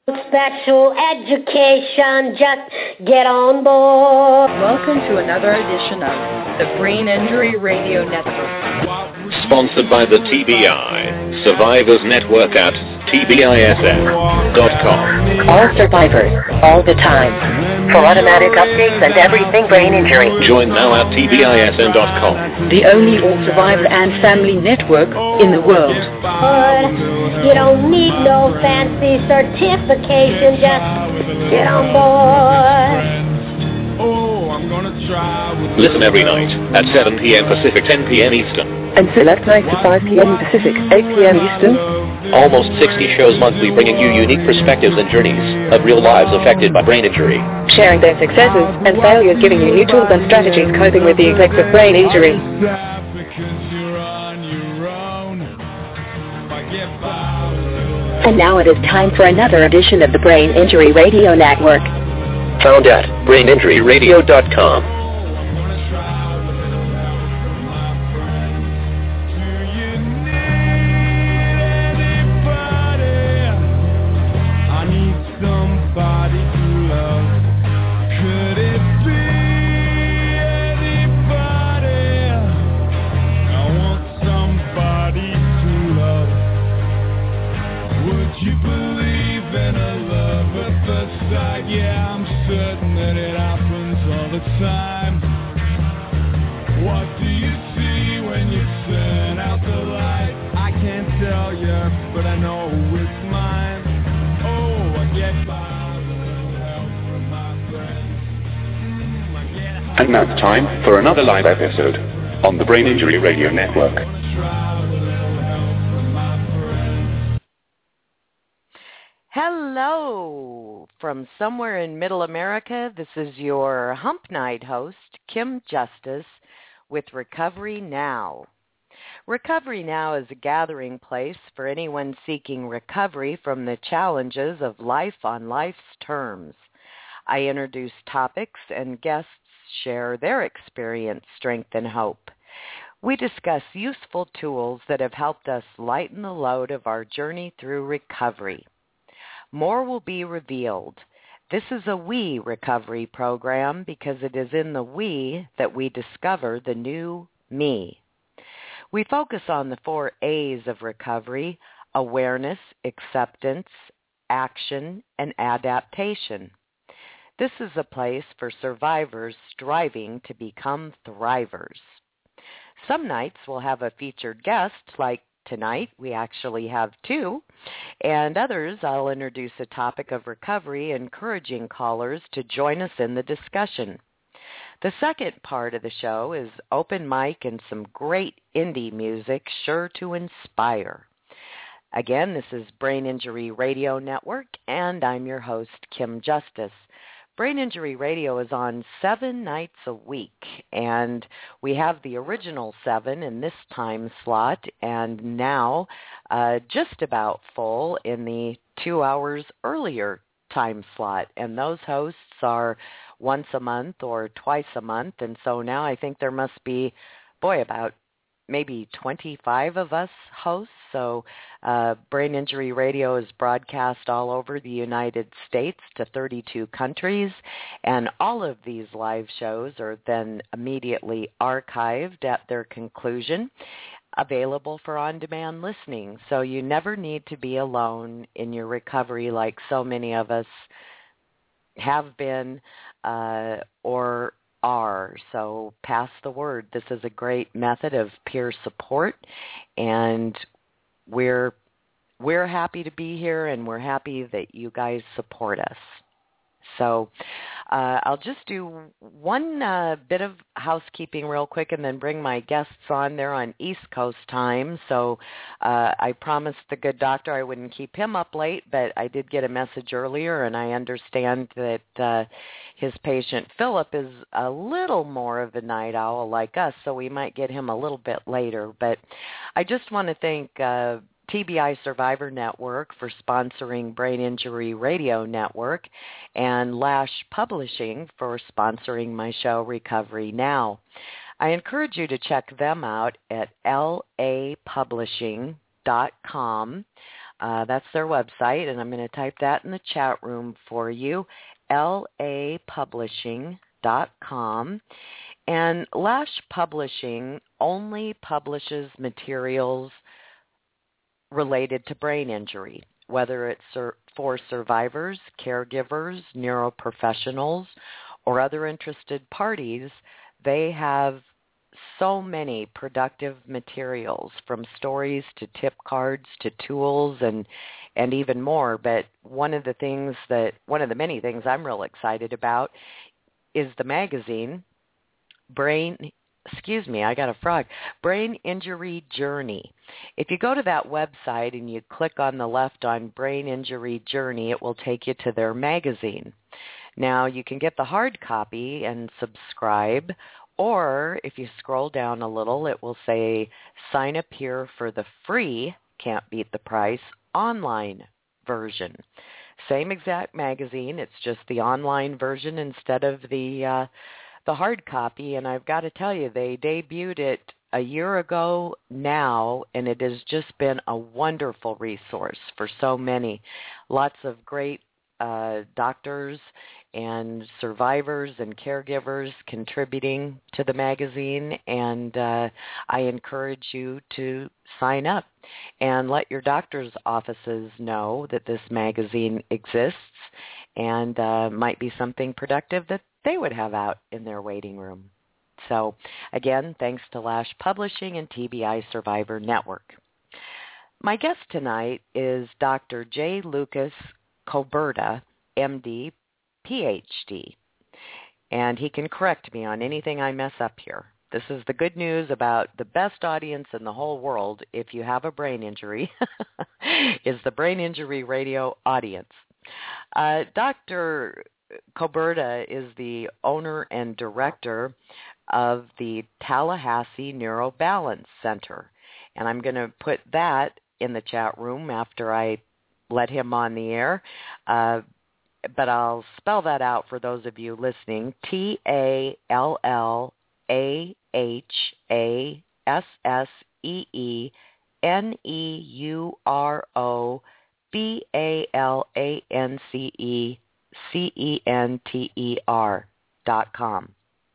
Special education, just get on board. Welcome to another edition of the Brain Injury Radio Network. Sponsored by the TBI Survivors Network at TBISN.com. All survivors, all the time. For automatic updates and everything brain injury. Join now at TBISN.com. The only all survivor and family network in the world. You don't need no fancy certification, just get on board. Listen every night at 7 p.m. Pacific, 10 p.m. Eastern. And select nights at 5 p.m. Pacific, 8 p.m. Eastern. Almost 60 shows monthly bringing you unique perspectives and journeys of real lives affected by brain injury. Sharing their successes and failures, giving you new tools and strategies coping with the effects of brain injury. And now it is time for another edition of the Brain Injury Radio Network. Found at braininjuryradio.com. And now it's time for another live episode on the Brain Injury Radio Network. Hello! From somewhere in Middle America, this is your Hump Night host, Kim Justice, with Recovery Now. Recovery Now is a gathering place for anyone seeking recovery from the challenges of life on life's terms. I introduce topics and guests share their experience, strength, and hope. We discuss useful tools that have helped us lighten the load of our journey through recovery. More will be revealed. This is a we recovery program because it is in the we that we discover the new me. We focus on the 4 A's of recovery: awareness, acceptance, action, and adaptation. This is a place for survivors striving to become thrivers. Some nights we'll have a featured guest, like tonight we actually have 2, and others I'll introduce a topic of recovery, encouraging callers to join us in the discussion. The second part of the show is open mic and some great indie music sure to inspire. Again, this is Brain Injury Radio Network, and I'm your host, Kim Justice. Brain Injury Radio is on 7 nights a week, and we have the original 7 in this time slot, and now just about full in the 2 hours earlier time slot. And those hosts are once a month or twice a month, and so now I think there must be, about maybe 25 of us hosts. So Brain Injury Radio is broadcast all over the United States to 32 countries, and all of these live shows are then immediately archived at their conclusion, available for on-demand listening. So you never need to be alone in your recovery like so many of us have been or are. So pass the word. This is a great method of peer support, and we're happy to be here, and we're happy that you guys support us. So I'll just do one bit of housekeeping real quick and then bring my guests on. They're on East Coast time, so I promised the good doctor I wouldn't keep him up late, but I did get a message earlier, and I understand that his patient Philip is a little more of a night owl like us, so we might get him a little bit later. But I just want to thank TBI Survivor Network for sponsoring Brain Injury Radio Network, and Lash Publishing for sponsoring my show Recovery Now. I encourage you to check them out at lapublishing.com. That's their website, and I'm going to type that in the chat room for you, lapublishing.com. And Lash Publishing only publishes materials related to brain injury, whether it's for survivors, caregivers, neuroprofessionals, or other interested parties. They have so many productive materials, from stories to tip cards to tools and even more. But one of the many things I'm real excited about is the magazine Brain Injury Journey. If you go to that website and you click on the left on Brain Injury Journey, it will take you to their magazine. Now, you can get the hard copy and subscribe, or if you scroll down a little, it will say sign up here for the free, can't beat the price, online version. Same exact magazine, it's just the online version instead of the hard copy, and I've got to tell you, they debuted it a year ago now, and it has just been a wonderful resource for so many. Lots of great doctors and survivors and caregivers contributing to the magazine, and I encourage you to sign up and let your doctor's offices know that this magazine exists and might be something productive that they would have out in their waiting room. So, again, thanks to Lash Publishing and TBI Survivor Network. My guest tonight is Dr. J. Lucas Coberta, MD, PhD, and he can correct me on anything I mess up here. This is the good news about the best audience in the whole world if you have a brain injury, is the Brain Injury Radio audience. Dr. Coberta is the owner and director of the Tallahassee Neurobalance Center, and I'm going to put that in the chat room after I let him on the air, but I'll spell that out for those of you listening. TALLAHASSEENEUROBALANCECenter.com.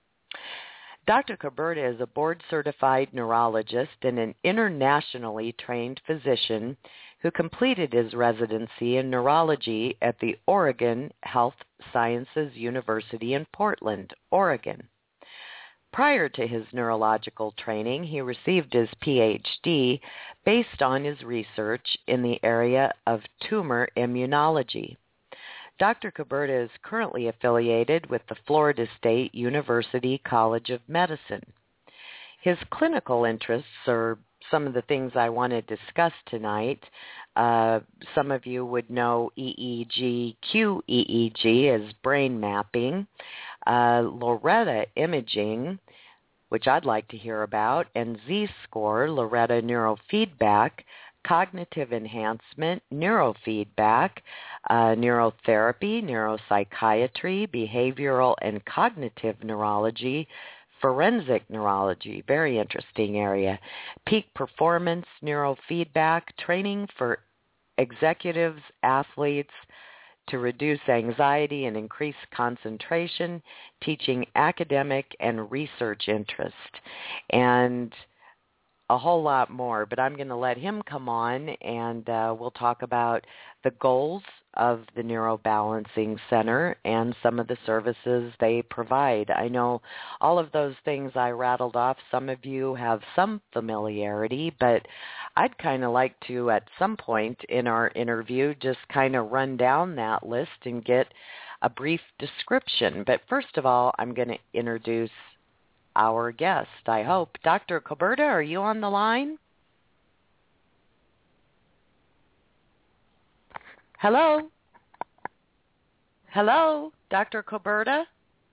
Dr. Coberta is a board-certified neurologist and an internationally trained physician who completed his residency in neurology at the Oregon Health Sciences University in Portland, Oregon. Prior to his neurological training, he received his PhD based on his research in the area of tumor immunology. Dr. Coberta is currently affiliated with the Florida State University College of Medicine. His clinical interests are some of the things I want to discuss tonight. Some of you would know EEG, QEEG as brain mapping, Loretta imaging, which I'd like to hear about, and Z-score, Loretta neurofeedback, cognitive enhancement, neurofeedback, neurotherapy, neuropsychiatry, behavioral and cognitive neurology, forensic neurology, very interesting area, peak performance, neurofeedback, training for executives, athletes to reduce anxiety and increase concentration, teaching academic and research interest, and a whole lot more, but I'm going to let him come on and we'll talk about the goals of the Neurobalancing Center and some of the services they provide. I know all of those things I rattled off, some of you have some familiarity, but I'd kind of like to, at some point in our interview, just kind of run down that list and get a brief description. But first of all, I'm going to introduce our guest, I hope. Dr. Coberta, are you on the line? Hello? Hello, Dr. Coberta?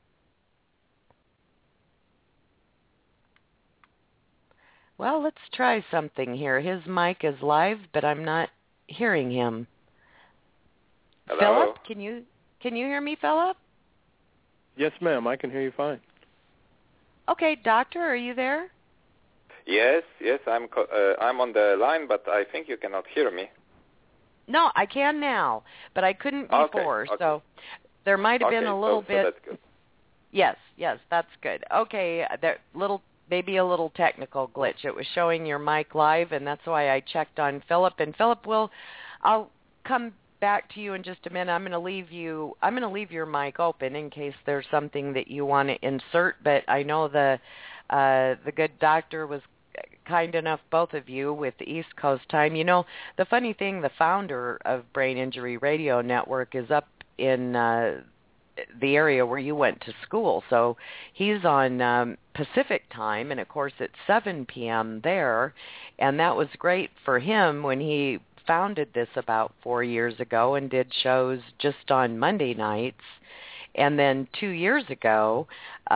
Well, let's try something here. His mic is live, but I'm not hearing him. Hello? Philip, can you hear me, Philip? Yes, ma'am. I can hear you fine. Okay, doctor, are you there? Yes, I'm on the line, but I think you cannot hear me. No, I can now, but I couldn't before. Okay. So there might have been a little bit. So that's good. Yes, that's good. Okay, maybe a little technical glitch. It was showing your mic live, and that's why I checked on Philip. And Philip, I'll come back to you in just a minute. I'm going to leave your mic open in case there's something that you want to insert. But I know the good doctor was kind enough, both of you, with the East Coast time. You know, the funny thing, the founder of Brain Injury Radio Network is up in the area where you went to school. So he's on Pacific time, and of course it's 7 p.m. there, and that was great for him when he founded this about 4 years ago and did shows just on Monday nights. And then 2 years ago,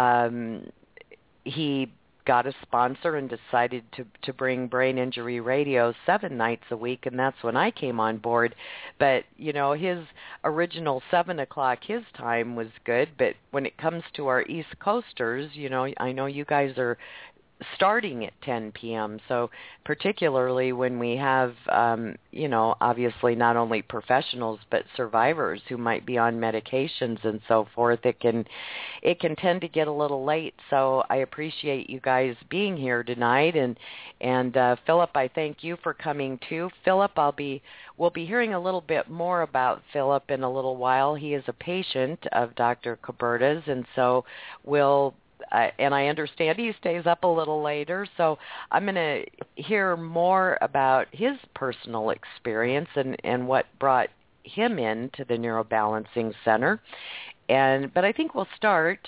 he got a sponsor and decided to bring Brain Injury Radio 7 nights a week, and that's when I came on board. But, you know, his original 7 o'clock his time was good, but when it comes to our East Coasters, you know, I know you guys are starting at 10 p.m., so particularly when we have, you know, obviously not only professionals but survivors who might be on medications and so forth, it can tend to get a little late. So I appreciate you guys being here tonight, and Philip, I thank you for coming too. Philip, we'll be hearing a little bit more about Philip in a little while. He is a patient of Dr. Kuberta's, and so and I understand he stays up a little later, so I'm going to hear more about his personal experience and what brought him into the Neurobalancing Center. But I think we'll start.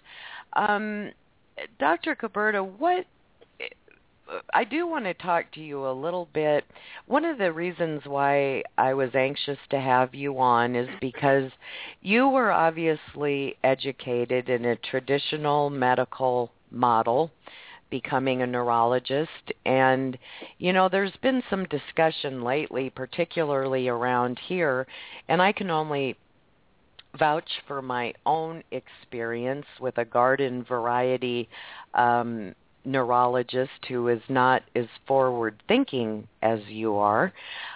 Dr. Kuberta, I do want to talk to you a little bit. One of the reasons why I was anxious to have you on is because you were obviously educated in a traditional medical model, becoming a neurologist. And, you know, there's been some discussion lately, particularly around here, and I can only vouch for my own experience with a garden variety neurologist who is not as forward-thinking as you are.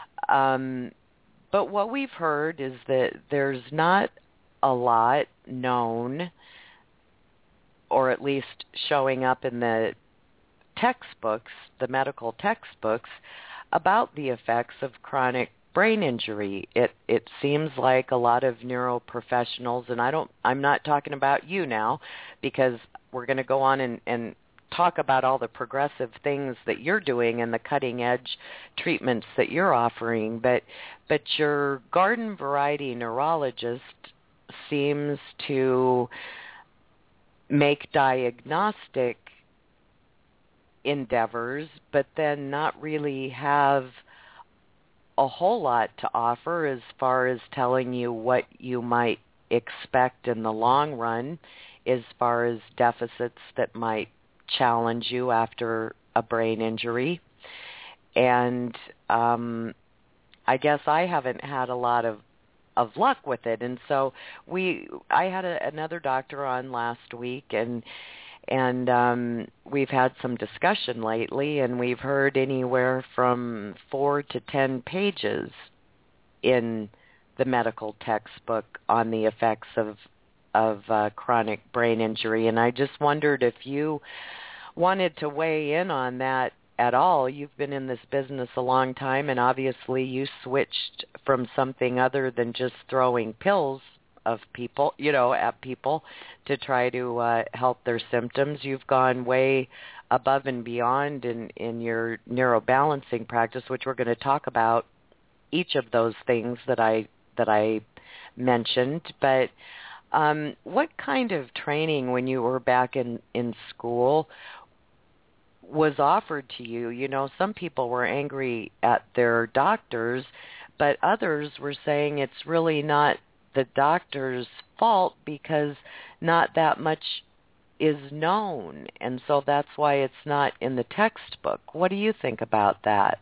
But what we've heard is that there's not a lot known, or at least showing up in the textbooks, the medical textbooks, about the effects of chronic brain injury. It seems like a lot of neuroprofessionals, and I'm not talking about you now, because we're going to go on and talk about all the progressive things that you're doing and the cutting-edge treatments that you're offering, but your garden variety neurologist seems to make diagnostic endeavors, but then not really have a whole lot to offer as far as telling you what you might expect in the long run as far as deficits that might challenge you after a brain injury. And I guess I haven't had a lot of luck with it. And so I had another doctor on last week, and we've had some discussion lately, and we've heard anywhere from 4 to 10 pages in the medical textbook on the effects of chronic brain injury. And I just wondered if you wanted to weigh in on that at all. You've been in this business a long time, and obviously you switched from something other than just throwing pills of people, at people to try to help their symptoms. You've gone way above and beyond in your neurobalancing practice, which we're going to talk about each of those things that I mentioned. But what kind of training, when you were back in school, was offered to you? You know, some people were angry at their doctors, but others were saying it's really not the doctor's fault because not that much is known, and so that's why it's not in the textbook. What do you think about that?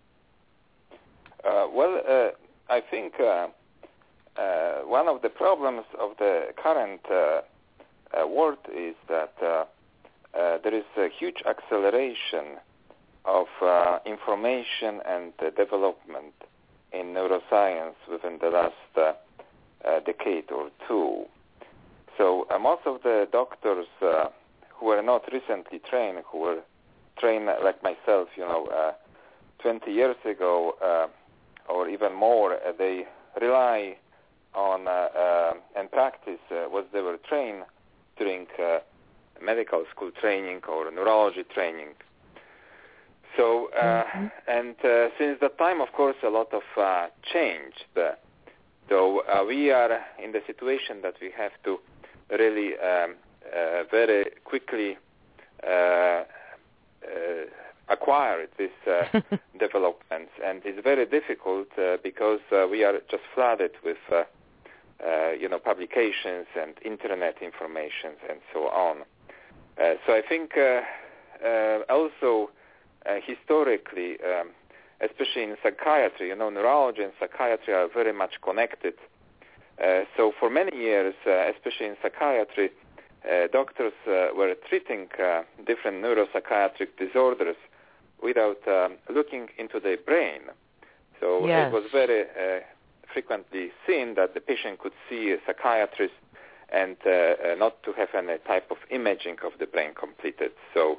I think one of the problems of the current world is that there is a huge acceleration of information and development in neuroscience within the last decade or two. So most of the doctors who were not recently trained, who were trained like myself, 20 years ago or even more, they rely on and practice what they were trained during medical school training or neurology training. So, and since that time, of course, a lot of changed. So we are in the situation that we have to really very quickly acquire these developments, and it's very difficult because we are just flooded with publications and internet information and so on. So I think also historically, especially in psychiatry, neurology and psychiatry are very much connected. So for many years, especially in psychiatry, doctors were treating different neuropsychiatric disorders without looking into their brain. So it was very frequently seen that the patient could see a psychiatrist and not to have any type of imaging of the brain completed. So,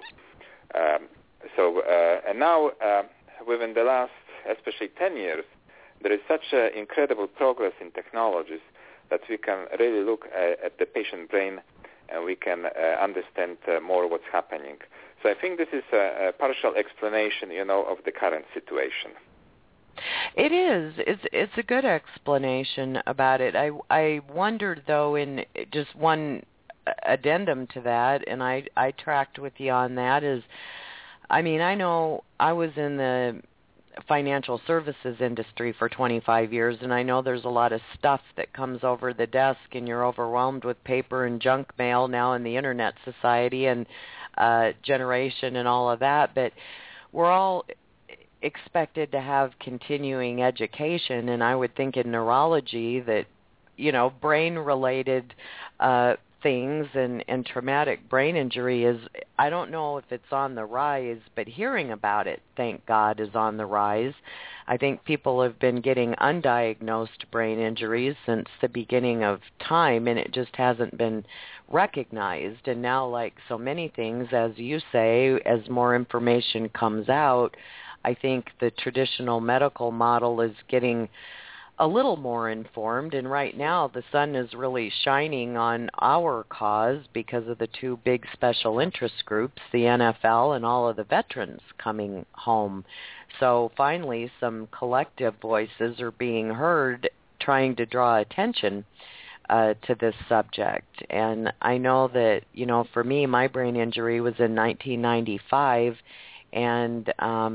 and now within the last, especially 10 years, there is such incredible progress in technologies that we can really look at the patient brain and we can understand more what's happening. So I think this is a partial explanation, of the current situation. It is. It's a good explanation about it. I wondered, though, in just one addendum to that, and I tracked with you on that, is, I know I was in the financial services industry for 25 years, and I know there's a lot of stuff that comes over the desk, and you're overwhelmed with paper and junk mail now in the Internet society and generation and all of that, but we're all expected to have continuing education, and I would think in neurology that, brain-related things and traumatic brain injury is, I don't know if it's on the rise, but hearing about it, thank God, is on the rise. I think people have been getting undiagnosed brain injuries since the beginning of time, and it just hasn't been recognized. And now, like so many things, as you say, as more information comes out, I think the traditional medical model is getting a little more informed, and right now the sun is really shining on our cause because of the two big special interest groups, the NFL and all of the veterans coming home. So finally some collective voices are being heard trying to draw attention to this subject. And I know that, for me, my brain injury was in 1995, and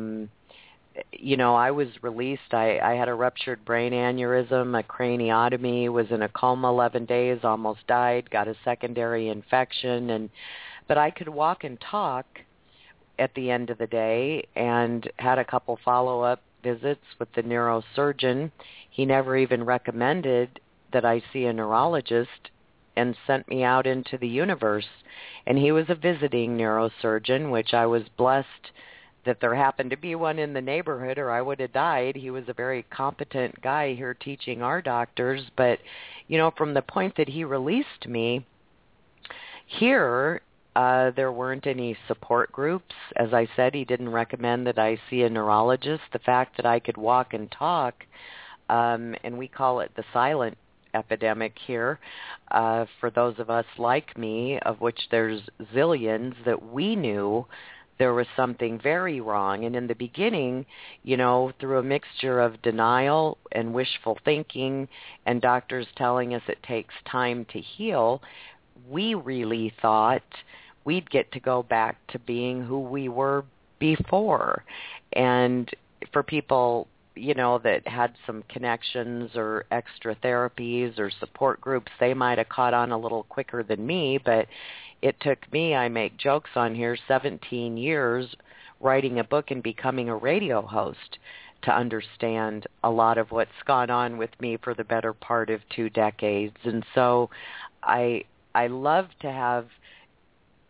I was released. I had a ruptured brain aneurysm, a craniotomy, was in a coma 11 days, almost died, got a secondary infection, but I could walk and talk at the end of the day, and had a couple follow-up visits with the neurosurgeon. He never even recommended that I see a neurologist and sent me out into the universe. And he was a visiting neurosurgeon, which I was blessed that there happened to be one in the neighborhood, or I would have died. He was a very competent guy here teaching our doctors. But, from the point that he released me, here there weren't any support groups. As I said, he didn't recommend that I see a neurologist. The fact that I could walk and talk, and we call it the silent epidemic here, for those of us like me, of which there's zillions, that we knew there was something very wrong. And in the beginning, through a mixture of denial and wishful thinking and doctors telling us it takes time to heal, we really thought we'd get to go back to being who we were before. And for people, that had some connections or extra therapies or support groups, they might have caught on a little quicker than me, but it took me, I make jokes on here, 17 years writing a book and becoming a radio host to understand a lot of what's gone on with me for the better part of 2 decades. And so I love to have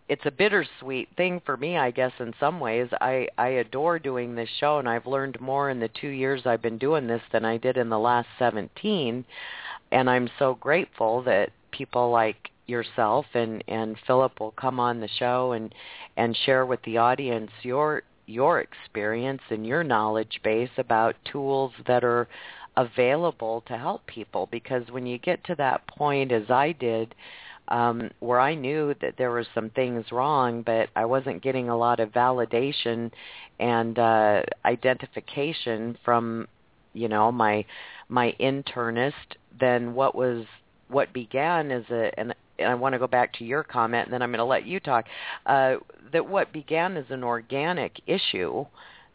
it's a bittersweet thing for me, I guess, in some ways. I adore doing this show, and I've learned more in the 2 years I've been doing this than I did in the last 17. And I'm so grateful that people like yourself and Philip will come on the show and share with the audience your experience and your knowledge base about tools that are available to help people. Because when you get to that point, as I did, where I knew that there were some things wrong, but I wasn't getting a lot of validation and identification from, my internist, then what began as and I want to go back to your comment, and then I'm going to let you talk, that what began as an organic issue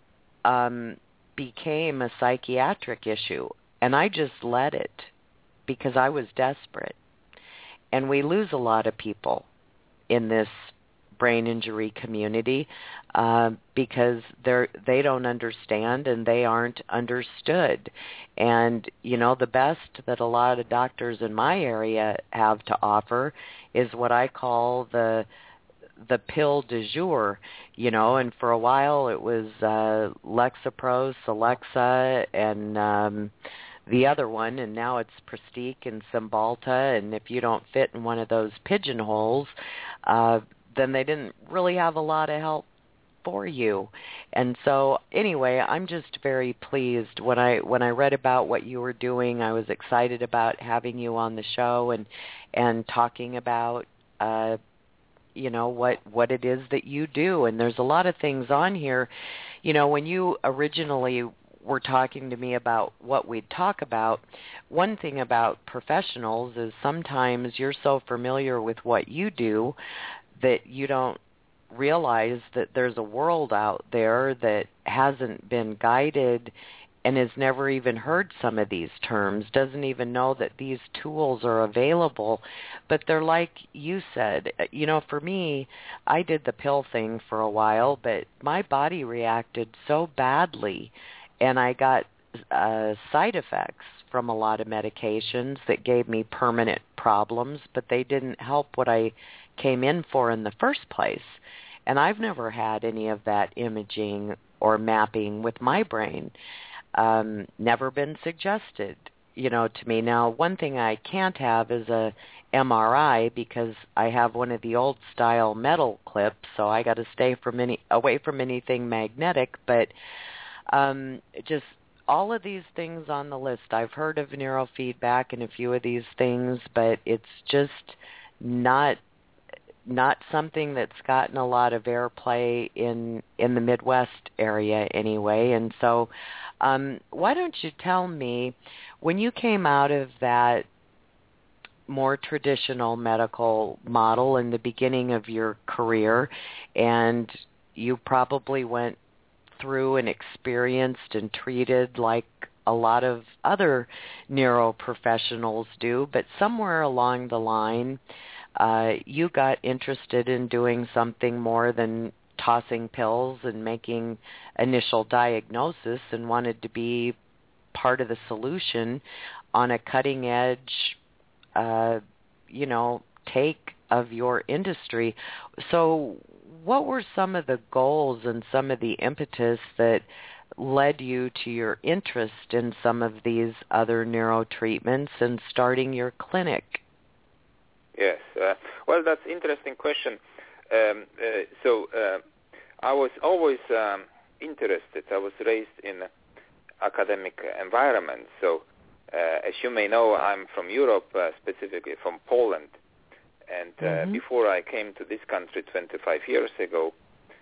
became a psychiatric issue, and I just let it because I was desperate. And we lose a lot of people in this brain injury community because they don't understand and they aren't understood. And, the best that a lot of doctors in my area have to offer is what I call the pill du jour, and for a while it was Lexapro, Celexa, and the other one, and now it's Pristiq and Cymbalta, and if you don't fit in one of those pigeonholes, then they didn't really have a lot of help for you. And so anyway, I'm just very pleased. When I read about what you were doing, I was excited about having you on the show and talking about what it is that you do. And there's a lot of things on here. When you originally were talking to me about what we'd talk about, one thing about professionals is sometimes you're so familiar with what you do that you don't realize that there's a world out there that hasn't been guided and has never even heard some of these terms, doesn't even know that these tools are available. But they're like you said, for me, I did the pill thing for a while, but my body reacted so badly, and I got side effects from a lot of medications that gave me permanent problems, but they didn't help what I came in for in the first place. And I've never had any of that imaging or mapping with my brain. Never been suggested, to me. Now, one thing I can't have is a MRI because I have one of the old style metal clips, so I got to stay away from anything magnetic. But just all of these things on the list. I've heard of neurofeedback and a few of these things, but it's just not something that's gotten a lot of airplay in the Midwest area anyway. And so why don't you tell me, when you came out of that more traditional medical model in the beginning of your career, and you probably went through and experienced and treated like a lot of other neuroprofessionals do, but somewhere along the line, you got interested in doing something more than tossing pills and making initial diagnosis, and wanted to be part of the solution on a cutting edge, take of your industry. So what were some of the goals and some of the impetus that led you to your interest in some of these other neurotreatments and starting your clinic? Yes. Well, that's an interesting question. So I was always interested. I was raised in academic environment. So as you may know, I'm from Europe, specifically from Poland. And before I came to this country 25 years ago,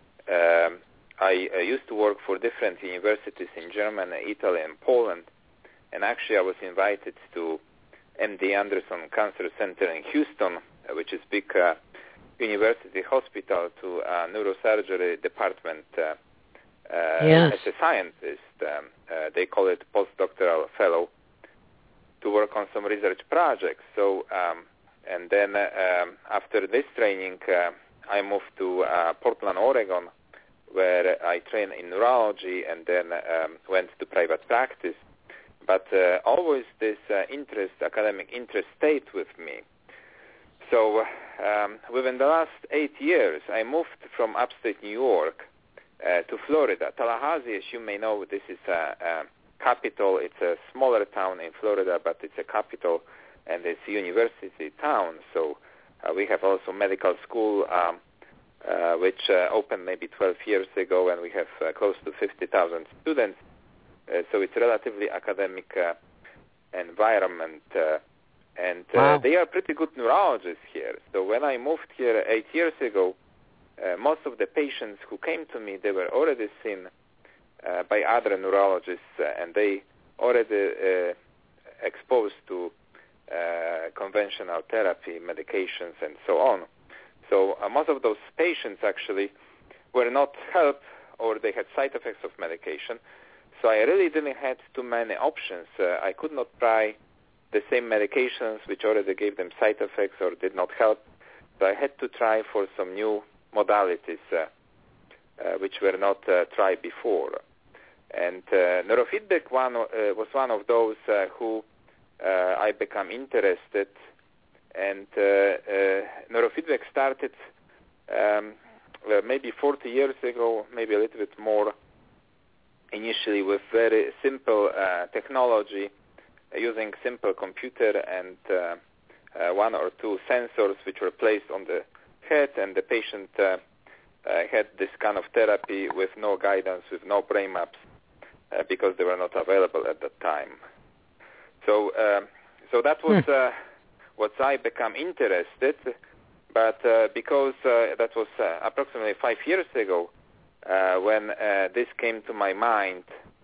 I used to work for different universities in Germany, Italy, and Poland. And actually I was invited to MD Anderson Cancer Center in Houston, which is big university hospital, to neurosurgery department as a scientist. They call it postdoctoral fellow, to work on some research projects. So, and then after this training, I moved to Portland, Oregon, where I trained in neurology, and then went to private practice. But always this academic interest stayed with me. So within the last 8 years, I moved from upstate New York to Florida. Tallahassee, as you may know, this is a capital. It's a smaller town in Florida, but it's a capital, and it's a university town. So we have also medical school, which opened maybe 12 years ago, and we have close to 50,000 students. So it's a relatively academic environment. And wow. They are pretty good neurologists here. So when I moved here 8 years ago, most of the patients who came to me, they were already seen by other neurologists, and they already exposed to conventional therapy, medications, and so on. So most of those patients actually were not helped, or they had side effects of medication. So I really didn't have too many options. I could not try the same medications which already gave them side effects or did not help. So I had to try for some new modalities which were not tried before. And neurofeedback was one of those who I became interested. And neurofeedback started maybe 40 years ago, maybe a little bit more, initially with very simple technology, using simple computer and one or two sensors which were placed on the head, and the patient had this kind of therapy with no guidance, with no brain maps, because they were not available at that time. So that was what I became interested, but because that was approximately 5 years ago, when this came to my mind,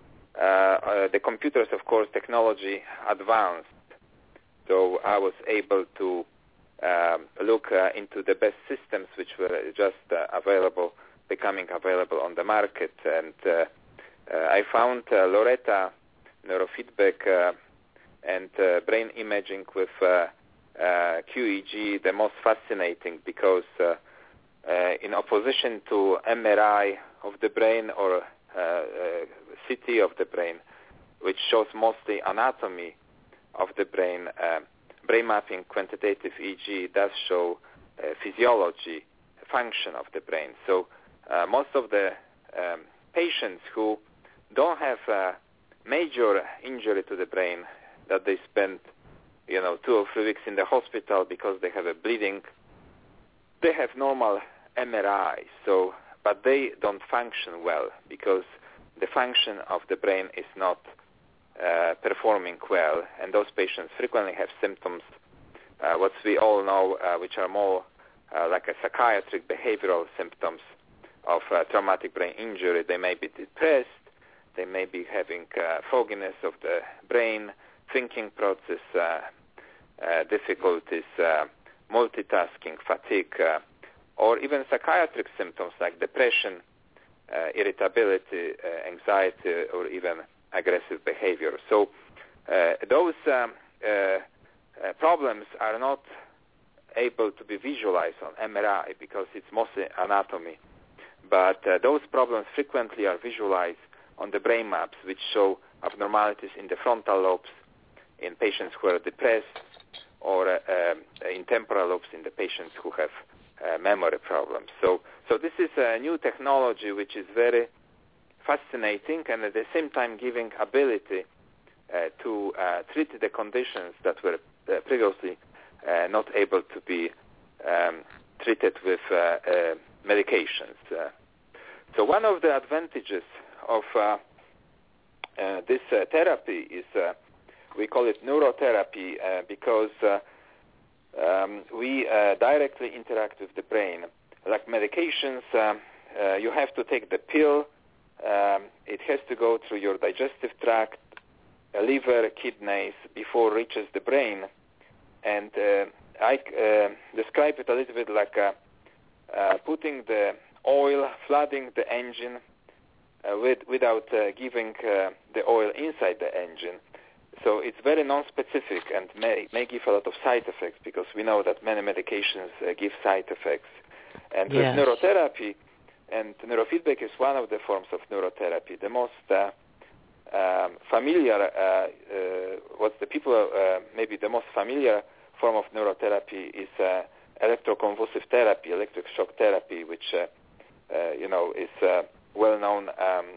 the computers, of course, technology advanced. So I was able to look into the best systems which were just becoming available on the market. And I found Loretta neurofeedback and brain imaging with QEEG the most fascinating, because in opposition to MRI of the brain or CT of the brain, which shows mostly anatomy of the brain, brain mapping quantitative EEG does show physiology, function of the brain. So most of the patients who don't have a major injury to the brain, that they spend 2 or 3 weeks in the hospital because they have a bleeding, they have normal MRI, but they don't function well because the function of the brain is not performing well, and those patients frequently have symptoms, what we all know, which are more like a psychiatric behavioral symptoms of traumatic brain injury. They may be depressed, they may be having fogginess of the brain, thinking process difficulties, multitasking, fatigue, or even psychiatric symptoms like depression, irritability, anxiety, or even aggressive behavior. So those problems are not able to be visualized on MRI because it's mostly anatomy. But those problems frequently are visualized on the brain maps, which show abnormalities in the frontal lobes in patients who are depressed, or in temporal lobes in the patients who have memory problems. So this is a new technology which is very fascinating, and at the same time giving ability to treat the conditions that were previously not able to be treated with medications. So one of the advantages of this therapy is we call it neurotherapy because we directly interact with the brain. Like medications, you have to take the pill. It has to go through your digestive tract, liver, kidneys before it reaches the brain. And I describe it a little bit like putting the oil, flooding the engine without giving the oil inside the engine. So it's very non-specific and may give a lot of side effects, because we know that many medications give side effects. And with neurotherapy, and neurofeedback is one of the forms of neurotherapy, the most familiar, what the people maybe the most familiar form of neurotherapy is electroconvulsive therapy, electric shock therapy, which is a well-known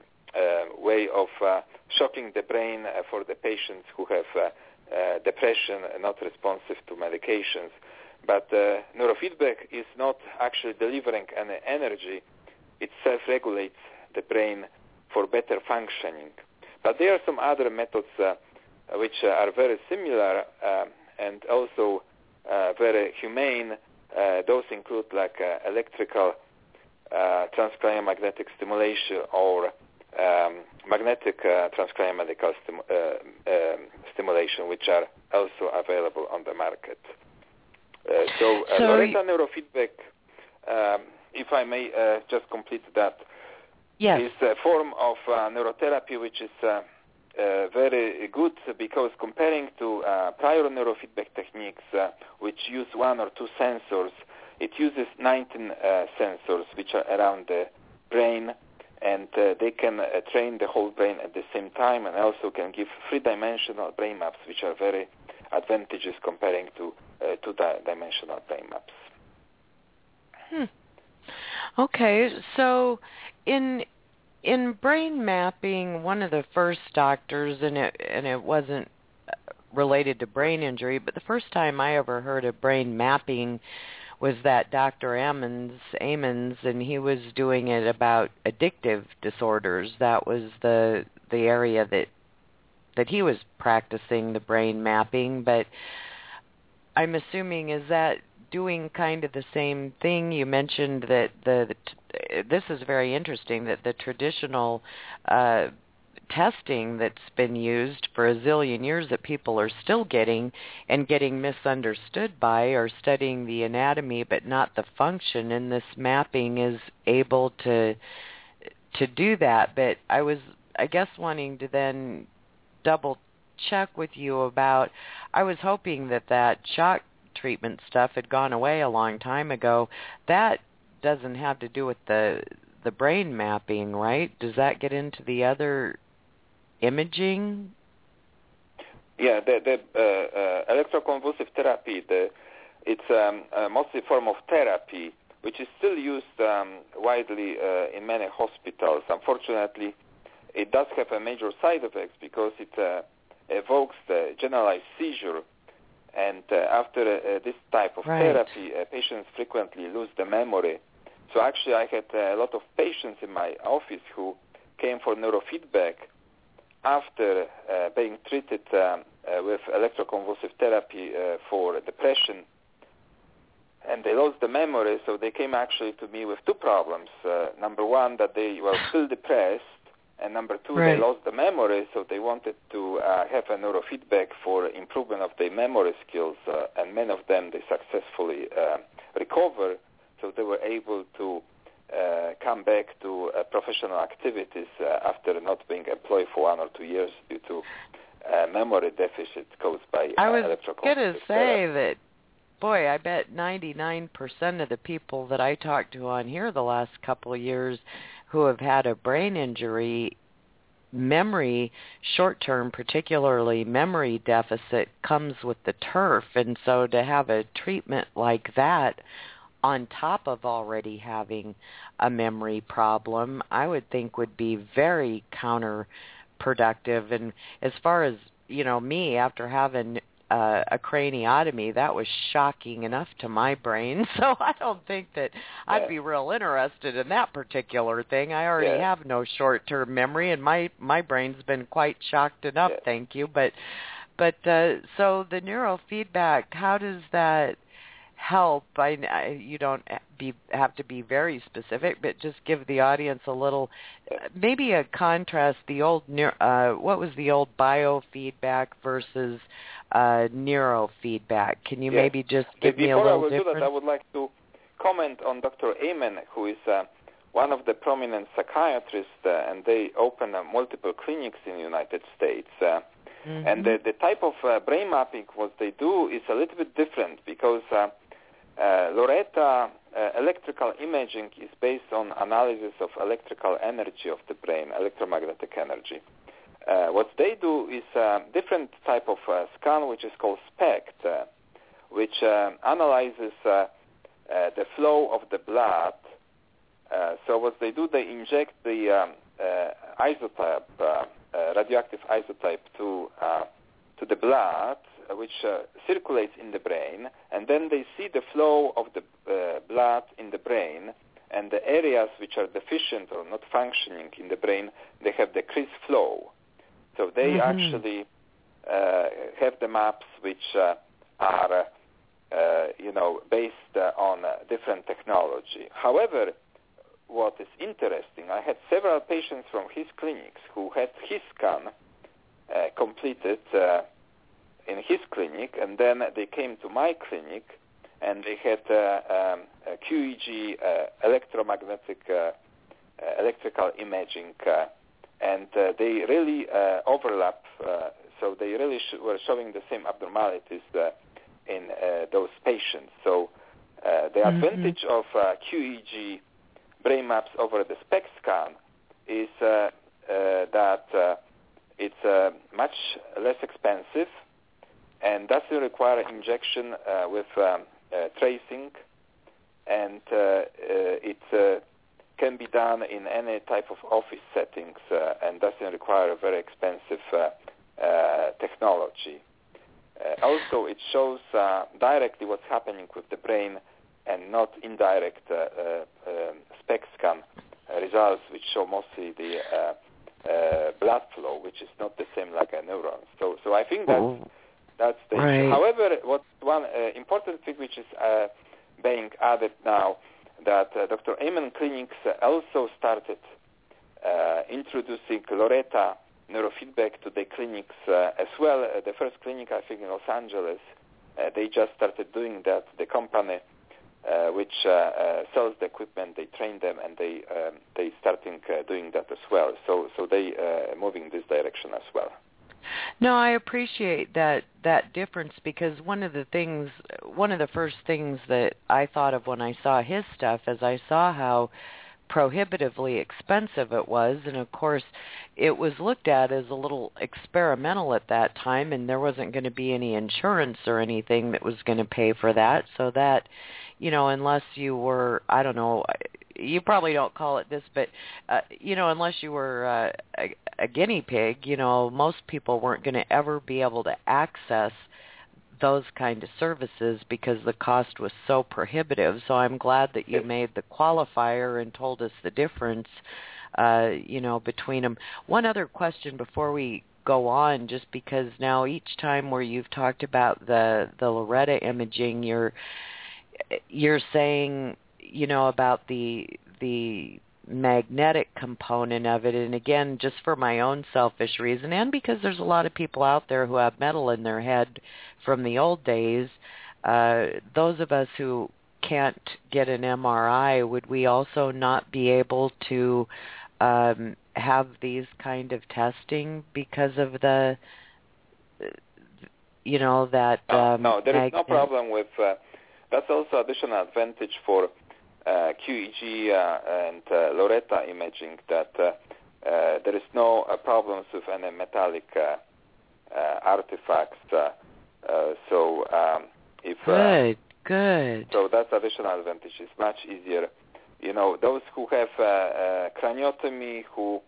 way of shocking the brain for the patients who have depression and not responsive to medications. But neurofeedback is not actually delivering any energy. It self-regulates the brain for better functioning. But there are some other methods which are very similar and also very humane. Those include like electrical transcranial magnetic stimulation or magnetic transcranial medical stimulation, which are also available on the market. So Loretta neurofeedback, if I may just complete that, is a form of neurotherapy which is very good because comparing to prior neurofeedback techniques which use one or two sensors, it uses 19 sensors which are around the brain, and they can train the whole brain at the same time and also can give three-dimensional brain maps which are very advantageous comparing to two-dimensional brain maps. Okay, so in brain mapping, one of the first doctors, and it wasn't related to brain injury, but the first time I ever heard of brain mapping was that Dr. Ammons, and he was doing it about addictive disorders. That was the area that he was practicing the brain mapping. But I'm assuming, is that doing kind of the same thing? You mentioned that this is very interesting, that the traditional testing that's been used for a zillion years that people are still getting and getting misunderstood by are studying the anatomy but not the function, and this mapping is able to do that. But I was, I guess, wanting to then double check with you about, I was hoping that shock treatment stuff had gone away a long time ago. That doesn't have to do with the brain mapping, right? Does that get into the other imaging? Yeah, the electroconvulsive therapy, it's mostly a form of therapy which is still used widely in many hospitals. Unfortunately, it does have a major side effects because it evokes the generalized seizure. And after this type of therapy, patients frequently lose the memory. So actually I had a lot of patients in my office who came for neurofeedback after being treated with electroconvulsive therapy for depression. And they lost the memory, so they came actually to me with two problems. Number one, that they were still depressed. And number two, they lost the memory, so they wanted to have a neurofeedback for improvement of their memory skills, and many of them, they successfully recover, so they were able to come back to professional activities after not being employed for 1 or 2 years due to memory deficit caused by electroconvulsive therapy. I was going to say that, boy, I bet 99% of the people that I talked to on here the last couple of years who have had a brain injury, memory, short-term, particularly memory deficit, comes with the turf. And so to have a treatment like that on top of already having a memory problem, I would think would be very counterproductive. And as far as, me, after having a craniotomy, that was shocking enough to my brain. So I don't think that I'd be real interested in that particular thing. I already have no short-term memory, and my brain's been quite shocked enough, thank you. But so the neurofeedback, how does that help? You don't have to be very specific, but just give the audience a little, maybe a contrast. The old what was the old biofeedback versus neurofeedback? Can you maybe just give me a little difference? Before I will do that, I would like to comment on Dr. Amen, who is one of the prominent psychiatrists, and they open multiple clinics in the United States. And the type of brain mapping what they do is a little bit different because Loretta electrical imaging is based on analysis of electrical energy of the brain, electromagnetic energy. What they do is a different type of scan, which is called SPECT, which analyzes the flow of the blood. So what they do, they inject the isotope, radioactive isotope to the blood, which circulates in the brain, and then they see the flow of the blood in the brain, and the areas which are deficient or not functioning in the brain, they have decreased flow. So they actually have the maps which are, based on different technology. However, what is interesting, I had several patients from his clinics who had his scan completed in his clinic, and then they came to my clinic, and they had a QEEG electrical imaging, and they really overlap. So they really were showing the same abnormalities in those patients. So the advantage of QEEG brain maps over the SPECT scan is that it's much less expensive and doesn't require injection with tracing, and it can be done in any type of office settings and doesn't require a very expensive technology. Also, it shows directly what's happening with the brain and not indirect SPECT scan results, which show mostly the blood flow, which is not the same like a neuron. So I think that's the issue. However, what's one important thing which is being added now, that Dr. Amen Clinics also started introducing Loretta neurofeedback to the clinics as well. The first clinic, I think, in Los Angeles, they just started doing that. The company which sells the equipment, they train them, and they starting doing that as well. So they moving this direction as well. No, I appreciate that difference, because one of the first things that I thought of when I saw his stuff is I saw how prohibitively expensive it was, and of course it was looked at as a little experimental at that time, and there wasn't going to be any insurance or anything that was going to pay for that, so that, unless you were, I don't know, you probably don't call it this, but unless you were a guinea pig, most people weren't going to ever be able to access those kind of services because the cost was so prohibitive. So I'm glad that you made the qualifier and told us the difference, between them. One other question before we go on, just because now each time where you've talked about the Loretta imaging, you're saying, about the magnetic component of it, and again, just for my own selfish reason, and because there's a lot of people out there who have metal in their head from the old days, those of us who can't get an MRI, would we also not be able to have these kind of testing because of the, that no, there is no problem with that's also additional advantage for QEEG and Loretta imaging, that there is no problems with any metallic artifacts. Good. So that's additional advantage. It's much easier. Those who have craniotomy, who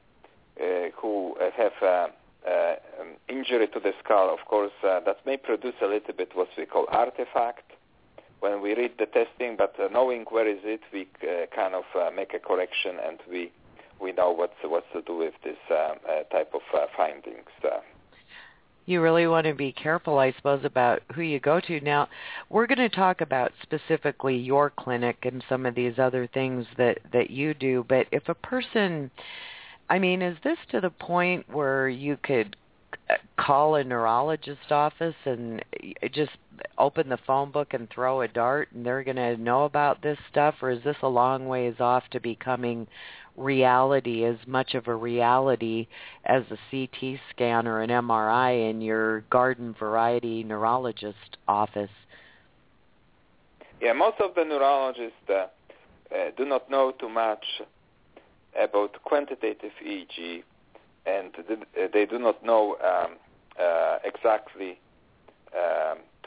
have injury to the skull, of course, that may produce a little bit what we call artifact when we read the testing, but knowing where is it, we kind of make a correction, and we know what to do with this type of findings. You really want to be careful, I suppose, about who you go to. Now, we're going to talk about specifically your clinic and some of these other things that you do, but if a person, is this to the point where you could call a neurologist office and just open the phone book and throw a dart and they're going to know about this stuff, or is this a long ways off to becoming reality, as much of a reality as a CT scan or an MRI in your garden variety neurologist office? Yeah, most of the neurologists do not know too much about quantitative EEG, and they do not know exactly to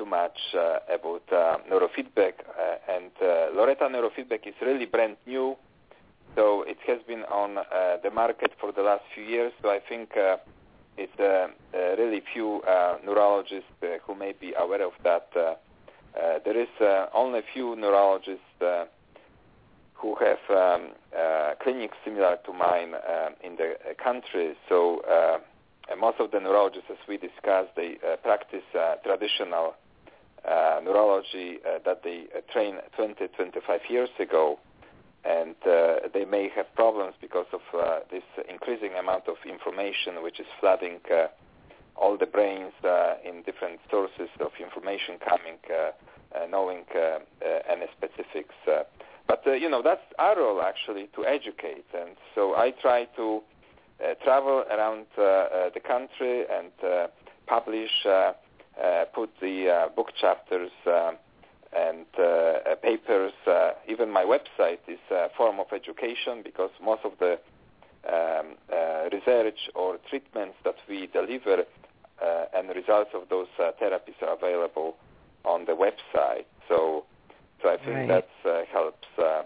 too much about neurofeedback, and Loretta Neurofeedback is really brand new, so it has been on the market for the last few years, so I think it's really few neurologists who may be aware of that. There is only a few neurologists who have clinics similar to mine in the country, so most of the neurologists, as we discussed, they practice traditional neurology that they trained 20, 25 years ago, and they may have problems because of this increasing amount of information which is flooding all the brains in different sources of information coming, knowing any specifics. But, that's our role, actually, to educate. And so I try to travel around the country and publish, put the book chapters and papers. Even my website is a form of education because most of the research or treatments that we deliver and the results of those therapies are available on the website. So I think that helps.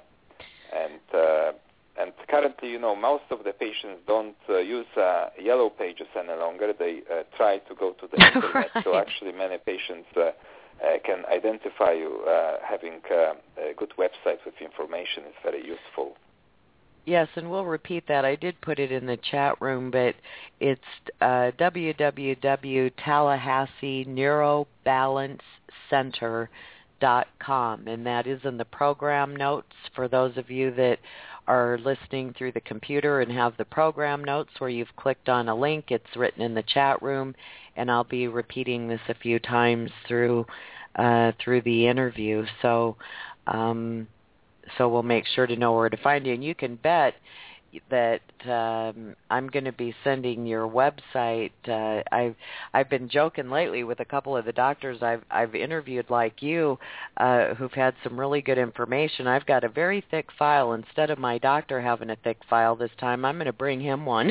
And currently, most of the patients don't use yellow pages any longer. They try to go to the internet. Right. So actually, many patients can identify you. Having a good website with information is very useful. Yes, and we'll repeat that. I did put it in the chat room, but it's www.TallahasseeNeuroBalanceCenter.com, and that is in the program notes for those of you that are listening through the computer and have the program notes where you've clicked on a link. It's written in the chat room, and I'll be repeating this a few times through the interview. So we'll make sure to know where to find you. And you can bet that I'm going to be sending your website. I've been joking lately with a couple of the doctors I've interviewed like you who've had some really good information. I've got a very thick file. Instead of my doctor having a thick file this time, I'm going to bring him one.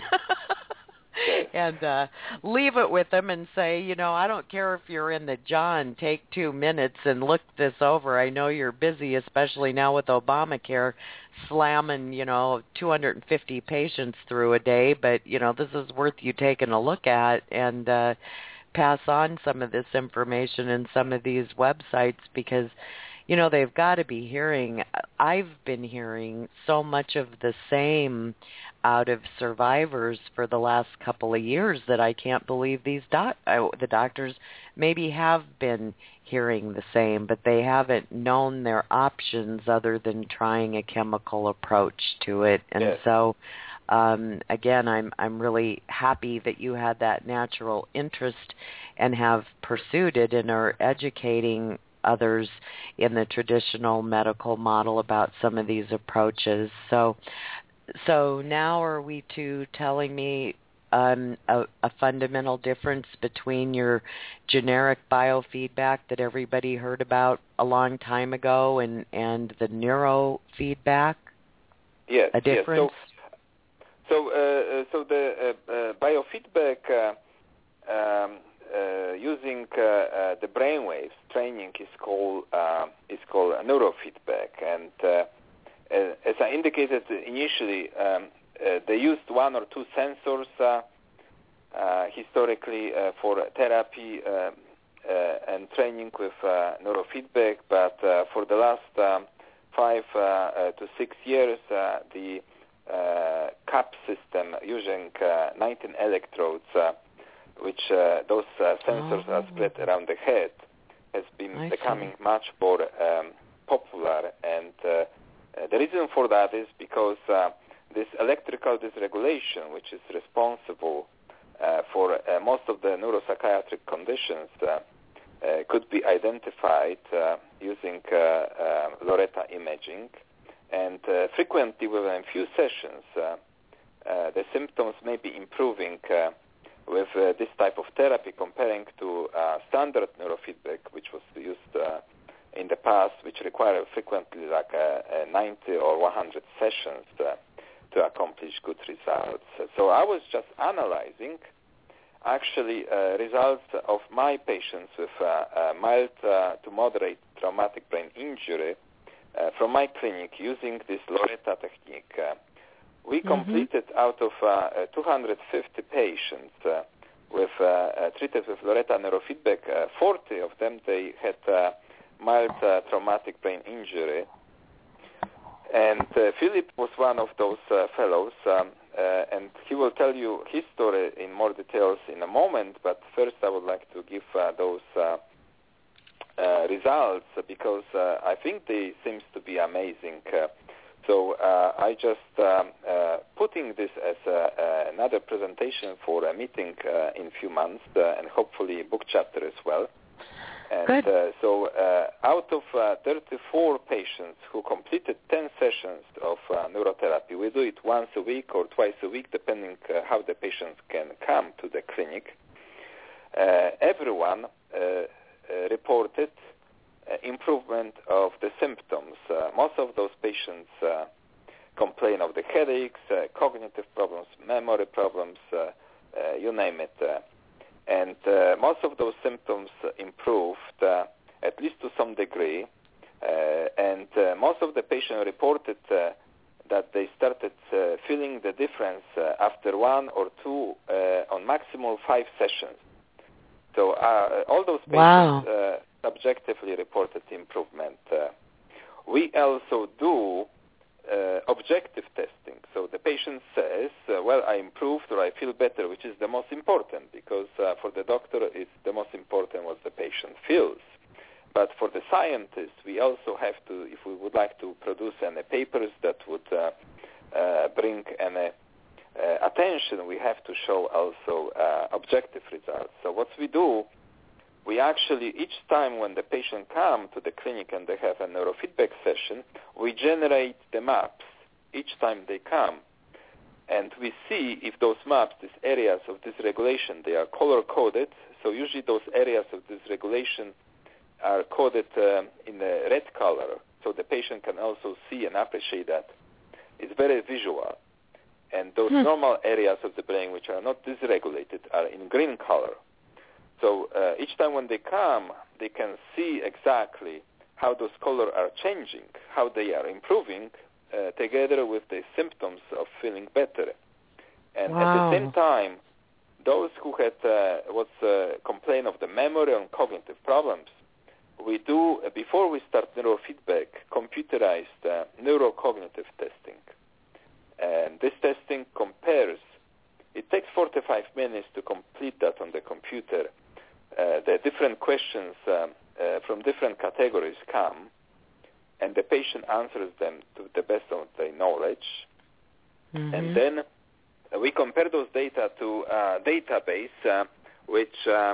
And leave it with them and say, I don't care if you're in the John, take 2 minutes and look this over. I know you're busy, especially now with Obamacare slamming, 250 patients through a day, but, this is worth you taking a look at and pass on some of this information and some of these websites because, they've got to be hearing. I've been hearing so much of the same out of survivors for the last couple of years that I can't believe the doctors maybe have been hearing the same, but they haven't known their options other than trying a chemical approach to it. And so, again, I'm really happy that you had that natural interest and have pursued it and are educating others in the traditional medical model about some of these approaches. So now are we to telling me a fundamental difference between your generic biofeedback that everybody heard about a long time ago and the neurofeedback? Yes. A difference? Yes. So the biofeedback using the brainwaves training is called neurofeedback, and as I indicated initially, they used 1 or 2 sensors historically for therapy and training with neurofeedback, but for the last 5 to 6 years, the CAP system using 19 electrodes, which those sensors are spread around the head, has been becoming much more popular. And the reason for that is because this electrical dysregulation, which is responsible for most of the neuropsychiatric conditions, could be identified using Loretta imaging. And frequently, within a few sessions, the symptoms may be improving with this type of therapy comparing to standard neurofeedback, which was used in the past, which required frequently like 90 or 100 sessions to accomplish good results. So I was just analyzing actually results of my patients with mild to moderate traumatic brain injury from my clinic using this Loretta technique. We completed out of 250 patients with treated with Loretta neurofeedback, 40 of them, they had mild traumatic brain injury. And Philip was one of those fellows, and he will tell you his story in more details in a moment, but first I would like to give those results because I think they seems to be amazing. So I just putting this as another presentation for a meeting in a few months and hopefully book chapter as well. And so out of 34 patients who completed 10 sessions of neurotherapy, we do it once a week or twice a week, depending how the patients can come to the clinic. Everyone reported improvement of the symptoms. Most of those patients complain of the headaches, cognitive problems, memory problems, you name it. And most of those symptoms improved, at least to some degree. And most of the patients reported that they started feeling the difference after 1 or 2 on maximum 5 sessions. So all those patients subjectively reported improvement. We also do objective testing. So the patient says, well, I improved or I feel better, which is the most important because for the doctor, it's the most important what the patient feels. But for the scientists, we also have to, if we would like to produce any papers that would bring any attention, we have to show also objective results. So what we do, we actually, each time when the patient comes to the clinic and they have a neurofeedback session, we generate the maps each time they come. And we see if those maps, these areas of dysregulation, they are color-coded. So usually those areas of dysregulation are coded in a red color. So the patient can also see and appreciate that. It's very visual. And those normal areas of the brain which are not dysregulated are in green color. So each time when they come, they can see exactly how those colors are changing, how they are improving, together with the symptoms of feeling better. And at the same time, those who had complain of the memory and cognitive problems, we do, before we start neurofeedback, computerized neurocognitive testing. And this testing compares, it takes 45 minutes to complete that on the computer. The different questions from different categories come, and the patient answers them to the best of their knowledge. And then we compare those data to a database which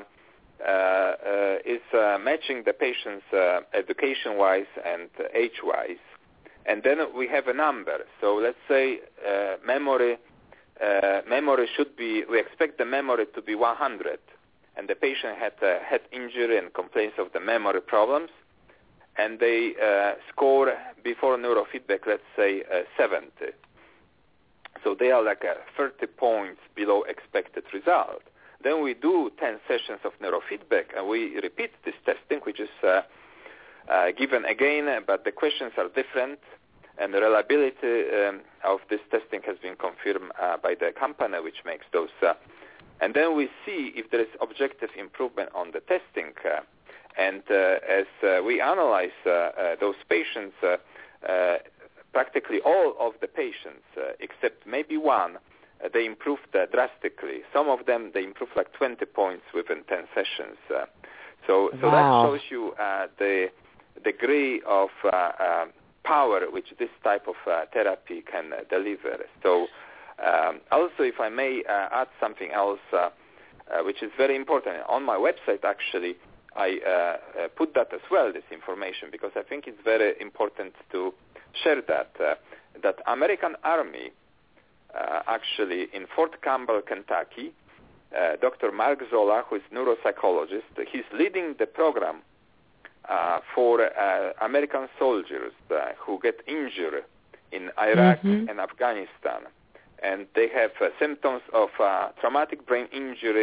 is matching the patient's education-wise and age-wise. And then we have a number. So let's say memory should be, we expect the memory to be 100. And the patient had head injury and complaints of the memory problems. And they score before neurofeedback, let's say 70. So they are like 30 points below expected result. Then we do 10 sessions of neurofeedback, and we repeat this testing, which is given again, but the questions are different, and the reliability of this testing has been confirmed by the company which makes those. And then we see if there is objective improvement on the testing. And as we analyze those patients, practically all of the patients, except maybe one, they improved drastically. Some of them, they improved like 20 points within 10 sessions. So that shows you the degree of power which this type of therapy can deliver. So also, if I may add something else, which is very important. On my website, actually, I put that as well, this information, because I think it's very important to share that. That American Army, actually, in Fort Campbell, Kentucky, Dr. Mark Zola, who is a neuropsychologist, he's leading the program for American soldiers who get injured in Iraq and Afghanistan. And they have symptoms of traumatic brain injury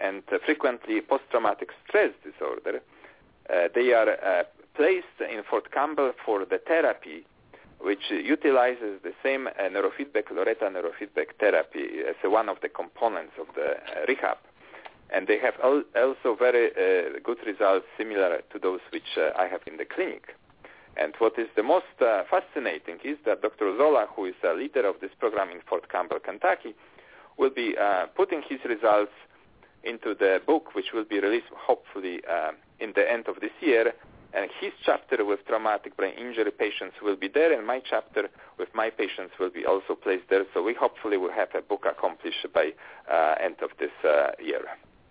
and frequently post-traumatic stress disorder. They are placed in Fort Campbell for the therapy, which utilizes the same neurofeedback, Loretta neurofeedback therapy as one of the components of the rehab. And they have also very good results similar to those which I have in the clinic. And what is the most fascinating is that Dr. Zola, who is a leader of this program in Fort Campbell, Kentucky, will be putting his results into the book, which will be released hopefully in the end of this year. And his chapter with traumatic brain injury patients will be there, and my chapter with my patients will be also placed there. So we hopefully will have a book accomplished by end of this year.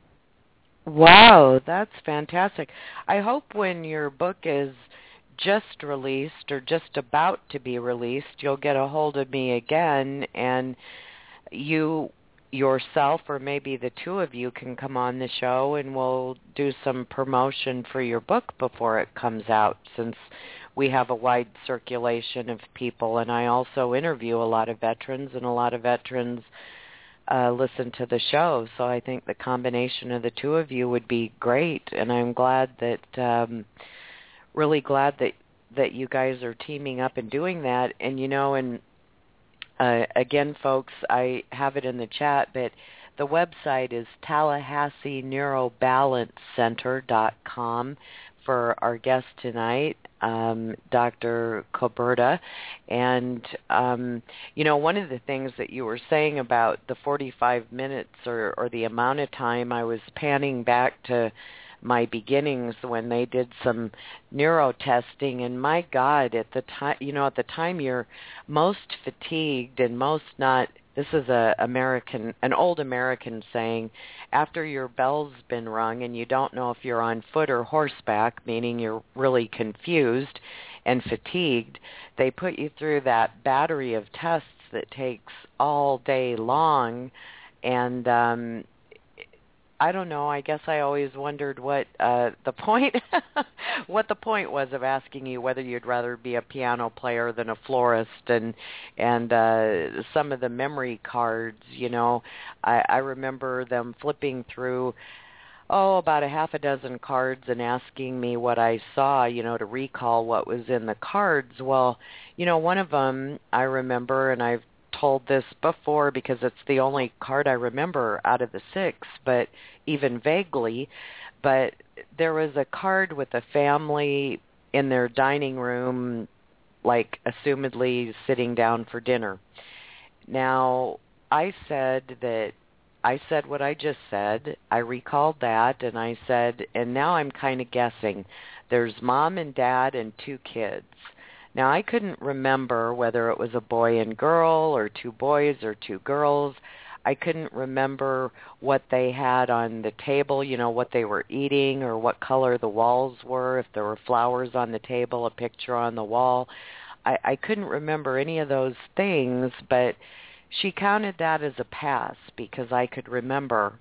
Wow, that's fantastic. I hope when your book is just released or just about to be released, you'll get a hold of me again, and you yourself or maybe the two of you can come on the show and we'll do some promotion for your book before it comes out, since we have a wide circulation of people, and I also interview a lot of veterans, and a lot of veterans listen to the show. So I think the combination of the two of you would be great, and I'm glad that, really glad that you guys are teaming up and doing that. And, you know, and again, folks, I have it in the chat, but the website is TallahasseeNeuroBalanceCenter.com for our guest tonight, Dr. Coberta. And, you know, one of the things that you were saying about the 45 minutes or the amount of time, I was panning back to my beginnings when they did some neuro testing, and my God, at the time, you know, at the time you're most fatigued and most not. This is an old American saying, after your bell's been rung and you don't know if you're on foot or horseback, meaning you're really confused and fatigued, they put you through that battery of tests that takes all day long. And I don't know, I guess I always wondered what the point was of asking you whether you'd rather be a piano player than a florist, and some of the memory cards, you know, I remember them flipping through about a half a dozen cards and asking me what I saw, you know, to recall what was in the cards. Well, you know, one of them I remember, and I've told this before because it's the only card I remember out of the 6, but even vaguely, but there was a card with a family in their dining room, like assumedly sitting down for dinner. Now, I said what I just said. I recalled that, and I said, and now I'm kind of guessing. There's mom and dad and 2 kids. Now, I couldn't remember whether it was a boy and girl or 2 boys or 2 girls. I couldn't remember what they had on the table, you know, what they were eating or what color the walls were, if there were flowers on the table, a picture on the wall. I couldn't remember any of those things, but she counted that as a pass because I could remember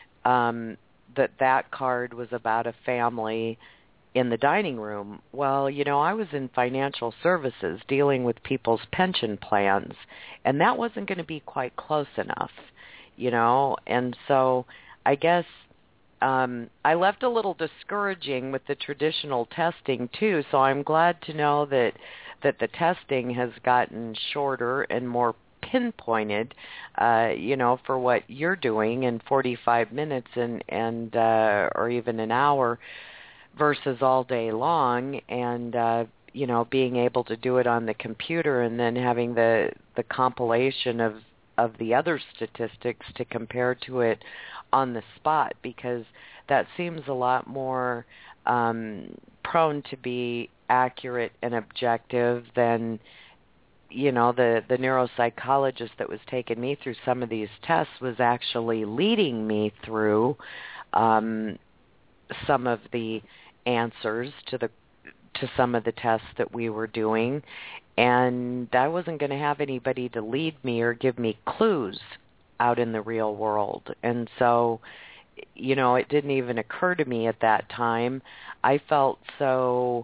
that card was about a family in the dining room. Well, you know, I was in financial services dealing with people's pension plans, and that wasn't going to be quite close enough, you know, and so I guess I left a little discouraging with the traditional testing too, so I'm glad to know that the testing has gotten shorter and more pinpointed, you know, for what you're doing in 45 minutes and or even an hour versus all day long, and you know, being able to do it on the computer and then having the compilation of the other statistics to compare to it on the spot, because that seems a lot more prone to be accurate and objective than, you know, the neuropsychologist that was taking me through some of these tests was actually leading me through some of the answers to some of the tests that we were doing, and I wasn't going to have anybody to lead me or give me clues out in the real world. And so, you know, it didn't even occur to me at that time. I felt so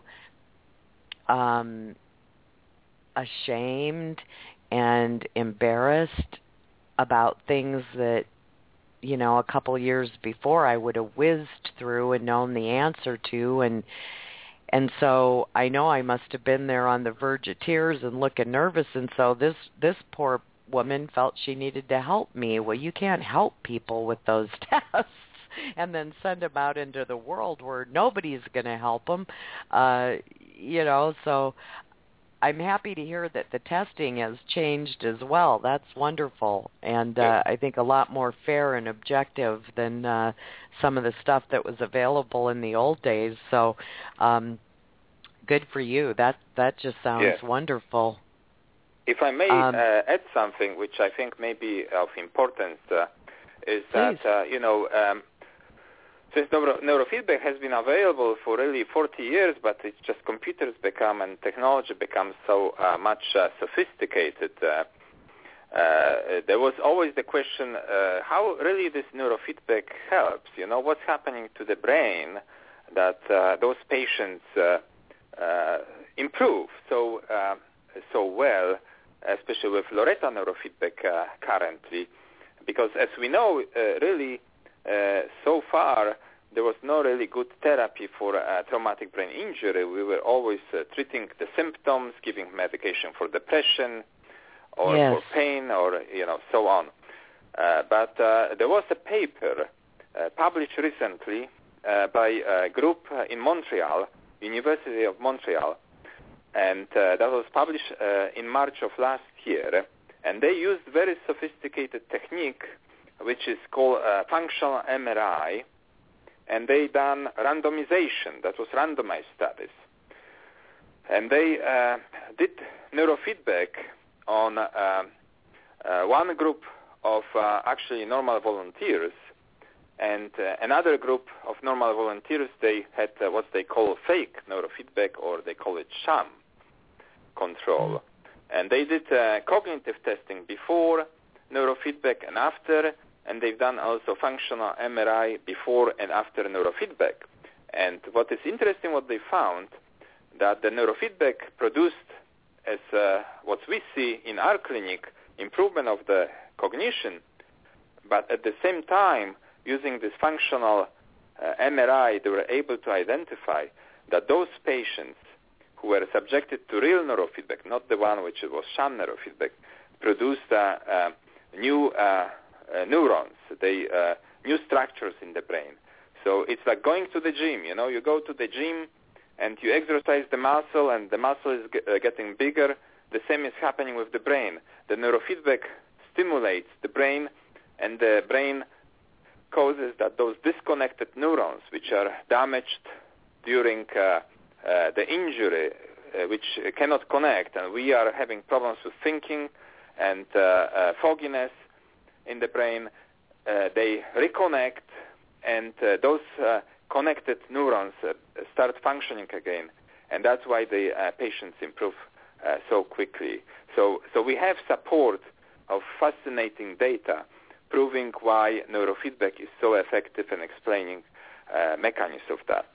ashamed and embarrassed about things that a couple years before I would have whizzed through and known the answer to, and so I know I must have been there on the verge of tears and looking nervous, and so this poor woman felt she needed to help me. Well, you can't help people with those tests and then send them out into the world where nobody's going to help them, so I'm happy to hear that the testing has changed as well. That's wonderful, and I think a lot more fair and objective than some of the stuff that was available in the old days. So good for you. That just sounds wonderful. If I may add something, which I think may be of importance, is that, since neurofeedback has been available for really 40 years, but it's just computers become and technology becomes so much sophisticated, there was always the question, how really this neurofeedback helps? What's happening to the brain that those patients improve so well, especially with Loretta neurofeedback currently? Because as we know, really, so far, there was no really good therapy for traumatic brain injury. We were always treating the symptoms, giving medication for depression or for pain or, so on. But there was a paper published recently by a group in Montreal, University of Montreal, and that was published in March of last year. And they used very sophisticated technique, which is called functional MRI, and they done randomization. That was randomized studies. And they did neurofeedback on one group of actually normal volunteers, and another group of normal volunteers, they had what they call fake neurofeedback, or they call it sham control. And they did cognitive testing before neurofeedback and after, and they've done also functional MRI before and after neurofeedback. And what is interesting, what they found, that the neurofeedback produced, as what we see in our clinic, improvement of the cognition, but at the same time, using this functional MRI, they were able to identify that those patients who were subjected to real neurofeedback, not the one which was sham neurofeedback, produced new neurons, new structures in the brain. So it's like going to the gym. You go to the gym and you exercise the muscle, and the muscle is getting bigger. The same is happening with the brain. The neurofeedback stimulates the brain, and the brain causes that those disconnected neurons, which are damaged during the injury, which cannot connect, and we are having problems with thinking and fogginess in the brain, they reconnect, and those connected neurons start functioning again, and that's why the patients improve so quickly. So we have support of fascinating data proving why neurofeedback is so effective in explaining mechanisms of that.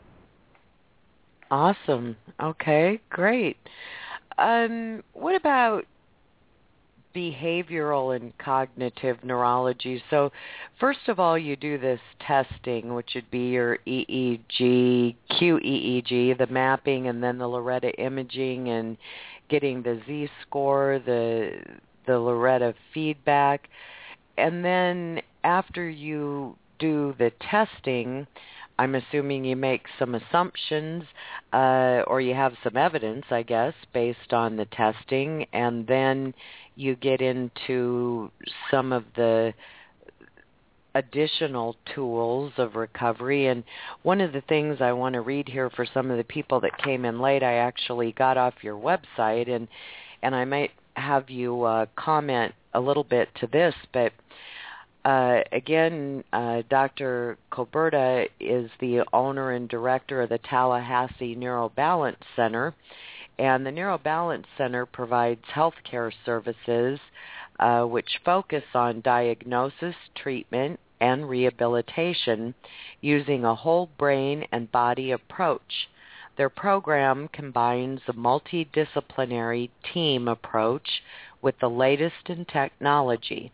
Awesome. Okay, great. What about behavioral and cognitive neurology? So first of all, you do this testing, which would be your EEG, QEEG, the mapping, and then the Loretta imaging, and getting the Z-score, the Loretta feedback. And then after you do the testing, I'm assuming you make some assumptions, or you have some evidence, I guess, based on the testing, and then you get into some of the additional tools of recovery. And one of the things I want to read here for some of the people that came in late, I actually got off your website, and I might have you comment a little bit to this, but again, Dr. Coberta is the owner and director of the Tallahassee Neurobalance Center, and the Neurobalance Center provides healthcare services which focus on diagnosis, treatment, and rehabilitation using a whole brain and body approach. Their program combines a multidisciplinary team approach with the latest in technology.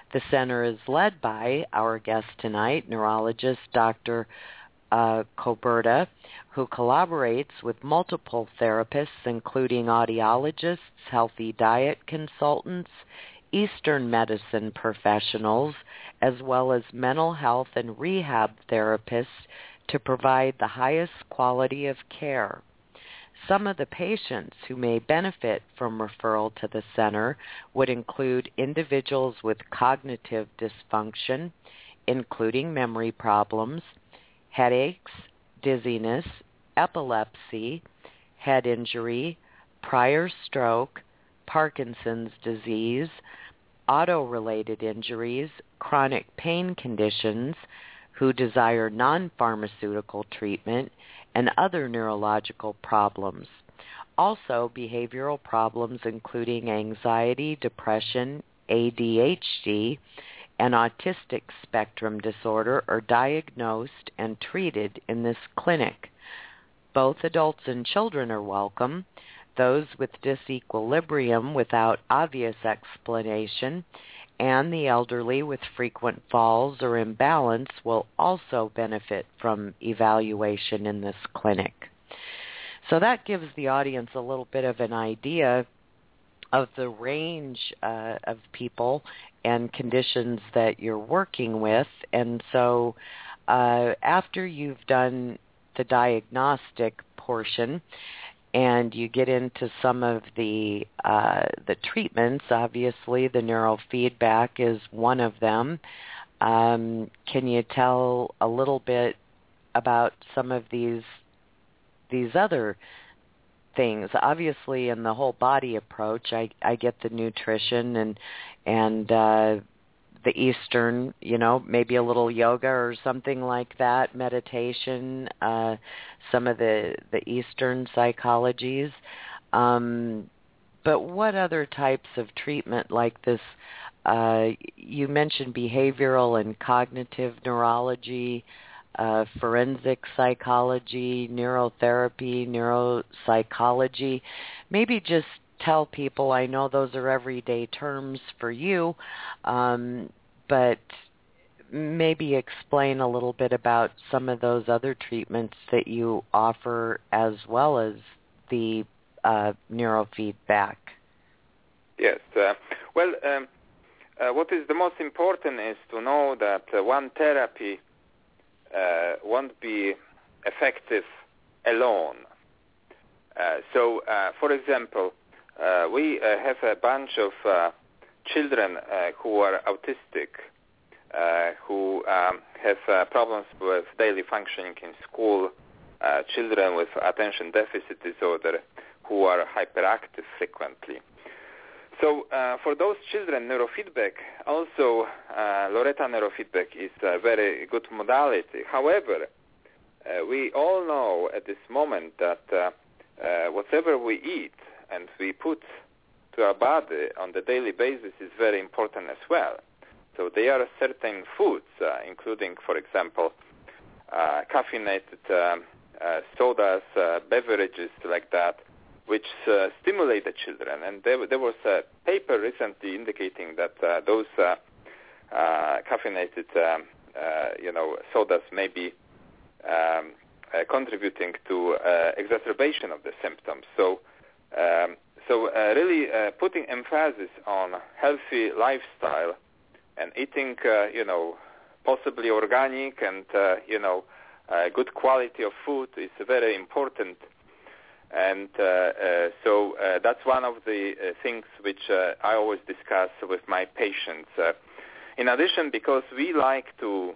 The center is led by our guest tonight, neurologist Dr. Coberta, who collaborates with multiple therapists, including audiologists, healthy diet consultants, Eastern medicine professionals, as well as mental health and rehab therapists to provide the highest quality of care. Some of the patients who may benefit from referral to the center would include individuals with cognitive dysfunction, including memory problems, headaches, dizziness, epilepsy, head injury, prior stroke, Parkinson's disease, auto-related injuries, chronic pain conditions, who desire non-pharmaceutical treatment, and other neurological problems. Also, behavioral problems including anxiety, depression, ADHD, and autistic spectrum disorder are diagnosed and treated in this clinic. Both adults and children are welcome. Those with disequilibrium without obvious explanation and the elderly with frequent falls or imbalance will also benefit from evaluation in this clinic. So that gives the audience a little bit of an idea of the range of people and conditions that you're working with. And so after you've done the diagnostic portion and you get into some of the treatments, obviously the neurofeedback is one of them. Can you tell a little bit about some of these other things? Obviously, in the whole body approach, I get the nutrition and the Eastern, maybe a little yoga or something like that, meditation, some of the Eastern psychologies. But what other types of treatment like this? You mentioned behavioral and cognitive neurology, forensic psychology, neurotherapy, neuropsychology. Maybe just tell people, I know those are everyday terms for you, but maybe explain a little bit about some of those other treatments that you offer as well as the neurofeedback. Yes. What is the most important is to know that one therapy won't be effective alone. For example, we have a bunch of children who are autistic, who have problems with daily functioning in school, children with attention deficit disorder who are hyperactive frequently. So for those children, neurofeedback, also Loretta neurofeedback is a very good modality. However, we all know at this moment that whatever we eat and we put to our body on the daily basis is very important as well. So there are certain foods, including, for example, caffeinated sodas, beverages like that, which stimulate the children. And there was a paper recently indicating that those caffeinated, sodas may be contributing to exacerbation of the symptoms. So really putting emphasis on healthy lifestyle and eating, possibly organic and, good quality of food is very important. And so that's one of the things which I always discuss with my patients. In addition, because we like to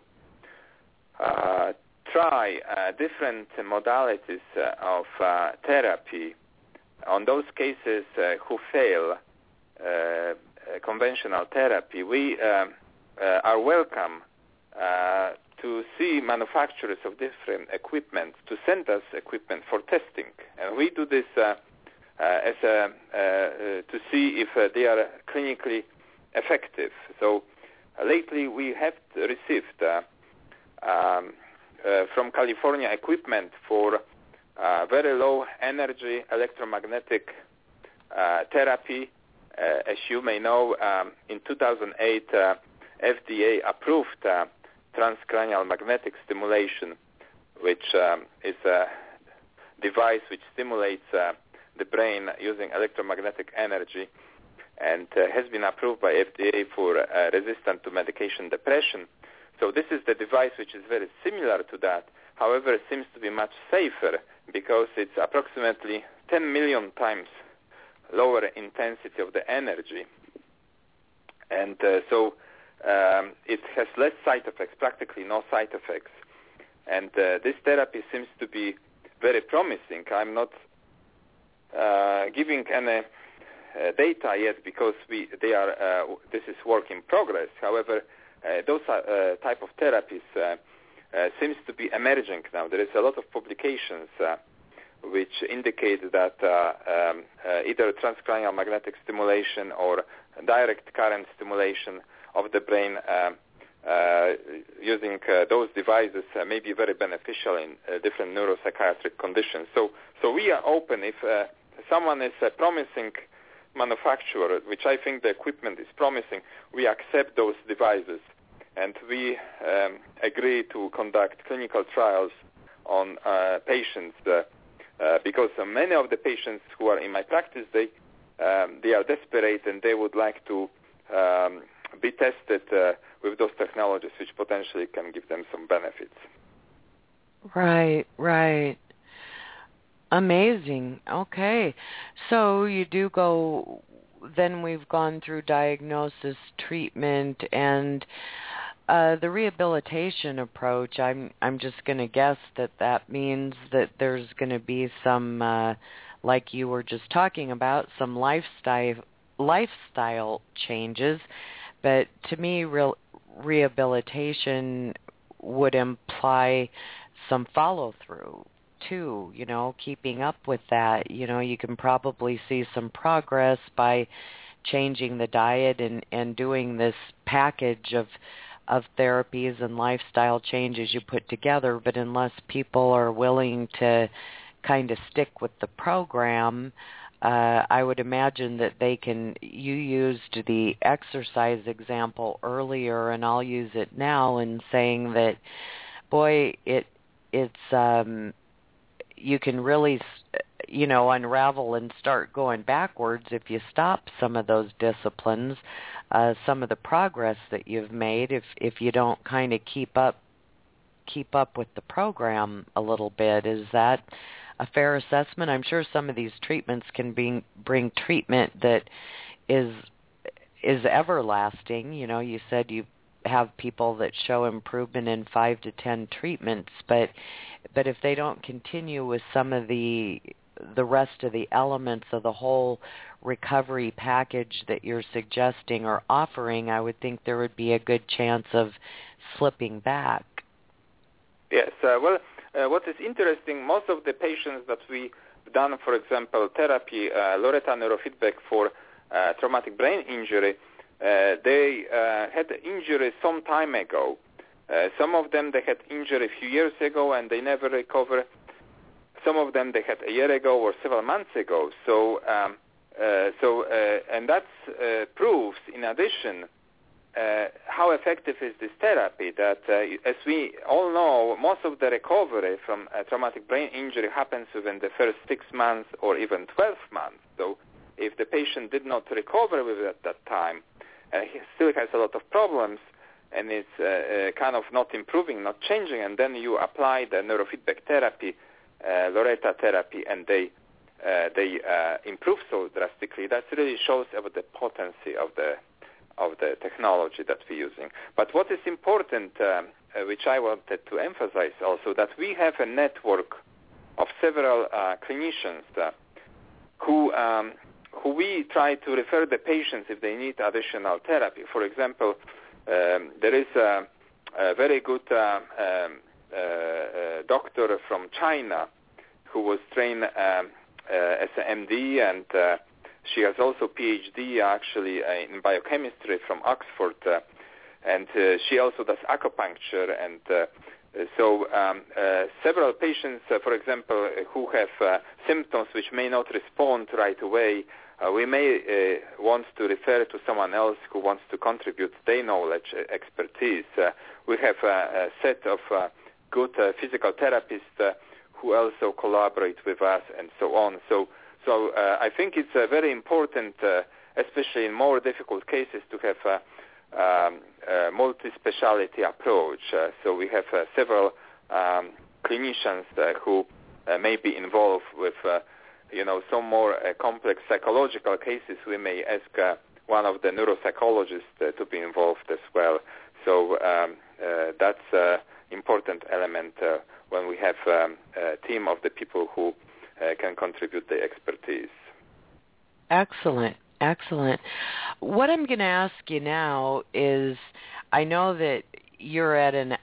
try different modalities of therapy on those cases who fail conventional therapy, we are welcome to see manufacturers of different equipment to send us equipment for testing, and we do this as to see if they are clinically effective. So lately we have received from California equipment for very low energy electromagnetic therapy. As you may know, in 2008 FDA-approved transcranial magnetic stimulation, which is a device which stimulates the brain using electromagnetic energy, and has been approved by FDA for resistant to medication depression. So this is the device which is very similar to that. However, it seems to be much safer because it's approximately 10 million times lower intensity of the energy. And so it has less side effects, practically no side effects. And this therapy seems to be very promising. I'm not giving any data yet because this is work in progress. However, those type of therapies seems to be emerging now. There is a lot of publications which indicate that either transcranial magnetic stimulation or direct current stimulation of the brain using those devices may be very beneficial in different neuropsychiatric conditions. So we are open if someone is a promising manufacturer, which I think the equipment is promising, we accept those devices, and we agree to conduct clinical trials on patients because many of the patients who are in my practice, they are desperate and they would like to be tested with those technologies which potentially can give them some benefits. Right. Amazing. Okay. So you do go, then we've gone through diagnosis, treatment, and the rehabilitation approach. I'm just going to guess that means that there's going to be some, like you were just talking about, some lifestyle changes. But to me, rehabilitation would imply some follow-through too, keeping up with that. You can probably see some progress by changing the diet and doing this package of therapies and lifestyle changes you put together. But unless people are willing to kind of stick with the program, I would imagine that you used the exercise example earlier, and I'll use it now in saying that, boy, it's you can really, unravel and start going backwards if you stop some of those disciplines, some of the progress that you've made if you don't kind of keep up with the program a little bit. Is that a fair assessment? I'm sure some of these treatments can bring treatment that is everlasting. You said you have people that show improvement in 5 to 10 treatments, but if they don't continue with some of the rest of the elements of the whole recovery package that you're suggesting or offering, I would think there would be a good chance of slipping back. Yes. What is interesting, most of the patients that we've done, for example, therapy, Loretta neurofeedback for traumatic brain injury, they had injury some time ago. Some of them, they had injury a few years ago and they never recover. Some of them, they had a year ago or several months ago. So and that proves, in addition, how effective is this therapy, that as we all know, most of the recovery from a traumatic brain injury happens within the first 6 months or even 12 months. So if the patient did not recover within that time, he still has a lot of problems, and it's kind of not improving, not changing, and then you apply the neurofeedback therapy, Loretta therapy, and they improve so drastically. That really shows about the potency of the technology that we're using. But what is important, which I wanted to emphasize also, that we have a network of several clinicians who we try to refer the patients if they need additional therapy. For example, there is a very good doctor from China who was trained as an MD, and she has also PhD actually in biochemistry from Oxford, and she also does acupuncture, and Several patients, for example, who have symptoms which may not respond right away, we may want to refer to someone else who wants to contribute their knowledge, expertise. We have a set of good physical therapists who also collaborate with us, and so on. So I think it's very important, especially in more difficult cases, to have a multi-speciality approach. So we have several clinicians who may be involved with, some more complex psychological cases. We may ask one of the neuropsychologists to be involved as well. So that's an important element when we have a team of the people who can contribute their expertise. Excellent. Excellent. What I'm going to ask you now is, I know that you're at an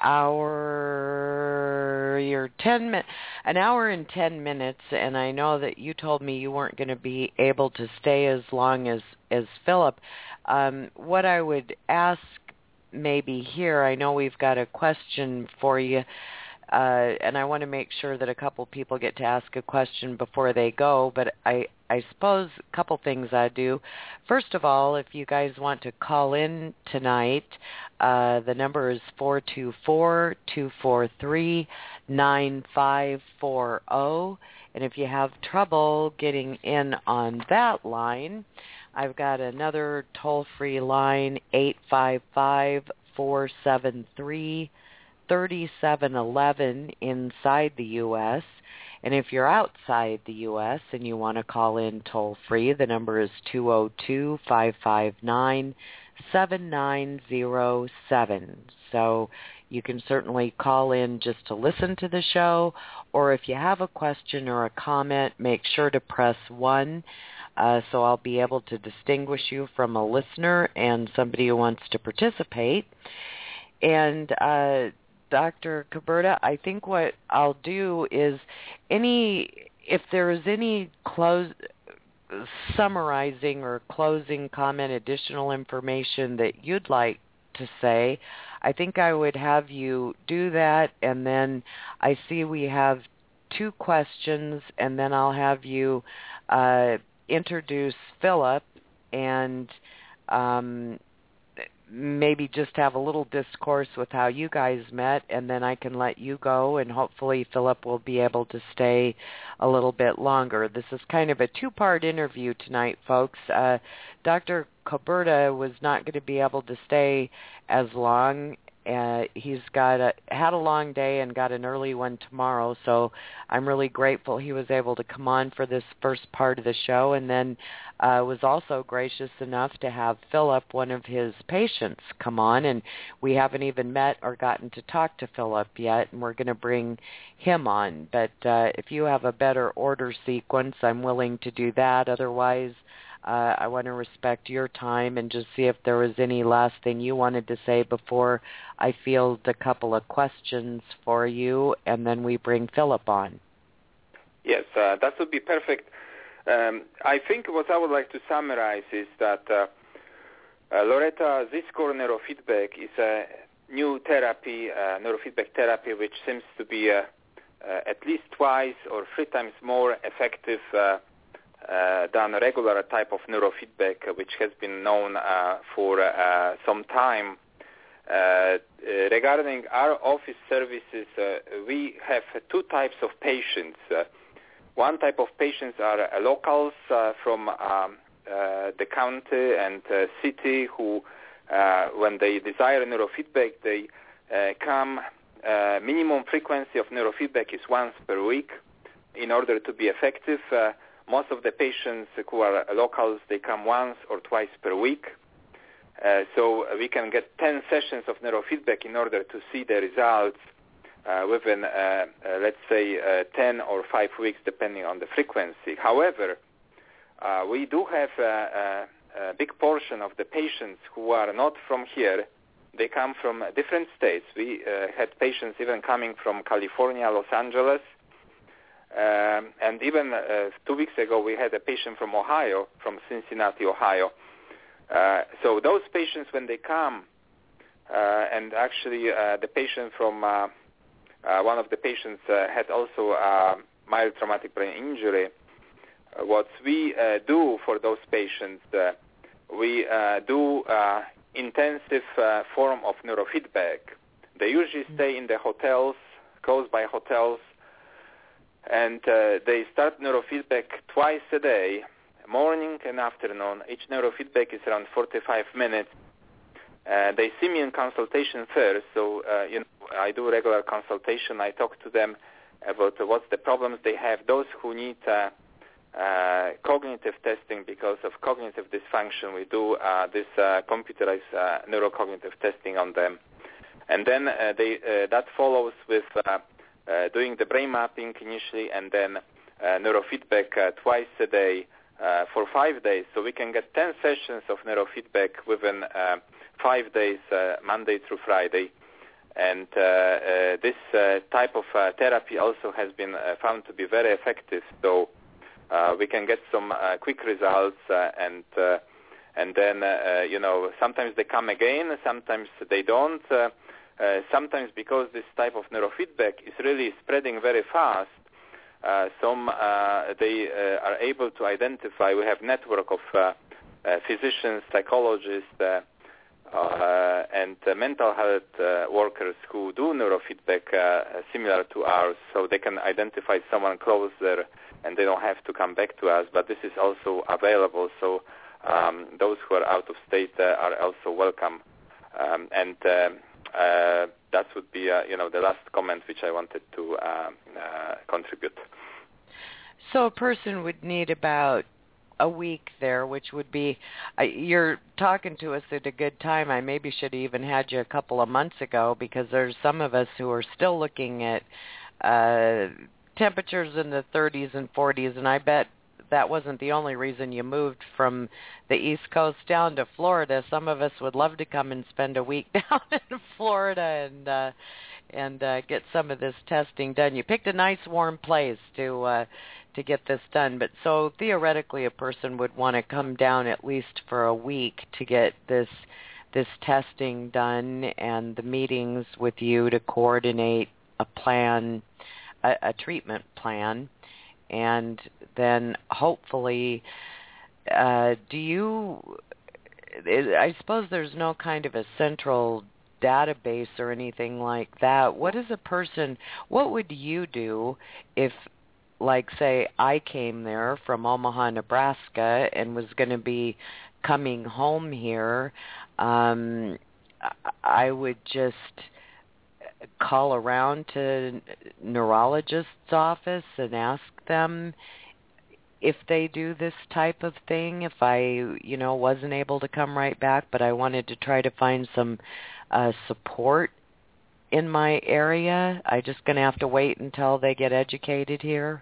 hour and 10 minutes, and I know that you told me you weren't going to be able to stay as long as Philip. What I would ask maybe here, I know we've got a question for you, and I want to make sure that a couple people get to ask a question before they go, but I suppose a couple things I do. First of all, if you guys want to call in tonight, the number is 424-243-9540, and if you have trouble getting in on that line, I've got another toll-free line, 855-473-3711 inside the U.S., and if you're outside the U.S. and you want to call in toll-free, the number is 202-559-7907. So you can certainly call in just to listen to the show, or if you have a question or a comment, make sure to press 1, so I'll be able to distinguish you from a listener and somebody who wants to participate. And Dr. Kuberta, I think what I'll do is if there is any summarizing or closing comment, additional information that you'd like to say, I think I would have you do that, and then I see we have 2 questions, and then I'll have you introduce Philip and maybe just have a little discourse with how you guys met, and then I can let you go, and hopefully Philip will be able to stay a little bit longer. This is kind of a 2-part interview tonight, folks. Dr. Kuberta was not going to be able to stay as long. He's had a long day and got an early one tomorrow, so I'm really grateful he was able to come on for this first part of the show, and then was also gracious enough to have Philip, one of his patients, come on, and we haven't even met or gotten to talk to Philip yet, and we're going to bring him on. But if you have a better order sequence, I'm willing to do that. Otherwise, I want to respect your time and just see if there was any last thing you wanted to say before I field a couple of questions for you, and then we bring Philip on. Yes, that would be perfect. I think what I would like to summarize is that Loretta, Z-score neurofeedback is a new therapy, neurofeedback therapy, which seems to be at least twice or 3 times more effective than a regular type of neurofeedback, which has been known for some time. Regarding our office services, we have 2 types of patients. One type of patients are locals from the county and city who, when they desire neurofeedback, they come. Minimum frequency of neurofeedback is once per week in order to be effective. Most of the patients who are locals, they come once or twice per week. So we can get 10 sessions of neurofeedback in order to see the results within, let's say, 10 or 5 weeks, depending on the frequency. However, we do have a big portion of the patients who are not from here. They come from different states. We had patients even coming from California, Los Angeles, and even 2 weeks ago, we had a patient from Ohio, from Cincinnati, Ohio. So those patients, when they come, and actually the patient from one of the patients had also mild traumatic brain injury. What we do for those patients, we do intensive form of neurofeedback. They usually stay in the hotels, close by hotels, and they start neurofeedback twice a day, morning and afternoon. Each neurofeedback is around 45 minutes. They see me in consultation first, so I do regular consultation. I talk to them about what's the problems they have. Those who need cognitive testing because of cognitive dysfunction, we do this computerized neurocognitive testing on them. And then that follows with doing the brain mapping initially, and then neurofeedback twice a day for 5 days. So we can get 10 sessions of neurofeedback within 5 days, Monday through Friday. And this type of therapy also has been found to be very effective. So we can get some quick results, and then sometimes they come again, sometimes they don't. Sometimes because this type of neurofeedback is really spreading very fast, they are able to identify. We have network of physicians, psychologists, and mental health workers who do neurofeedback similar to ours, so they can identify someone closer and they don't have to come back to us. But this is also available, so those who are out of state are also welcome. And that would be the last comment which I wanted to contribute. So a person would need about a week there, which would be, you're talking to us at a good time. I maybe should have even had you a couple of months ago, because there's some of us who are still looking at temperatures in the 30s and 40s, and I bet that wasn't the only reason you moved from the East Coast down to Florida. Some of us would love to come and spend a week down in Florida and get some of this testing done. You picked a nice warm place to get this done, but so theoretically a person would want to come down at least for a week to get this testing done and the meetings with you to coordinate a plan, a treatment plan. And then hopefully, I suppose there's no kind of a central database or anything like that. What would you do if, like, say, I came there from Omaha, Nebraska and was going to be coming home here? I would just call around to neurologist's office and ask them if they do this type of thing. If I, wasn't able to come right back, but I wanted to try to find some support in my area, I just going to have to wait until they get educated here?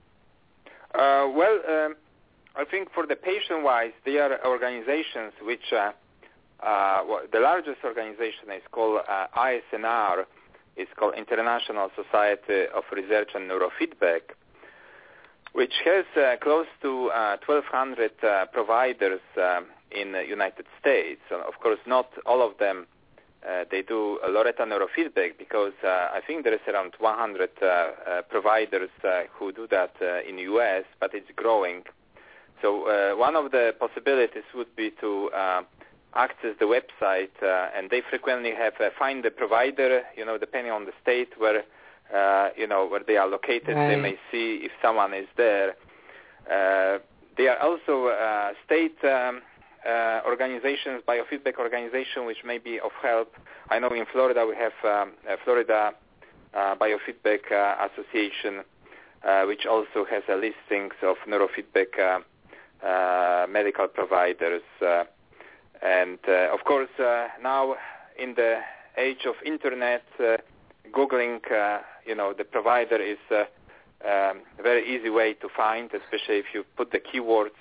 I think for the patient-wise, there are organizations which, the largest organization is called ISNR. It's called International Society of Research and Neurofeedback, which has close to 1,200 providers in the United States. And of course, not all of them, they do Loretta neurofeedback, because I think there is around 100 providers who do that in the U.S., but it's growing. So one of the possibilities would be to access the website, and they frequently have find the provider, depending on the state where they are located. Right. They may see if someone is there. There are also state organizations, biofeedback organization, which may be of help. I know in Florida we have Florida Biofeedback Association, which also has a listings of neurofeedback medical providers. And of course, now in the age of internet, Googling, the provider is a very easy way to find, especially if you put the keywords,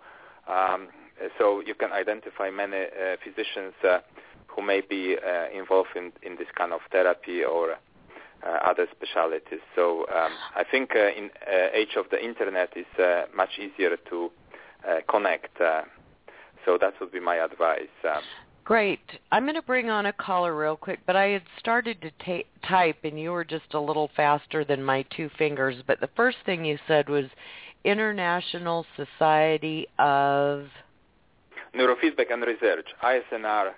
so you can identify many physicians who may be involved in this kind of therapy or other specialties. So I think in age of the internet is much easier to connect. So that would be my advice. Great. I'm going to bring on a caller real quick, but I had started to type, and you were just a little faster than my two fingers. But the first thing you said was International Society of Neurofeedback and Research, ISNR.org,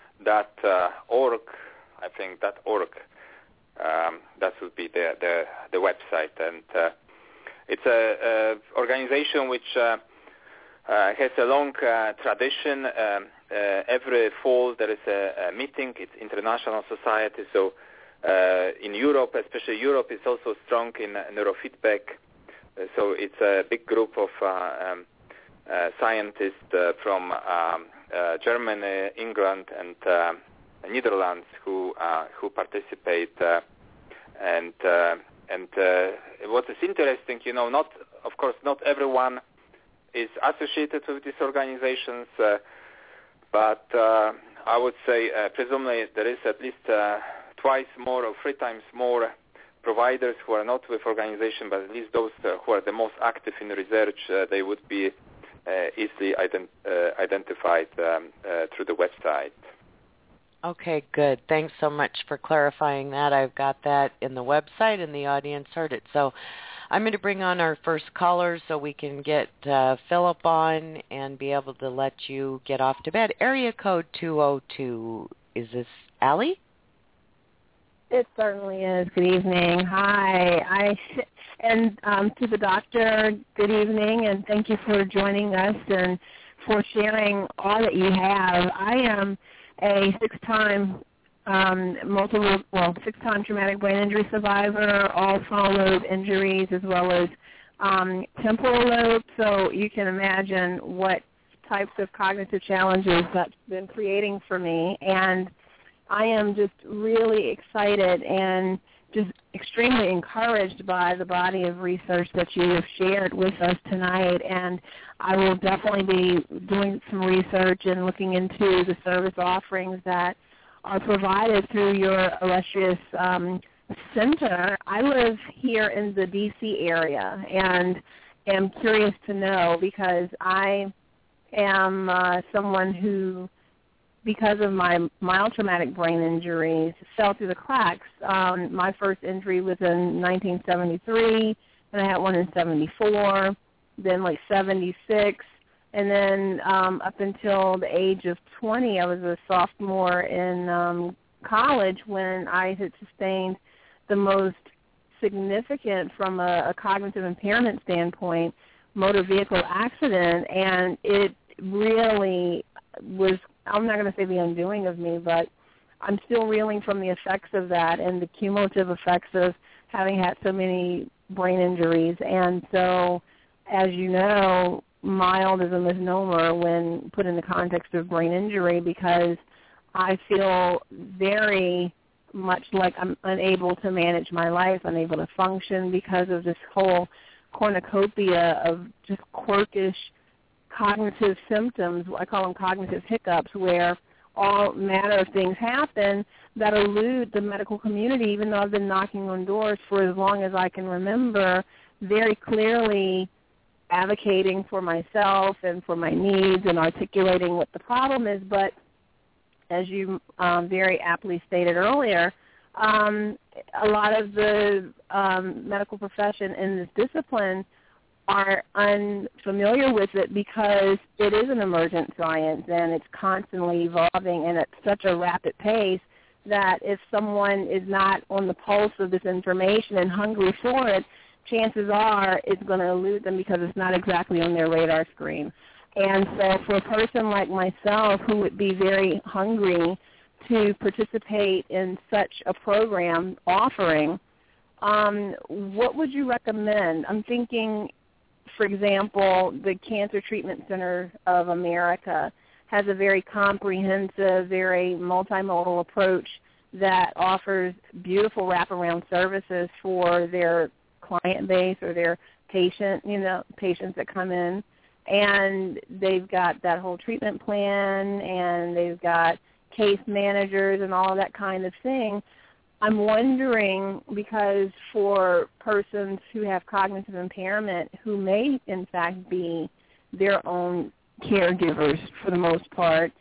I think, .org. That would be the website. And it's a organization which has a long tradition. Every fall there is a meeting. It's international society. So in Europe, especially Europe, is also strong in neurofeedback. So it's a big group of scientists from Germany, England, and Netherlands who participate. And what is interesting, of course, not everyone is associated with these organizations, but I would say presumably there is at least twice more or three times more providers who are not with organization, but at least those who are the most active in research, they would be easily identified through the website. Okay, good. Thanks so much for clarifying that. I've got that in the website, and the audience heard it. So I'm going to bring on our first caller so we can get Philip on and be able to let you get off to bed. Area code 202. Is this Allie? It certainly is. Good evening. Hi. And to the doctor, good evening, and thank you for joining us and for sharing all that you have. I am a six-time traumatic brain injury survivor, all frontal lobe injuries as well as temporal lobe. So you can imagine what types of cognitive challenges that's been creating for me. And I am just really excited and just extremely encouraged by the body of research that you have shared with us tonight, and I will definitely be doing some research and looking into the service offerings that are provided through your illustrious center. I live here in the D.C. area and am curious to know because I am someone who, because of my mild traumatic brain injuries, fell through the cracks. My first injury was in 1973, and I had one in 74, then like 76, and then up until the age of 20, I was a sophomore in college when I had sustained the most significant, from a cognitive impairment standpoint, motor vehicle accident, and it really was, I'm not going to say the undoing of me, but I'm still reeling from the effects of that and the cumulative effects of having had so many brain injuries. And so, as you know, mild is a misnomer when put in the context of brain injury, because I feel very much like I'm unable to manage my life, unable to function because of this whole cornucopia of just quirkish cognitive symptoms. I call them cognitive hiccups, where all manner of things happen that elude the medical community, even though I've been knocking on doors for as long as I can remember, very clearly advocating for myself and for my needs and articulating what the problem is. But as you very aptly stated earlier, a lot of the medical profession in this discipline are unfamiliar with it because it is an emergent science and it's constantly evolving and at such a rapid pace that if someone is not on the pulse of this information and hungry for it, chances are it's going to elude them because it's not exactly on their radar screen. And so for a person like myself who would be very hungry to participate in such a program offering, what would you recommend? I'm thinking, for example, the Cancer Treatment Center of America has a very comprehensive, very multimodal approach that offers beautiful wraparound services for their client base or their patients that come in. And they've got that whole treatment plan, and they've got case managers and all of that kind of thing. I'm wondering, because for persons who have cognitive impairment, who may in fact be their own caregivers for the most part,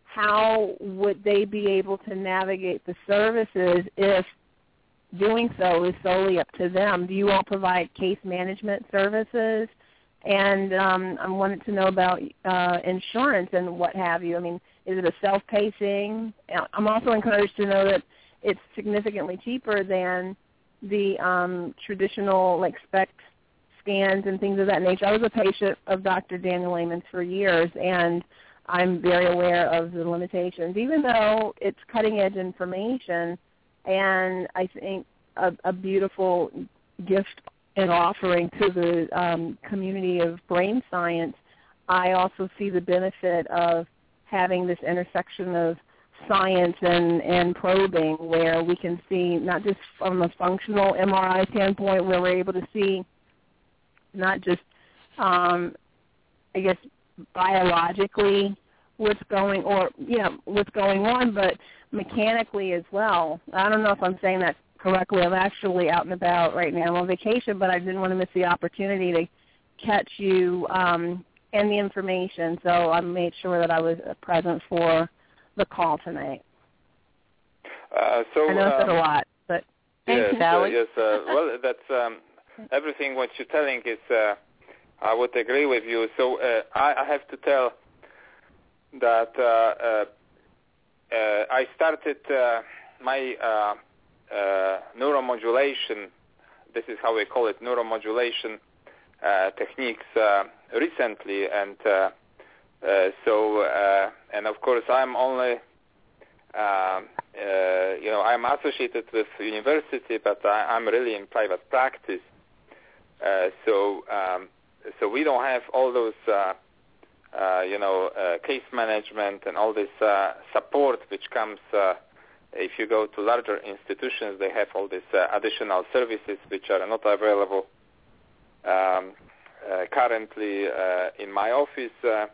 how would they be able to navigate the services if doing so is solely up to them? Do you all provide case management services? And I wanted to know about insurance and what have you. I mean, is it a self-pacing? I'm also encouraged to know that it's significantly cheaper than the traditional, like, SPECT scans and things of that nature. I was a patient of Dr. Daniel Amen's for years, and I'm very aware of the limitations, even though it's cutting-edge information and I think a beautiful gift and offering to the community of brain science. I also see the benefit of having this intersection of science and probing, where we can see not just from a functional MRI standpoint, where we're able to see not just, I guess, biologically what's going on, but mechanically as well. I don't know if I'm saying that correctly. I'm actually out and about right now. I'm on vacation, but I didn't want to miss the opportunity to catch you and the information, so I made sure that I was present for the call tonight. I know I said a lot, but yes, well, that's everything what you're telling is, I would agree with you. So I have to tell that I started my neuromodulation, this is how we call it, neuromodulation techniques recently, and and of course I'm only, I'm associated with university, but I'm really in private practice. So we don't have all those, case management and all this support which comes if you go to larger institutions. They have all these additional services which are not available currently in my office,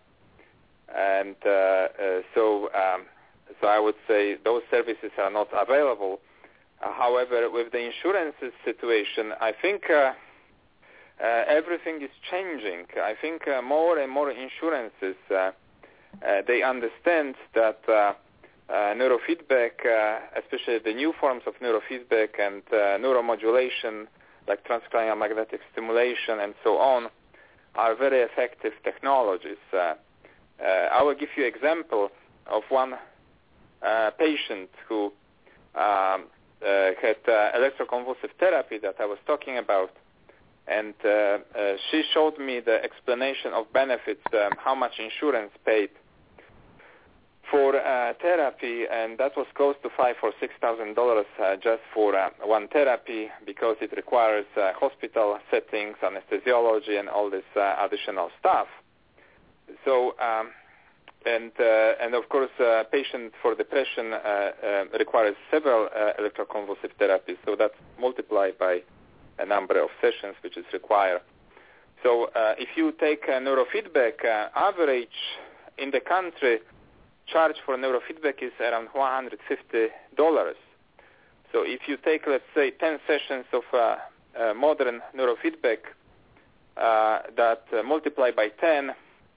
so I would say those services are not available. However, with the insurances situation, I think everything is changing. I think more and more insurances, they understand that neurofeedback, especially the new forms of neurofeedback and neuromodulation, like transcranial magnetic stimulation and so on, are very effective technologies. I will give you an example of one patient who had electroconvulsive therapy that I was talking about, and she showed me the explanation of benefits, how much insurance paid for therapy, and that was close to $5,000 or $6,000 just for one therapy, because it requires hospital settings, anesthesiology, and all this additional stuff. So, and of course, patient for depression requires several electroconvulsive therapies, so that's multiplied by a number of sessions which is required. So if you take neurofeedback, average in the country charge for neurofeedback is around $150. So if you take, let's say, 10 sessions of modern neurofeedback, that multiply by 10,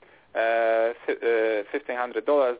$1,500,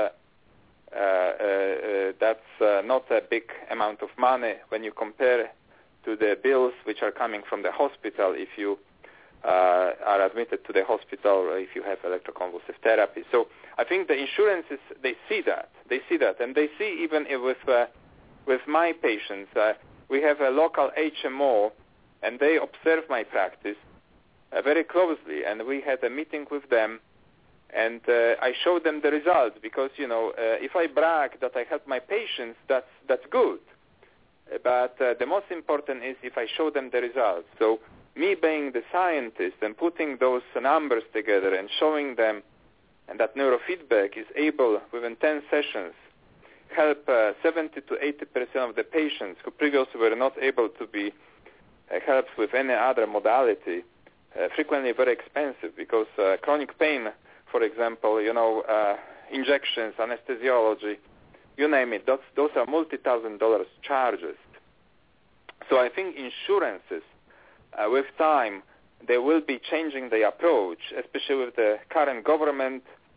that's not a big amount of money when you compare to the bills which are coming from the hospital if you are admitted to the hospital or if you have electroconvulsive therapy. So I think the insurances, they see that, and they see even with my patients. We have a local HMO, and they observe my practice very closely, and we had a meeting with them, and I showed them the results, because if I brag that I help my patients, that's good. But the most important is if I show them the results. So me being the scientist and putting those numbers together and showing them, and that neurofeedback is able, within 10 sessions, help 70 to 80% of the patients who previously were not able to be helped with any other modality, frequently very expensive, because chronic pain, for example, injections, anesthesiology, you name it, those are multi-$1,000 charges. So I think insurances, with time, they will be changing the approach, especially with the current government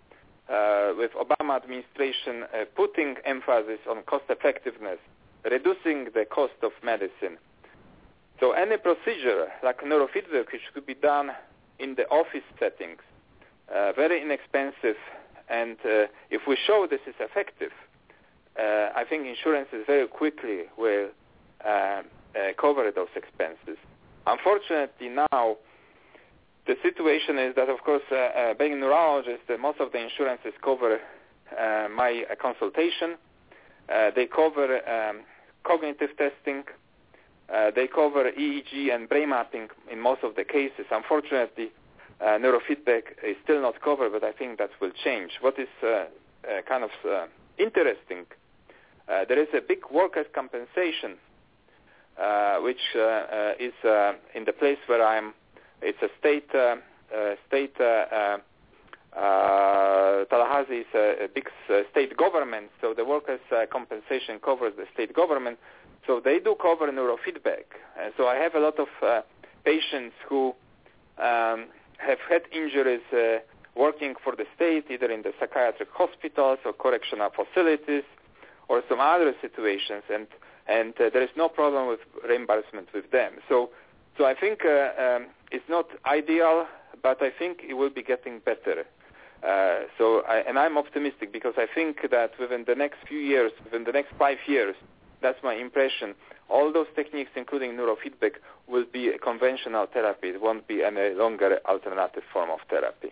with Obama administration putting emphasis on cost effectiveness, reducing the cost of medicine. So any procedure like neurofeedback, which could be done in the office settings, very inexpensive, and if we show this is effective, I think insurances very quickly will cover those expenses. Unfortunately now, the situation is that, of course, being a neurologist, most of the insurances cover my consultation. They cover cognitive testing. They cover EEG and brain mapping in most of the cases. Unfortunately, neurofeedback is still not covered, but I think that will change. What is kind of interesting, there is a big workers' compensation, which is in the place where I'm. It's a state. Tallahassee is a big state government, so the workers' compensation covers the state government. So they do cover neurofeedback. And so I have a lot of patients who have had injuries working for the state, either in the psychiatric hospitals or correctional facilities or some other situations, and there is no problem with reimbursement with them. So I think it's not ideal, but I think it will be getting better. And I'm optimistic because I think that within the next few years, within the next 5 years, that's my impression, all those techniques, including neurofeedback, will be a conventional therapy. It won't be any longer alternative form of therapy.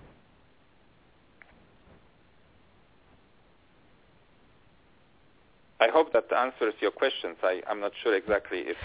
I hope that answers your questions. I'm not sure exactly if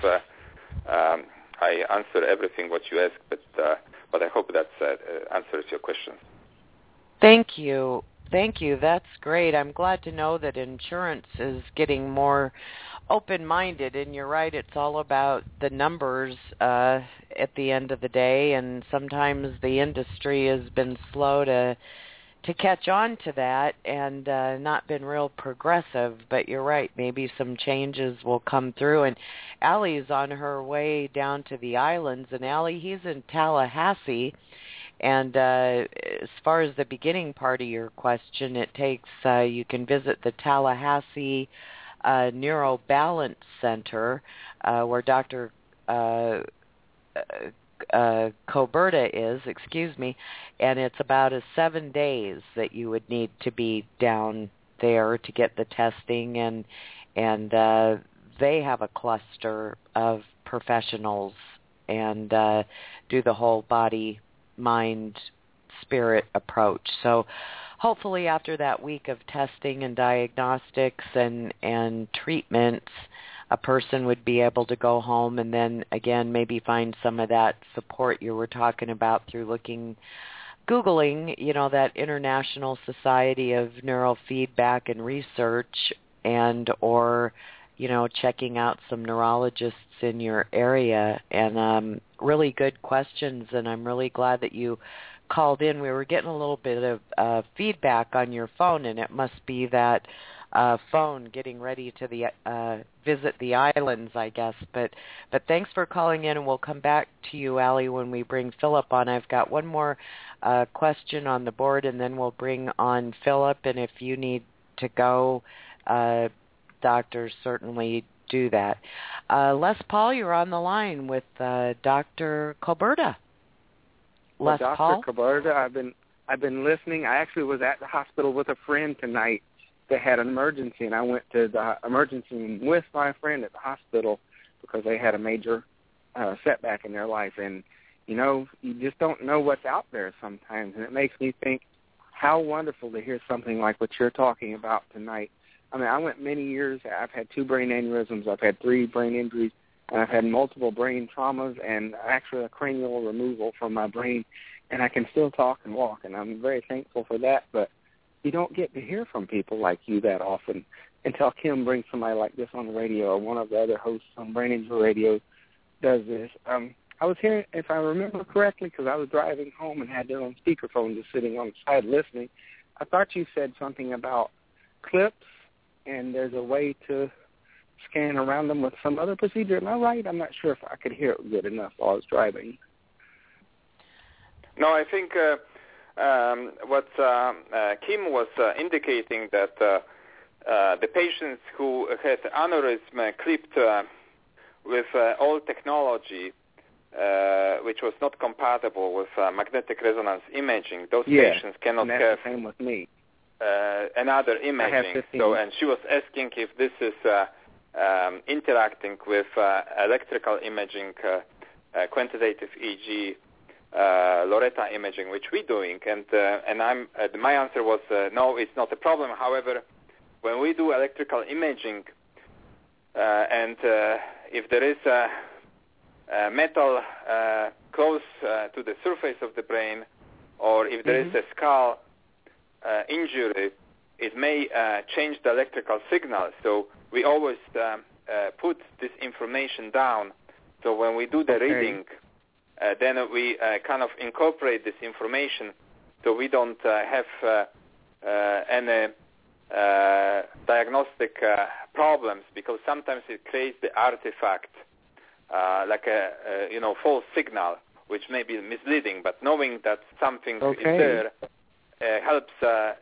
I answer everything what you asked, but I hope that answers your questions. Thank you. Thank you. That's great. I'm glad to know that insurance is getting more open-minded, and you're right, it's all about the numbers at the end of the day, and sometimes the industry has been slow to catch on to that and not been real progressive, but you're right, maybe some changes will come through. And Allie's on her way down to the islands, and Allie, he's in Tallahassee. And as far as the beginning part of your question, it takes, you can visit the Tallahassee Neurobalance Center, where Dr. Coberta is, and it's about 7 days that you would need to be down there to get the testing, and they have a cluster of professionals and do the whole body, mind, spirit approach. So hopefully after that week of testing and diagnostics and treatments, a person would be able to go home and then, again, maybe find some of that support you were talking about through Googling, that International Society of Neurofeedback and Research, and or, checking out some neurologists in your area. And really good questions, and I'm really glad that you called in. We were getting a little bit of feedback on your phone, and it must be that phone getting ready to visit the islands, I guess. But thanks for calling in, and we'll come back to you, Allie, when we bring Philip on. I've got one more question on the board, and then we'll bring on Philip. And if you need to go, doctors certainly do that. Les Paul, you're on the line with Dr. Coberta. Well, Les Paul? Dr. Coberta, I've been listening. I actually was at the hospital with a friend tonight that had an emergency, and I went to the emergency room with my friend at the hospital because they had a major setback in their life. And, you just don't know what's out there sometimes, and it makes me think how wonderful to hear something like what you're talking about tonight. I mean, I went many years. I've had 2 brain aneurysms. I've had 3 brain injuries, and I've had multiple brain traumas and actually a cranial removal from my brain, and I can still talk and walk, and I'm very thankful for that. But you don't get to hear from people like you that often until Kim brings somebody like this on the radio, or one of the other hosts on Brain Injury Radio does this. I was hearing, if I remember correctly, because I was driving home and had it on speakerphone just sitting on the side listening, I thought you said something about clips, and there's a way to scan around them with some other procedure. Am I right? I'm not sure if I could hear it good enough while I was driving. No, I think what Kim was indicating, that the patients who had aneurysm clipped with old technology, which was not compatible with magnetic resonance imaging, those patients cannot have the same with me. Another imaging. So, and she was asking if this is interacting with electrical imaging, quantitative EEG, Loretta imaging, which we're doing, and my answer was no, it's not a problem. However, when we do electrical imaging, and if there is a metal close to the surface of the brain, or if there is a skull injury, it may change the electrical signal. So we always put this information down. So when we do the reading, then we kind of incorporate this information, so we don't have any diagnostic problems, because sometimes it creates the artifact, like a false signal, which may be misleading. But knowing that something is there helps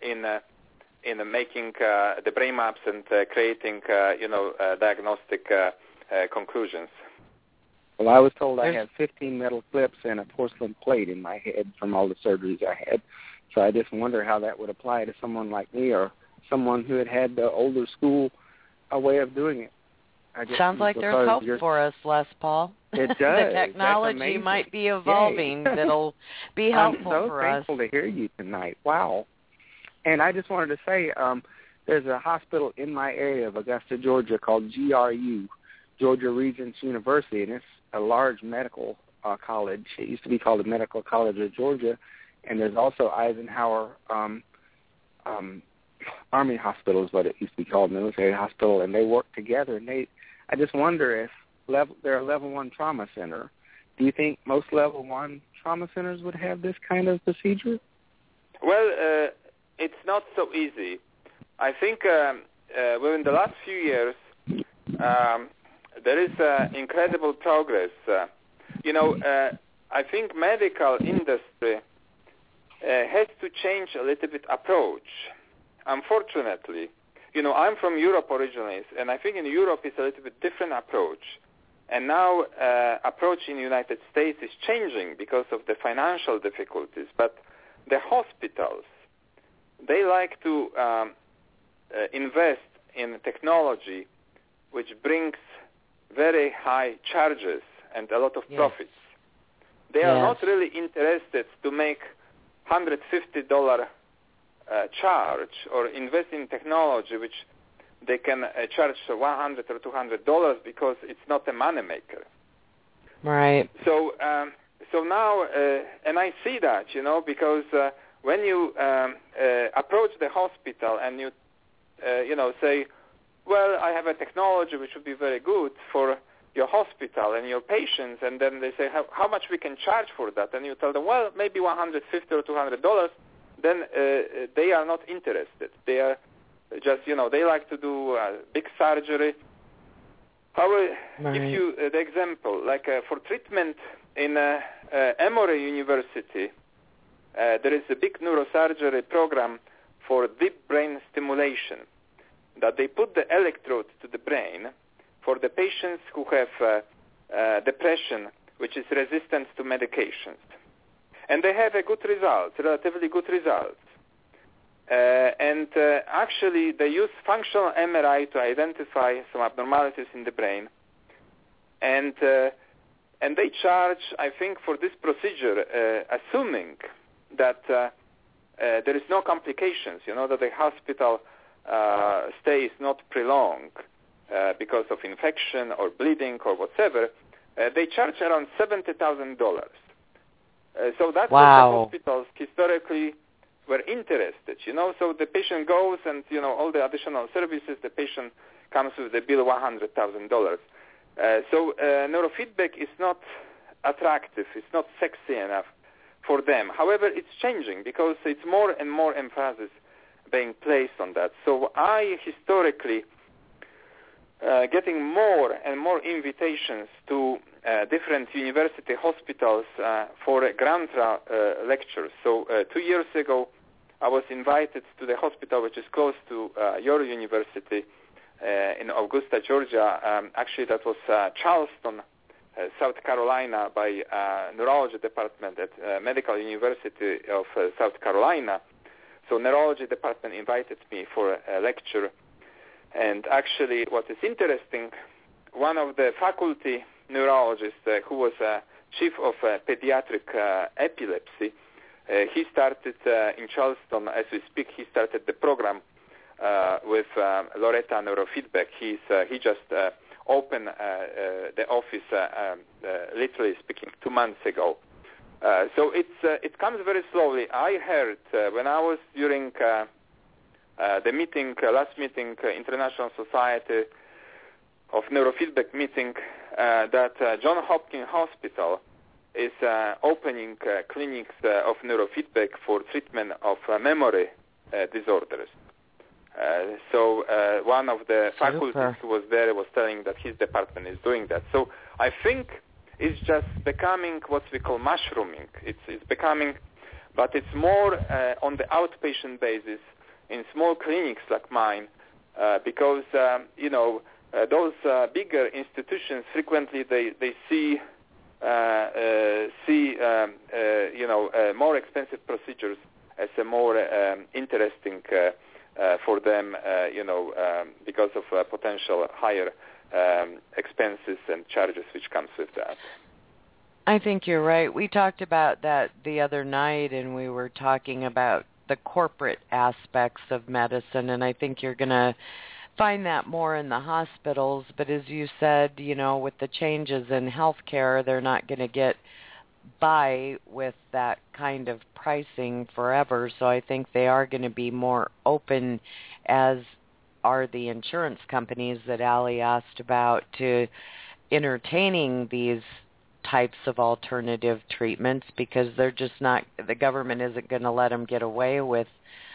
in making the brain maps and creating diagnostic conclusions. Well, I was told I had 15 metal clips and a porcelain plate in my head from all the surgeries I had. So I just wonder how that would apply to someone like me, or someone who had the older school way of doing it. Sounds like there's hope for us, Les Paul. It does. The technology might be evolving that'll be helpful for us. I'm so thankful to hear you tonight. Wow. And I just wanted to say there's a hospital in my area of Augusta, Georgia called GRU, Georgia Regents University, and it's a large medical college. It used to be called the Medical College of Georgia, and there's also Eisenhower Army Hospital is what it used to be called, military hospital, and they work together. And I just wonder if they're a level 1 trauma center. Do you think most level 1 trauma centers would have this kind of procedure? Well, it's not so easy. I think within the last few years, there is incredible progress. I think medical industry has to change a little bit approach. Unfortunately, I'm from Europe originally, and I think in Europe it's a little bit different approach. And now approach in the United States is changing because of the financial difficulties. But the hospitals, they like to invest in technology which brings very high charges and a lot of profits. They are not really interested to make $150 charge or invest in technology which they can charge $100 or $200 because it's not a moneymaker. Right. So now, and I see that, because when you approach the hospital and you, say, well, I have a technology which would be very good for your hospital and your patients, and then they say, how much we can charge for that? And you tell them, well, maybe $150 or $200, then they are not interested. They are just, they like to do big surgery. However, if you, the example, like for treatment in Emory University, there is a big neurosurgery program for deep brain stimulation, that they put the electrode to the brain for the patients who have depression, which is resistant to medications. And they have a good result, relatively good results. And actually, they use functional MRI to identify some abnormalities in the brain. And they charge, I think, for this procedure, assuming that there is no complications, that the hospital stay is not prolonged because of infection or bleeding or whatever, they charge around $70,000. So that's what the hospitals historically were interested, So the patient goes and, all the additional services, the patient comes with the bill $100,000. So neurofeedback is not attractive. It's not sexy enough for them. However, it's changing because it's more and more emphasis being placed on that. So I historically getting more and more invitations to different university hospitals for grant lectures. So 2 years ago, I was invited to the hospital which is close to your university in Augusta, Georgia. Actually, that was Charleston, South Carolina, by neurology department at Medical University of South Carolina. So neurology department invited me for a lecture. And actually, what is interesting, one of the faculty neurologists who was chief of pediatric epilepsy, he started in Charleston, as we speak, he started the program with Loretta Neurofeedback. He just opened the office, literally speaking, 2 months ago. So it comes very slowly. I heard when I was during the meeting, last meeting, International Society of Neurofeedback meeting, that Johns Hopkins Hospital is opening clinics of neurofeedback for treatment of memory disorders. So one of the faculties who was there was telling that his department is doing that. So I think it's just becoming what we call mushrooming. It's becoming, but it's more on the outpatient basis in small clinics like mine, because those bigger institutions frequently they see more expensive procedures as a more interesting for them, because of potential higher expenses and charges which comes with that. I think you're right. We talked about that the other night, and we were talking about the corporate aspects of medicine, and I think you're going to find that more in the hospitals. But as you said, with the changes in healthcare, they're not going to get by with that kind of pricing forever. So I think they are going to be more open, as are the insurance companies that Allie asked about, to entertaining these types of alternative treatments, because they're just not, the government isn't going to let them get away with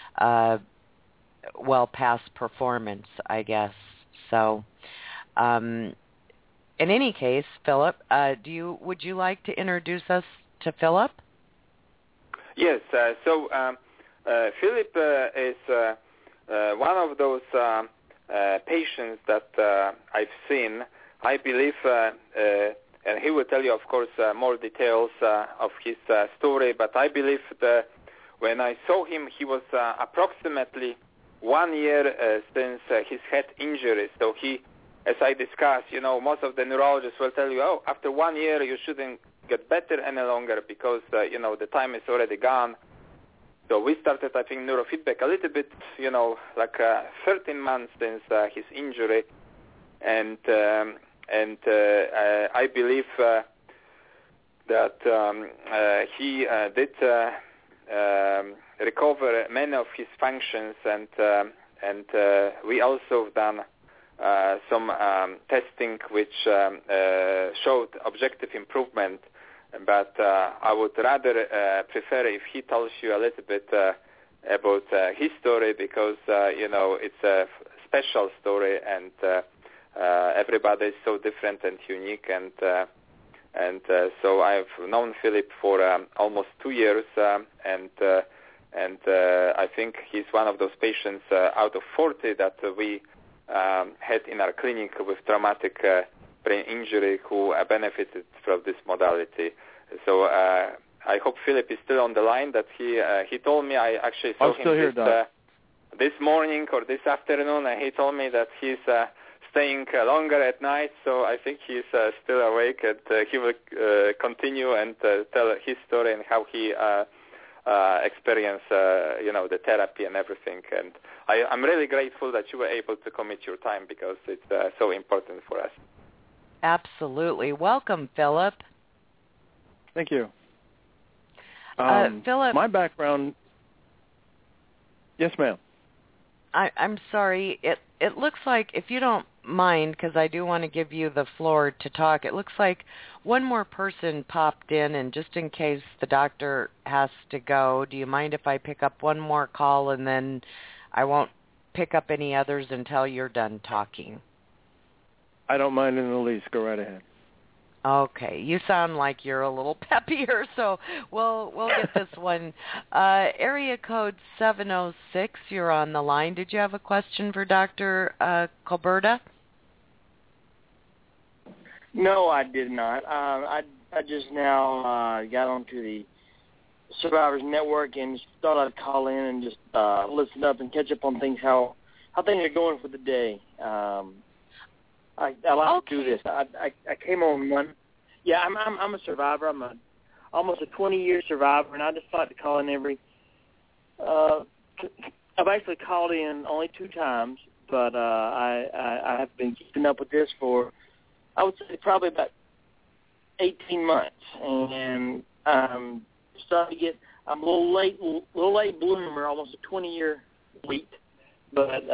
past performance, I guess. So in any case, Philip, would you like to introduce us to Philip? Yes. So Philip is one of those patients that I've seen. I believe, and he will tell you, of course, more details of his story, but I believe that when I saw him, he was approximately 1 year since his head injury. So he, as I discussed, most of the neurologists will tell you, after 1 year you shouldn't get better any longer because, the time is already gone. So we started, I think, neurofeedback a little bit, 13 months since his injury. And I believe that he did recover many of his functions, and we also done some testing which showed objective improvement. But I would rather prefer if he tells you a little bit about his story, because it's a special story, and everybody is so different and unique, and so I've known Philip for almost 2 years, and I think he's one of those patients out of 40 that we had in our clinic with traumatic brain injury who benefited from this modality. So I hope Philip is still on the line. That he told me, I actually saw him this morning or this afternoon, and he told me that he's staying longer at night, so I think he's still awake, and he will continue and tell his story and how he experienced, the therapy and everything. And I'm really grateful that you were able to commit your time, because it's so important for us. Absolutely. Welcome, Philip. Thank you. Philip, my background... Yes, ma'am. I'm sorry. It looks like, if you don't mind, because I do want to give you the floor to talk, it looks like one more person popped in, and just in case the doctor has to go, do you mind if I pick up one more call, and then I won't pick up any others until you're done talking? I don't mind in the least. Go right ahead. Okay, you sound like you're a little peppier, so we'll get this one. Area code 706, you're on the line. Did you have a question for Dr. Coberta? No, I did not. I just now got onto the Survivors Network and just thought I'd call in and just listen up and catch up on things, how things are going for the day. I like to do this. I came on one. Yeah, I'm a survivor. I'm almost a 20-year survivor, and I just like to call in every. I've actually called in only 2 times, but I have been keeping up with this for, I would say, probably about 18 months, and I'm starting to get. I'm a little late bloomer, almost a 20-year wait, but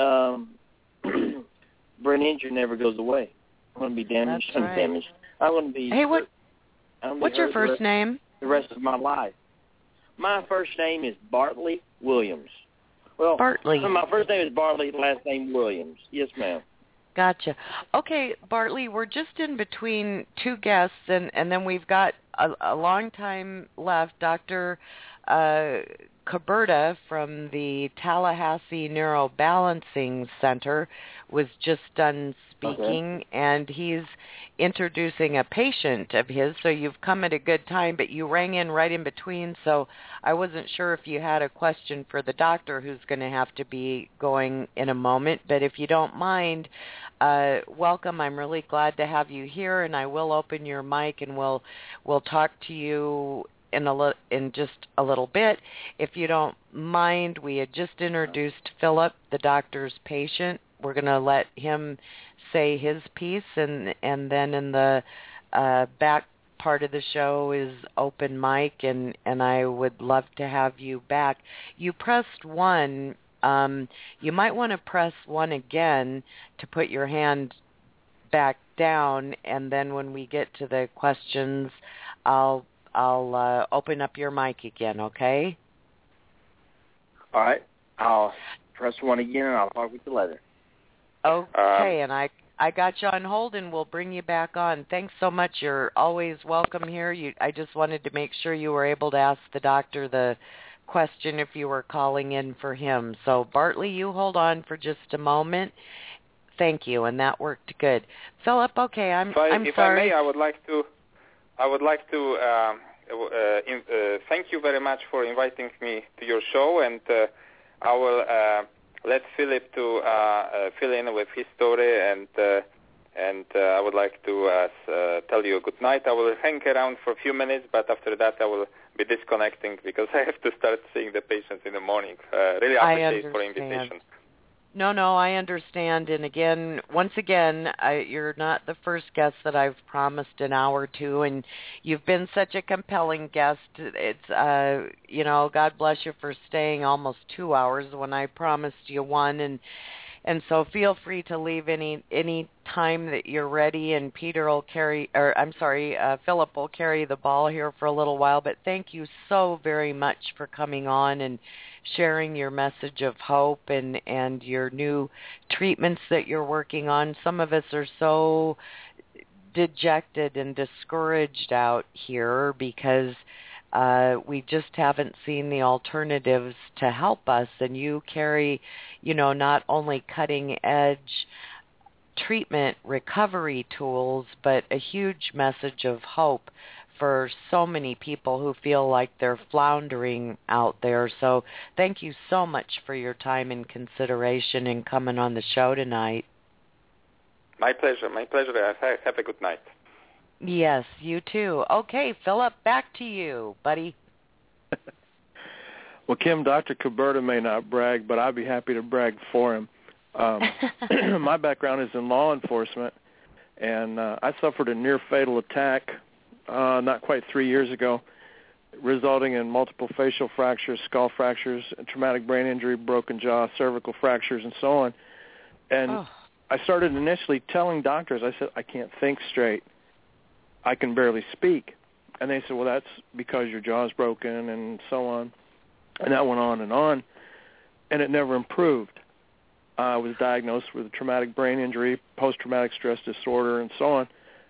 brain injury never goes away. I'm going to be damaged. That's right. Damaged. I'm going to be. Hey, what's your first name? The rest of my life. My first name is Bartley Williams. Well, Bartley. My first name is Bartley, last name Williams. Yes, ma'am. Gotcha. Okay, Bartley, we're just in between 2 guests, and then we've got a long time left. Dr. Coberta from the Tallahassee Neurobalancing Center was just done speaking, and he's introducing a patient of his, so you've come at a good time, but you rang in right in between, so I wasn't sure if you had a question for the doctor who's going to have to be going in a moment, but if you don't mind, welcome. I'm really glad to have you here, and I will open your mic, and we'll talk to you in just a little bit. If you don't mind, we had just introduced Philip, the doctor's patient. We're going to let him say his piece, and then in the back part of the show is open mic, and I would love to have you back. You pressed 1. You might want to press 1 again to put your hand back down, and then when we get to the questions, I'll open up your mic again, okay? All right. I'll press 1 again, and I'll talk with you later. Okay, and I got you on hold, and we'll bring you back on. Thanks so much. You're always welcome here. I just wanted to make sure you were able to ask the doctor the question if you were calling in for him. So, Bartley, you hold on for just a moment. Thank you, and that worked good. Philip, okay, I'm sorry. If I may, I would like to thank you very much for inviting me to your show, and I will let Philip to fill in with his story, and I would like to tell you good night. I will hang around for a few minutes, but after that I will be disconnecting because I have to start seeing the patients in the morning. Really appreciate for invitation. No, I understand. And once again, you're not the first guest that I've promised an hour to, and you've been such a compelling guest. It's, God bless you for staying almost 2 hours when I promised you 1, and so feel free to leave any time that you're ready, and Philip will carry the ball here for a little while, but thank you so very much for coming on and sharing your message of hope and your new treatments that you're working on. Some of us are so dejected and discouraged out here because we just haven't seen the alternatives to help us, and you carry, not only cutting-edge treatment recovery tools, but a huge message of hope for so many people who feel like they're floundering out there. So thank you so much for your time and consideration in coming on the show tonight. My pleasure. Have a good night. Yes, you too. Okay, Philip, back to you, buddy. Well, Kim, Dr. Coberta may not brag, but I'd be happy to brag for him. My background is in law enforcement, and I suffered a near-fatal attack not quite 3 years ago, resulting in multiple facial fractures, skull fractures, traumatic brain injury, broken jaw, cervical fractures, and so on. And I started initially telling doctors, I said, I can't think straight. I can barely speak. And they said, well, that's because your jaw's broken and so on. And that went on, and it never improved. I was diagnosed with a traumatic brain injury, post-traumatic stress disorder, and so on.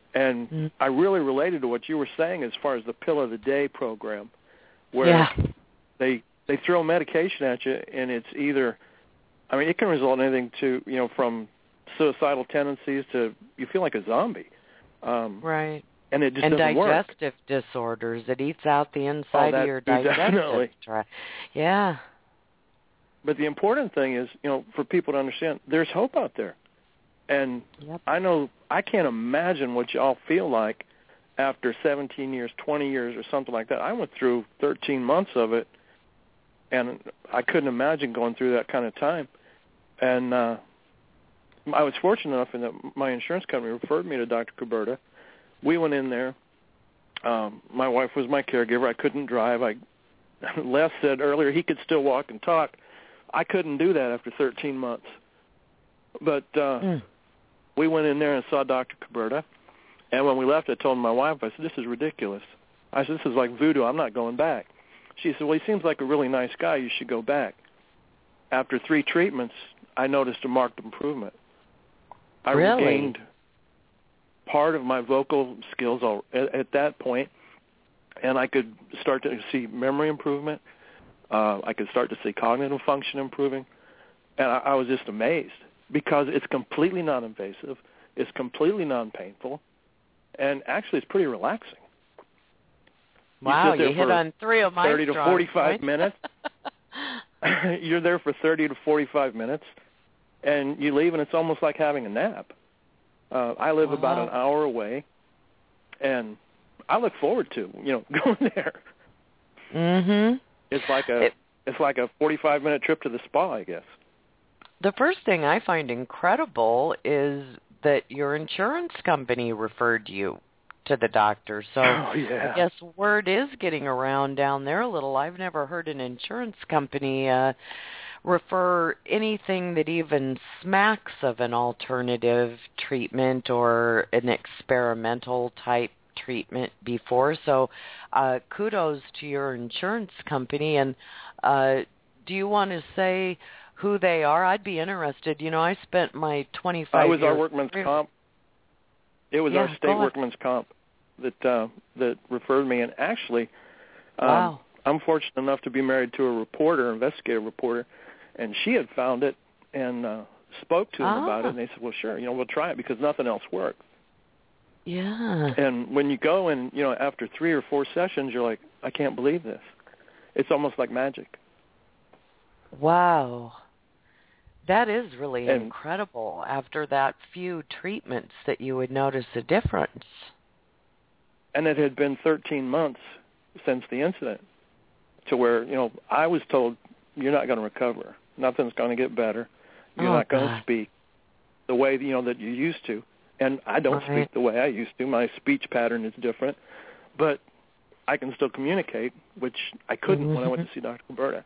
And I really related to what you were saying as far as the Pill of the Day program, where they throw medication at you, and it's either, I mean, it can result in anything to, you know, from suicidal tendencies to you feel like a zombie. Right. And it just doesn't work. And digestive disorders. It eats out the inside of your digestive tract. Yeah. But the important thing is, you know, for people to understand, there's hope out there. And I know, I can't imagine what y'all feel like after 17 years, 20 years or something like that. I went through 13 months of it, and I couldn't imagine going through that kind of time. And I was fortunate enough in that my insurance company referred me to Dr. Kuberta. We went in there. My wife was my caregiver. I couldn't drive. Les said earlier he could still walk and talk. I couldn't do that after 13 months. But we went in there and saw Dr. Kuberta. And when we left, I told my wife, I said, this is ridiculous. I said, this is like voodoo. I'm not going back. She said, well, he seems like a really nice guy. You should go back. After 3 treatments, I noticed a marked improvement. I regained part of my vocal skills at that point, and I could start to see memory improvement. I could start to see cognitive function improving. And I was just amazed because it's completely non-invasive. It's completely non-painful. And actually, it's pretty relaxing. Wow, you hit on 3 of my 30 to 45 minutes. You're there for 30 to 45 minutes, and you leave, and it's almost like having a nap. I live about an hour away, and I look forward to, you know, going there. Mm-hmm. It's like a 45-minute trip to the spa, I guess. The first thing I find incredible is that your insurance company referred you to the doctor. So I guess word is getting around down there a little. I've never heard an insurance company refer anything that even smacks of an alternative treatment or an experimental type treatment before. So kudos to your insurance company. And do you want to say who they are? I'd be interested. You know, I spent my 25 years... It was our workman's comp. It was our state workman's comp that referred me. And actually, I'm fortunate enough to be married to a reporter, investigative reporter, and she had found it and spoke to them about it. And they said, well, sure, you know, we'll try it because nothing else worked. Yeah. And when you go and, you know, after 3 or 4 sessions, you're like, I can't believe this. It's almost like magic. Wow. That is really incredible. After that few treatments that you would notice a difference. And it had been 13 months since the incident to where, you know, I was told, you're not going to recover. Nothing's going to get better. You're not going to speak the way, you know, that you used to. And I don't speak the way I used to. My speech pattern is different. But I can still communicate, which I couldn't when I went to see Dr. Kuberta.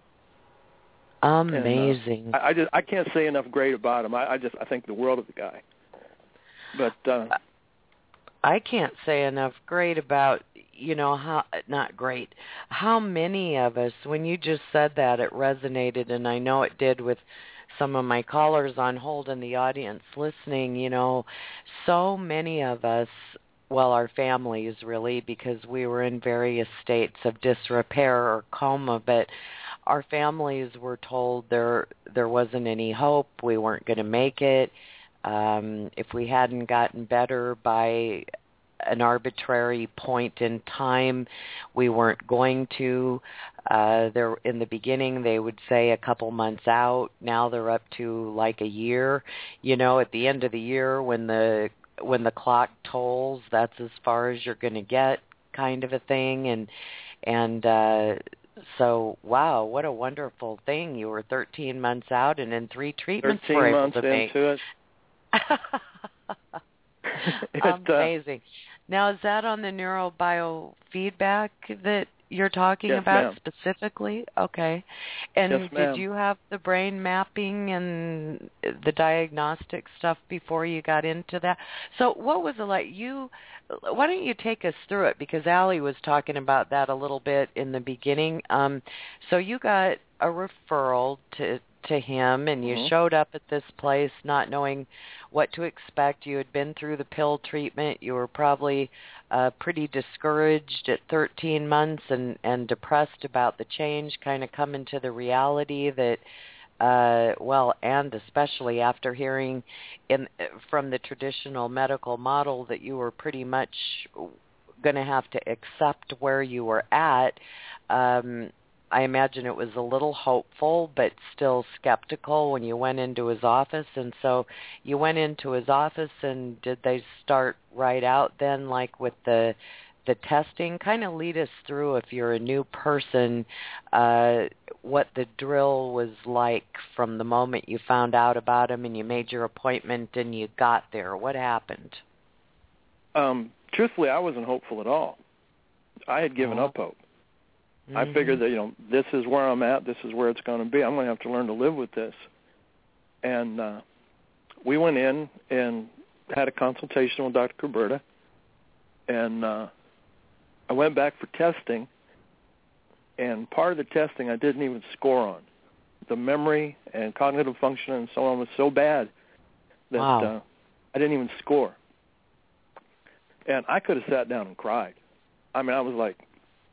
Amazing. And, I can't say enough great about him. I think the world of the guy. But I can't say enough great about, you know, how many of us, when you just said that, it resonated, and I know it did with some of my callers on hold and the audience listening. You know, so many of us, well, our families really, because we were in various states of disrepair or coma, but our families were told there wasn't any hope, we weren't going to make it. If we hadn't gotten better by an arbitrary point in time, we weren't going to. There in the beginning, they would say a couple months out. Now they're up to like a year. You know, at the end of the year, when the clock tolls, that's as far as you're going to get, kind of a thing. And so, wow, what a wonderful thing. You were 13 months out, and in 3 treatments were able to make. 13 months into it. Amazing. Now, is that on the neurobiofeedback that you're talking about specifically? Okay. And did you have the brain mapping and the diagnostic stuff before you got into that? So what was it like? Why don't you take us through it? Because Allie was talking about that a little bit in the beginning. So you got a referral to him, and you showed up at this place not knowing what to expect. You had been through the pill treatment. You were probably pretty discouraged at 13 months and depressed about the change, kind of coming to the reality that, and especially after hearing from the traditional medical model that you were pretty much going to have to accept where you were at. I imagine it was a little hopeful, but still skeptical when you went into his office. And so you went into his office, and did they start right out then, like with the testing? Kind of lead us through, if you're a new person, what the drill was like from the moment you found out about him and you made your appointment and you got there. What happened? Truthfully, I wasn't hopeful at all. I had given up hope. I figured that, this is where I'm at. This is where it's going to be. I'm going to have to learn to live with this. And we went in and had a consultation with Dr. Kuberta. And I went back for testing. And part of the testing I didn't even score on. The memory and cognitive function and so on was so bad that I didn't even score. And I could have sat down and cried. I mean, I was like,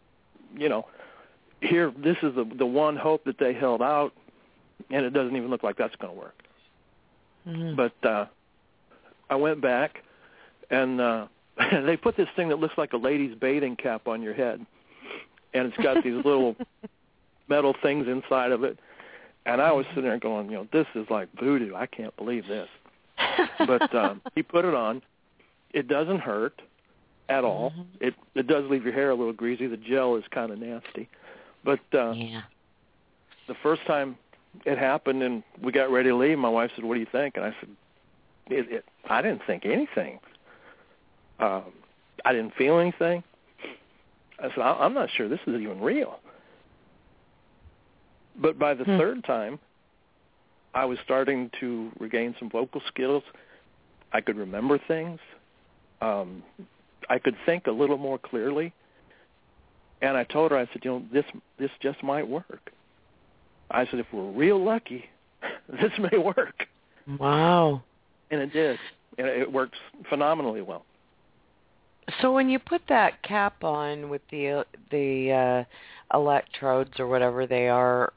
here, this is the one hope that they held out, and it doesn't even look like that's going to work. But I went back, and they put this thing that looks like a lady's bathing cap on your head, and it's got these little metal things inside of it. And I was sitting there going, this is like voodoo. I can't believe this. But he put it on. It doesn't hurt at all. It does leave your hair a little greasy. The gel is kind of nasty. But the first time it happened and we got ready to leave, my wife said, "What do you think?" And I said, I didn't think anything. I didn't feel anything. I said, I'm not sure this is even real. But by the third time, I was starting to regain some vocal skills. I could remember things. I could think a little more clearly. And I told her, I said, this just might work. I said, if we're real lucky, this may work. Wow. And it did. And it works phenomenally well. So when you put that cap on with the electrodes or whatever they are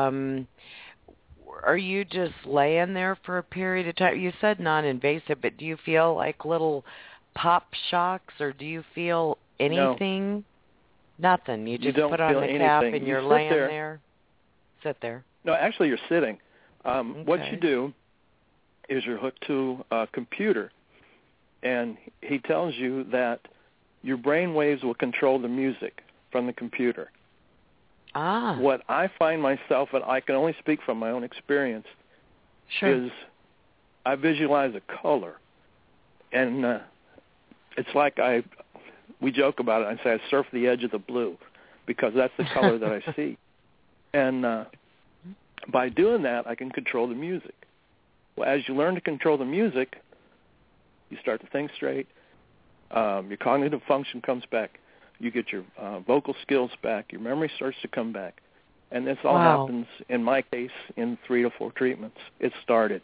you just laying there for a period of time? You said non-invasive, but do you feel like little pop shocks, or do you feel anything? No. Nothing. You just don't put on feel the anything. cap and you're laying there. Sit there. No, actually, you're sitting. Okay. What you do is you're hooked to a computer, and he tells you that your brain waves will control the music from the computer. What I find myself, and I can only speak from my own experience, is I visualize a color. And it's like we joke about it. I say I surf the edge of the blue because that's the color that I see. And by doing that, I can control the music. Well, as you learn to control the music, you start to think straight. Your cognitive function comes back. You get your vocal skills back. Your memory starts to come back. And this all happens, in my case, in 3 to 4 treatments. It started.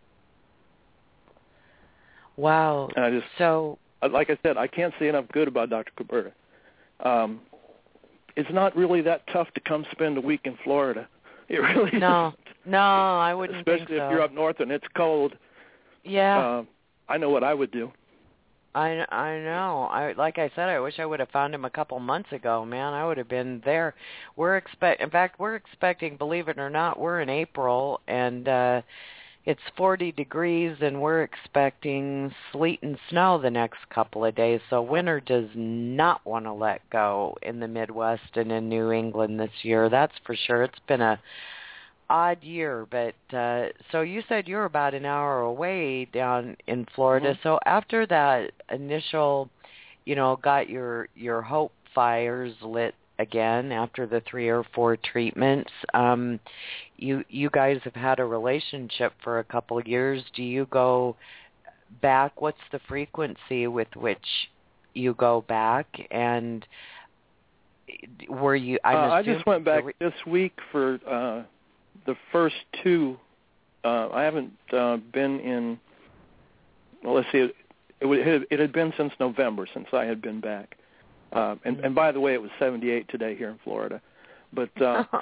Wow. And I just, like I said, I can't say enough good about Dr. Kuberta. It's not really that tough to come spend a week in Florida. It really isn't. No, I wouldn't Especially think so. if you're up north and it's cold. Yeah. I know what I would do. I know. Like I said, I wish I would have found him a couple months ago, man. I would have been there. We're expecting, believe it or not, we're in April, and it's 40 degrees, and we're expecting sleet and snow the next couple of days. So winter does not want to let go in the Midwest and in New England this year. That's for sure. It's been a odd year, but so you said you're about an hour away down in Florida. So after that initial, got your hope fires lit again after the 3 or 4 treatments, you guys have had a relationship for a couple of years. Do you go back? What's the frequency with which you go back? And were you? I just went back this week for the first two, I haven't been in. Well, let's see. It had been since November since I had been back. And by the way, it was 78 today here in Florida. But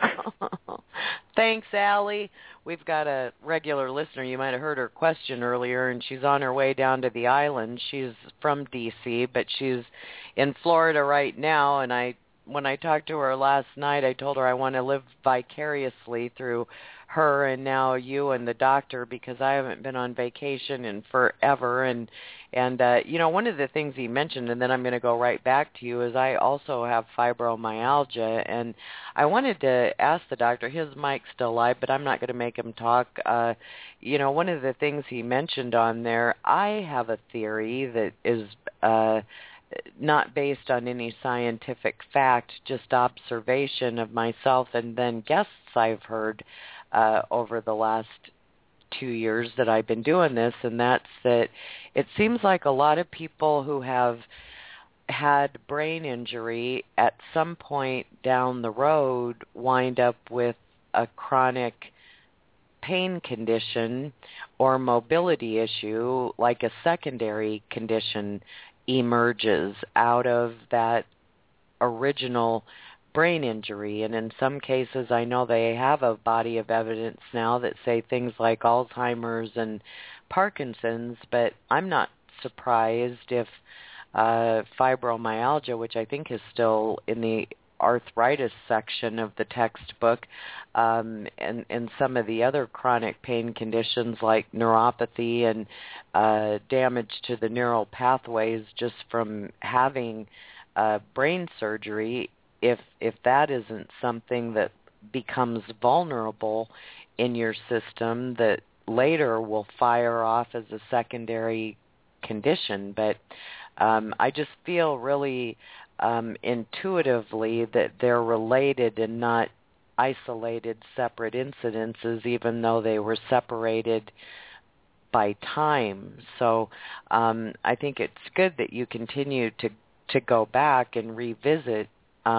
thanks, Allie. We've got a regular listener. You might have heard her question earlier, and she's on her way down to the island. She's from D.C., but she's in Florida right now. And when I talked to her last night, I told her I want to live vicariously through her and now you and the doctor, because I haven't been on vacation in forever. And one of the things he mentioned, and then I'm going to go right back to you, is I also have fibromyalgia, and I wanted to ask the doctor, his mic's still live, but I'm not going to make him talk. One of the things he mentioned on there, I have a theory that is not based on any scientific fact, just observation of myself and then guests I've heard over the last 2 years that I've been doing this, and that's that it seems like a lot of people who have had brain injury at some point down the road wind up with a chronic pain condition or mobility issue, like a secondary condition emerges out of that original brain injury. And in some cases, I know they have a body of evidence now that say things like Alzheimer's and Parkinson's, but I'm not surprised if fibromyalgia, which I think is still in the arthritis section of the textbook, and some of the other chronic pain conditions like neuropathy and damage to the neural pathways just from having brain surgery, if that isn't something that becomes vulnerable in your system that later will fire off as a secondary condition. But I just feel really intuitively that they're related and not isolated, separate incidences, even though they were separated by time. So I think it's good that you continue to go back and revisit.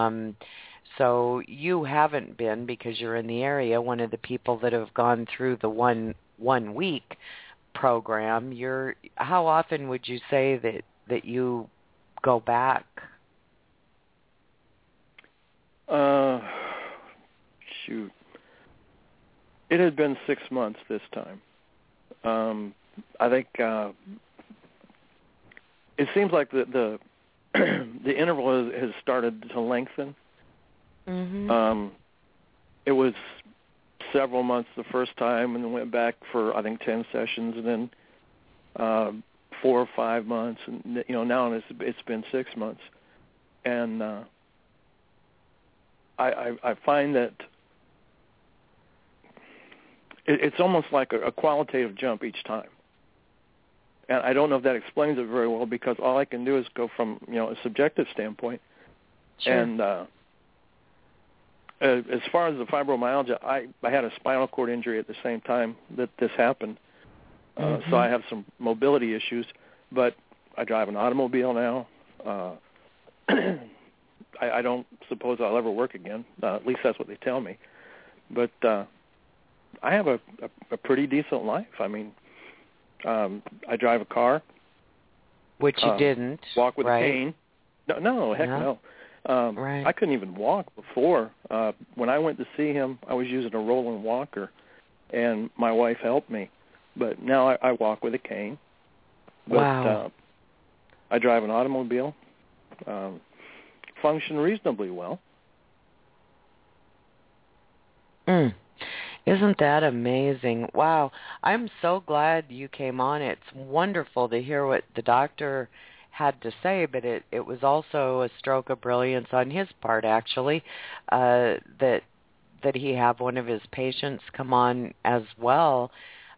So you haven't been, because you're in the area, one of the people that have gone through the one week program. How often would you say that you go back? Shoot. It had been 6 months this time. I think it seems like the interval has started to lengthen. Mm-hmm. It was several months the first time, and then went back for I think 10 sessions, and then 4 or 5 months, and now it's been 6 months, and I find that it's almost like a qualitative jump each time. And I don't know if that explains it very well, because all I can do is go from a subjective standpoint. Sure. And as far as the fibromyalgia, I had a spinal cord injury at the same time that this happened. So I have some mobility issues, but I drive an automobile now. I don't suppose I'll ever work again. At least that's what they tell me. But I have a pretty decent life. I mean, I drive a car. Which you didn't. Walk with right? a cane. No, heck no. Right. I couldn't even walk before. When I went to see him, I was using a rolling walker, and my wife helped me. But now I walk with a cane. But, wow. I drive an automobile. Function reasonably well. Isn't that amazing? Wow. I'm so glad you came on. It's wonderful to hear what the doctor had to say, but it was also a stroke of brilliance on his part, actually, that he have one of his patients come on as well.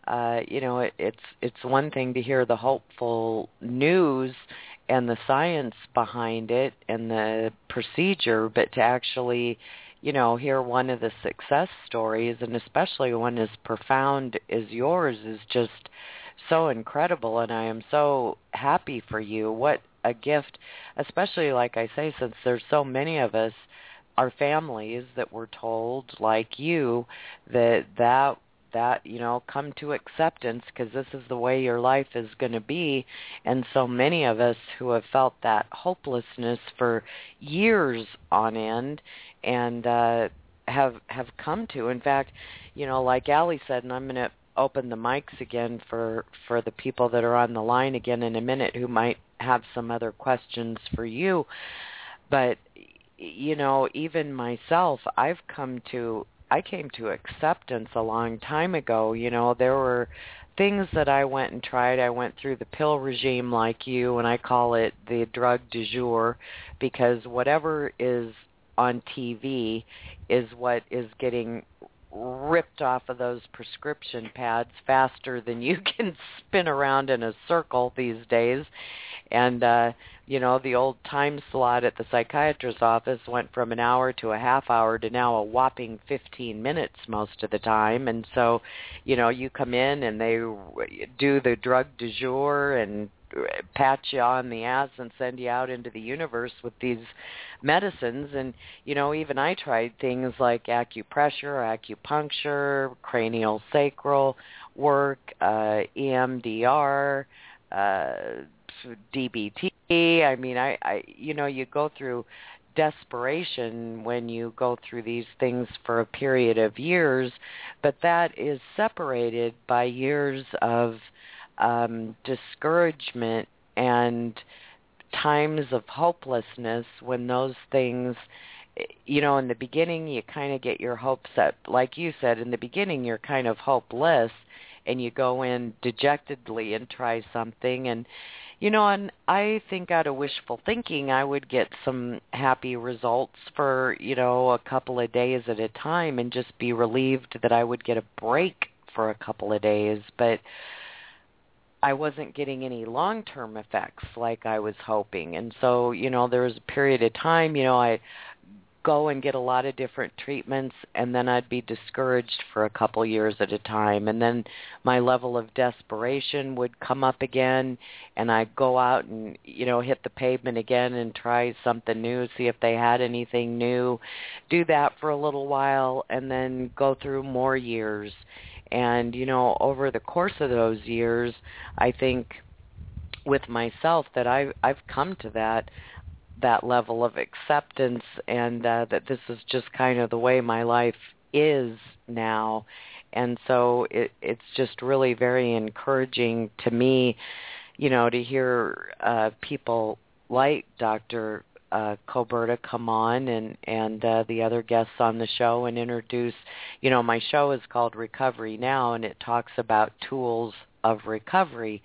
It's one thing to hear the hopeful news and the science behind it and the procedure, but to actually, hear one of the success stories, and especially one as profound as yours, is just so incredible, and I am so happy for you. What a gift, especially, like I say, since there's so many of us our families that were told, like you, that come to acceptance because this is the way your life is going to be. And so many of us who have felt that hopelessness for years on end and have come to, in fact, like Allie said, and I'm going to open the mics again for the people that are on the line again in a minute who might have some other questions for you. But, even myself, I came to acceptance a long time ago. There were things that I went and tried. I went through the pill regime like you, and I call it the drug du jour, because whatever is on TV is what is getting ripped off of those prescription pads faster than you can spin around in a circle these days. And, the old time slot at the psychiatrist's office went from an hour to a half hour to now a whopping 15 minutes most of the time. And so, you come in and they do the drug du jour and pat you on the ass and send you out into the universe with these medicines. And, even I tried things like acupressure, acupuncture, cranial sacral work, EMDR, DBT. I mean, you go through desperation when you go through these things for a period of years, but that is separated by years of discouragement and times of hopelessness when those things, in the beginning you kind of get your hopes up. Like you said, in the beginning you're kind of hopeless and you go in dejectedly and try something. And, and I think out of wishful thinking I would get some happy results for, a couple of days at a time and just be relieved that I would get a break for a couple of days. But I wasn't getting any long-term effects like I was hoping. And so, there was a period of time, I go and get a lot of different treatments, and then I'd be discouraged for a couple years at a time. And then my level of desperation would come up again, and I'd go out and, hit the pavement again and try something new, see if they had anything new, do that for a little while, and then go through more years. And, over the course of those years, I think with myself that I've come to that level of acceptance, and that this is just kind of the way my life is now. And so it's just really very encouraging to me, to hear people like Dr. Coberta come on and the other guests on the show and introduce, my show is called Recovery Now, and it talks about tools of recovery.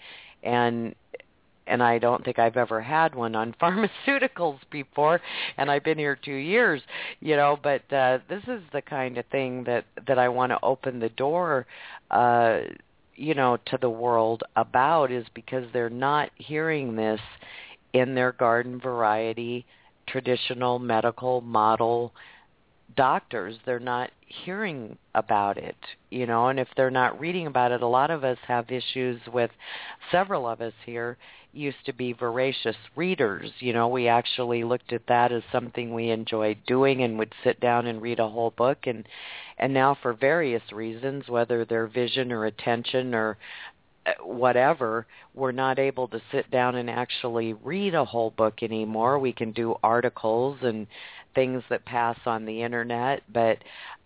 And I don't think I've ever had one on pharmaceuticals before, and I've been here 2 years, but this is the kind of thing that I want to open the door, to the world about, is because they're not hearing this in their garden variety, traditional medical model doctors. They're not hearing about it, and if they're not reading about it, a lot of us have issues with, several of us here used to be voracious readers. We actually looked at that as something we enjoyed doing and would sit down and read a whole book. And now for various reasons, whether they're vision or attention or whatever, we're not able to sit down and actually read a whole book anymore. We can do articles and things that pass on the internet, but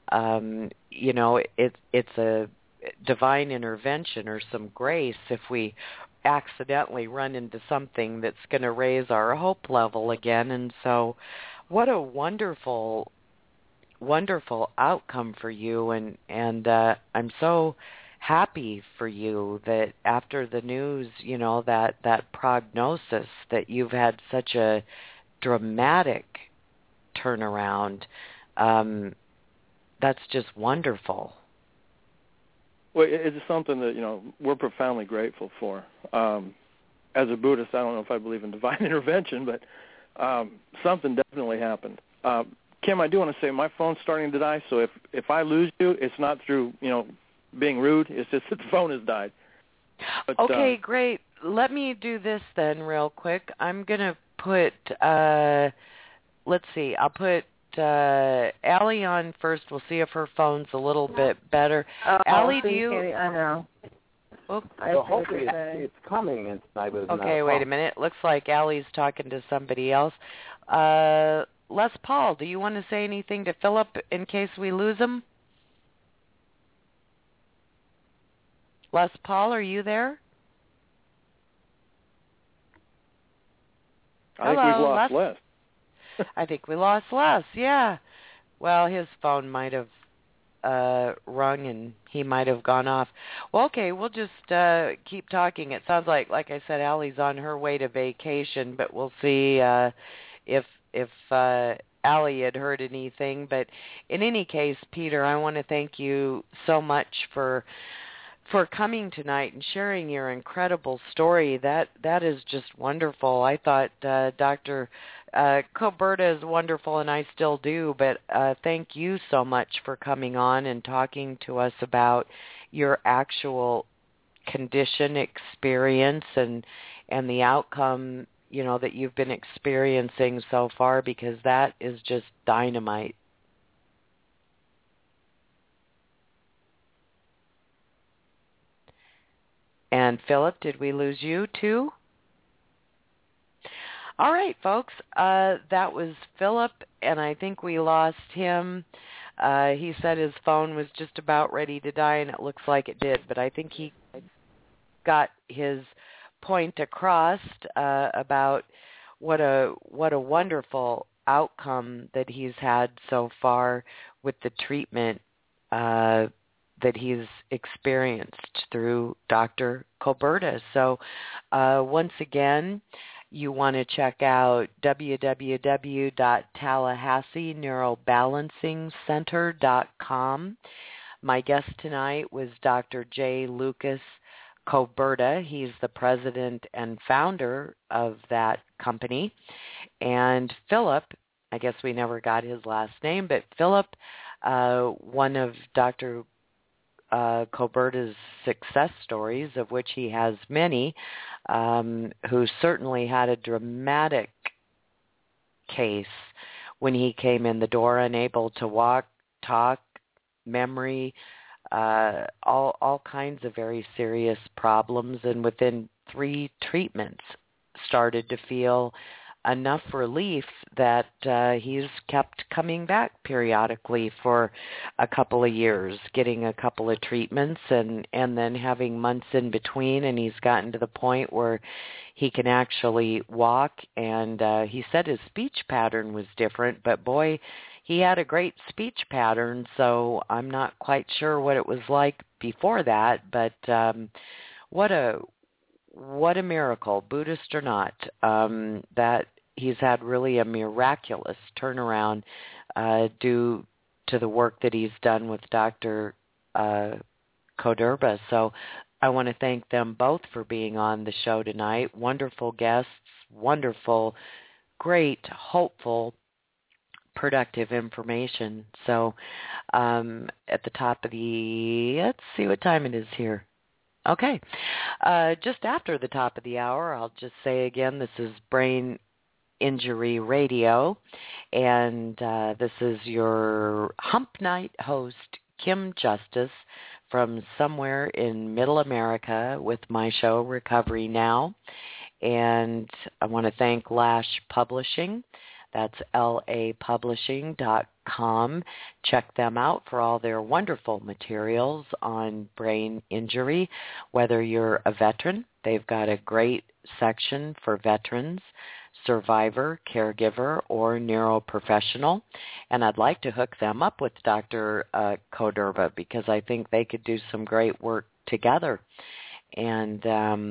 it's a divine intervention or some grace if we accidentally run into something that's going to raise our hope level again. And so what a wonderful, wonderful outcome for you. And I'm so happy for you that after the news, that prognosis, that you've had such a dramatic turnaround. That's just wonderful. Well, it's something that, we're profoundly grateful for. As a Buddhist, I don't know if I believe in divine intervention, but something definitely happened. Kim, I do want to say my phone's starting to die, so if I lose you, it's not through, being rude. It's just that the phone has died. But, okay, great. Let me do this then real quick. I'm going to put, let's see, I'll put Allie on first. We'll see if her phone's a little bit better. Allie, do you? I know. Oh, so hopefully it's coming in tonight. Okay, wait a minute. Looks like Allie's talking to somebody else. Les Paul, do you want to say anything to Philip in case we lose him? Les Paul, are you there? I think we've lost Les. I think we lost Les, yeah. Well, his phone might have rung and he might have gone off. Well, okay, we'll just keep talking. It sounds like I said, Allie's on her way to vacation, but we'll see if Allie had heard anything. But in any case, Peter, I want to thank you so much for coming tonight and sharing your incredible story. That is just wonderful. I thought Dr. Coberta is wonderful, and I still do, but thank you so much for coming on and talking to us about your actual condition experience and the outcome, that you've been experiencing so far, because that is just dynamite. And Philip, did we lose you too? All right, folks, that was Philip, and I think we lost him. He said his phone was just about ready to die, and it looks like it did, but I think he got his point across about what a wonderful outcome that he's had so far with the treatment that he's experienced through Dr. Coberta. So once again, you want to check out www.TallahasseeNeuroBalancingCenter.com. My guest tonight was Dr. J. Lucas Coberta. He's the president and founder of that company. And Philip, I guess we never got his last name, but Philip, one of Dr. Coberta's success stories, of which he has many, who certainly had a dramatic case when he came in the door, unable to walk, talk, memory, all kinds of very serious problems, and within 3 treatments started to feel enough relief that he's kept coming back periodically for a couple of years, getting a couple of treatments and then having months in between, and he's gotten to the point where he can actually walk, and he said his speech pattern was different, but boy, he had a great speech pattern, so I'm not quite sure what it was like before that, but what a miracle, Buddhist or not, that he's had really a miraculous turnaround due to the work that he's done with Dr. Coberta. So I want to thank them both for being on the show tonight. Wonderful guests, wonderful, great, hopeful, productive information. So at the top of let's see what time it is here. Okay. Just after the top of the hour, I'll just say again, this is Brain Injury Radio, and this is your Hump Night host, Kim Justice, from somewhere in Middle America with my show, Recovery Now. And I want to thank Lash Publishing. That's lapublishing.com. Check them out for all their wonderful materials on brain injury. Whether you're a veteran, they've got a great section for veterans, survivor, caregiver, or neuroprofessional. And I'd like to hook them up with Dr. Coberta because I think they could do some great work together. And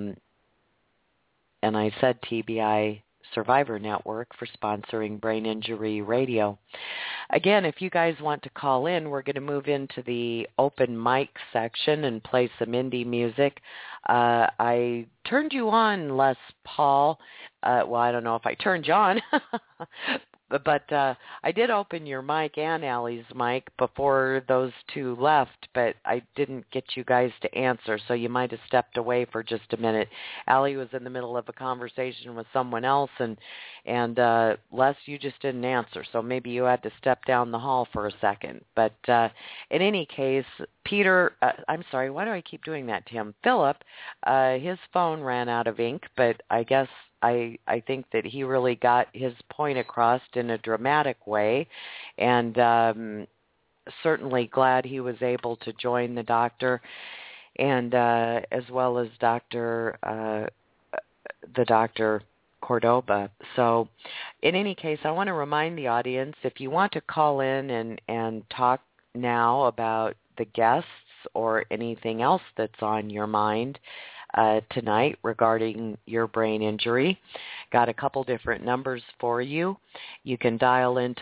I said TBI Survivor Network for sponsoring Brain Injury Radio. Again, if you guys want to call in, we're going to move into the open mic section and play some indie music. I turned you on, Les Paul. Well, I don't know if I turned you on, But I did open your mic and Allie's mic before those two left, but I didn't get you guys to answer, so you might have stepped away for just a minute. Allie was in the middle of a conversation with someone else, and Les, you just didn't answer, so maybe you had to step down the hall for a second. But in any case, Peter, I'm sorry, why do I keep doing that to him? Philip, his phone ran out of ink, but I guess I think that he really got his point across in a dramatic way, and certainly glad he was able to join the doctor, and as well as the Dr. Cordoba. So in any case, I want to remind the audience, if you want to call in and talk now about the guests or anything else that's on your mind tonight regarding your brain injury, got a couple different numbers for you. You can dial into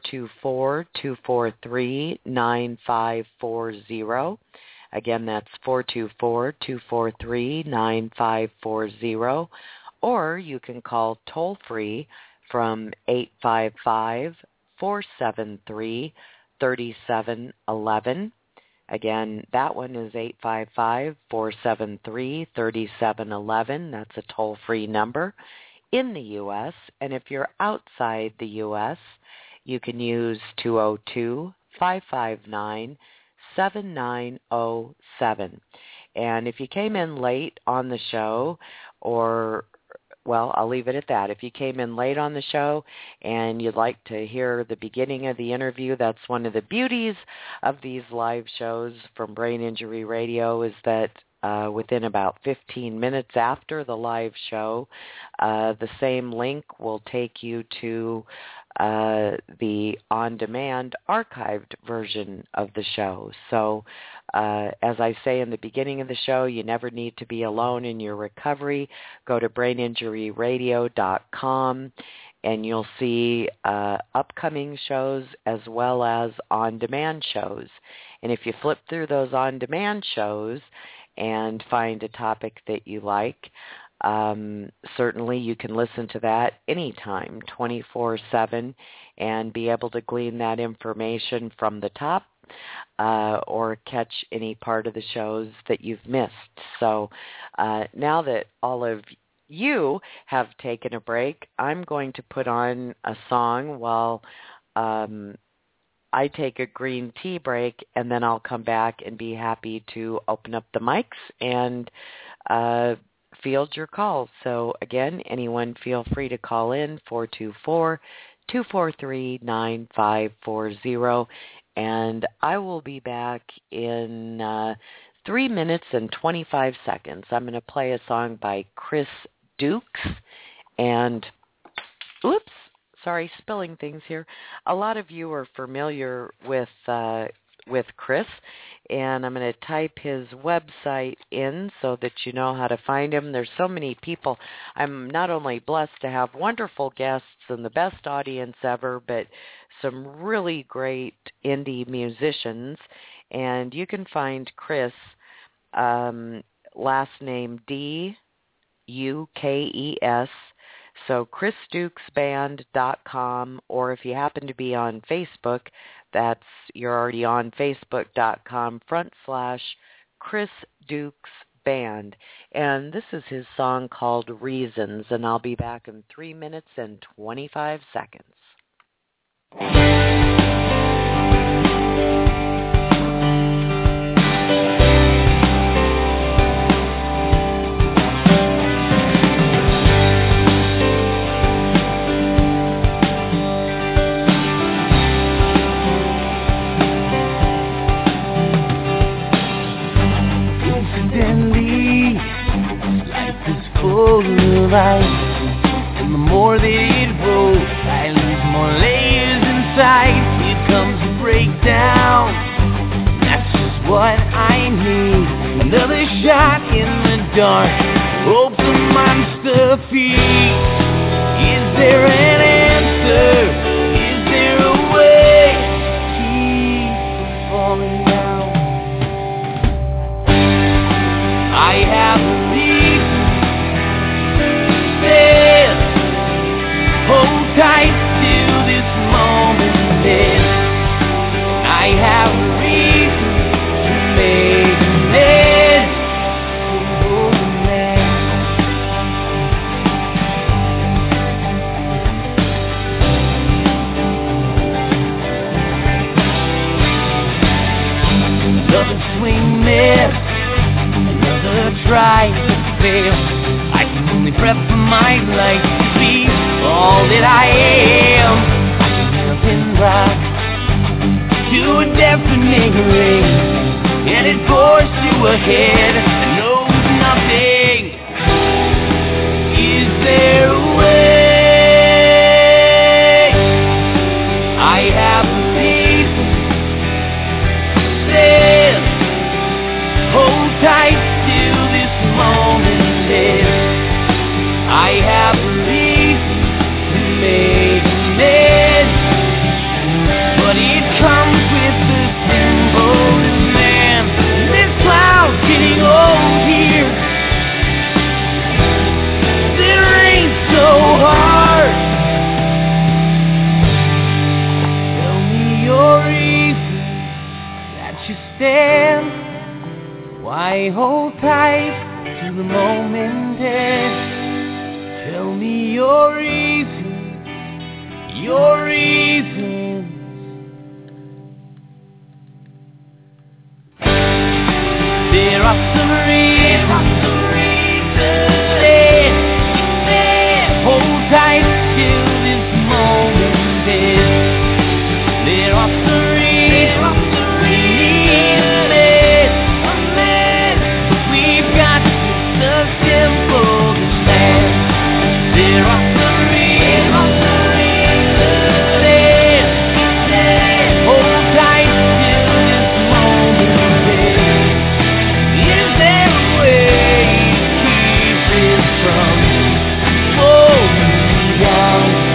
424-243-9540. Again, that's 424-243-9540. Or you can call toll-free from 855-473-3711. Again, that one is 855-473-3711. That's a toll-free number in the U.S. And if you're outside the U.S., you can use 202-559-7907. And if you came in late on the show, well, I'll leave it at that. If you came in late on the show and you'd like to hear the beginning of the interview, that's one of the beauties of these live shows from Brain Injury Radio, is that within about 15 minutes after the live show, the same link will take you to the on-demand archived version of the show. So as I say in the beginning of the show, you never need to be alone in your recovery. Go to braininjuryradio.com and you'll see upcoming shows as well as on-demand shows. And if you flip through those on-demand shows and find a topic that you like, certainly you can listen to that anytime, 24/7, and be able to glean that information from the top or catch any part of the shows that you've missed. So now that all of you have taken a break, I'm going to put on a song while I take a green tea break, and then I'll come back and be happy to open up the mics and field your calls. So again, anyone feel free to call in, 424-243-9540, and I will be back in 3 minutes and 25 seconds. I'm going to play a song by Chris Dukes, and oops, sorry, spilling things here. A lot of you are familiar with Chris, and I'm going to type his website in so that you know how to find him. There's so many people. I'm not only blessed to have wonderful guests and the best audience ever, but some really great indie musicians, and you can find Chris, last name D-U-K-E-S, so chrisdukesband.com, or if you happen to be on Facebook, you're already on facebook.com/Chris Dukes Band. And this is his song called Reasons, and I'll be back in 3 minutes and 25 seconds. Of ice, and the more that it rolls, I lose more layers inside. Here comes a breakdown, that's just what I need. Another shot in the dark, hope the monster feeds. Is there an answer? Is there a way to keep falling down? I have a reason. Hold tight to this try to fail. I can only prep for my life to be all that I am. I can hear a pin drop to a deafening ring, and it pours to a head that knows nothing. Is there a way? I have a reason. Says, hold tight till this moment ends. I have a reason to make amends, but it comes with the simplest man. This cloud's getting old here. It rains so hard. Tell me your reason that you stand. Why hold tight till the moment ends? Tell me your reason, your reasons. There are some reasons. Hold tight till this moment ends. There are some reasons. We need a man. We've got the simple man. There are some reasons. Hold tight till this moment ends. Is there a way to keep this from slowing down?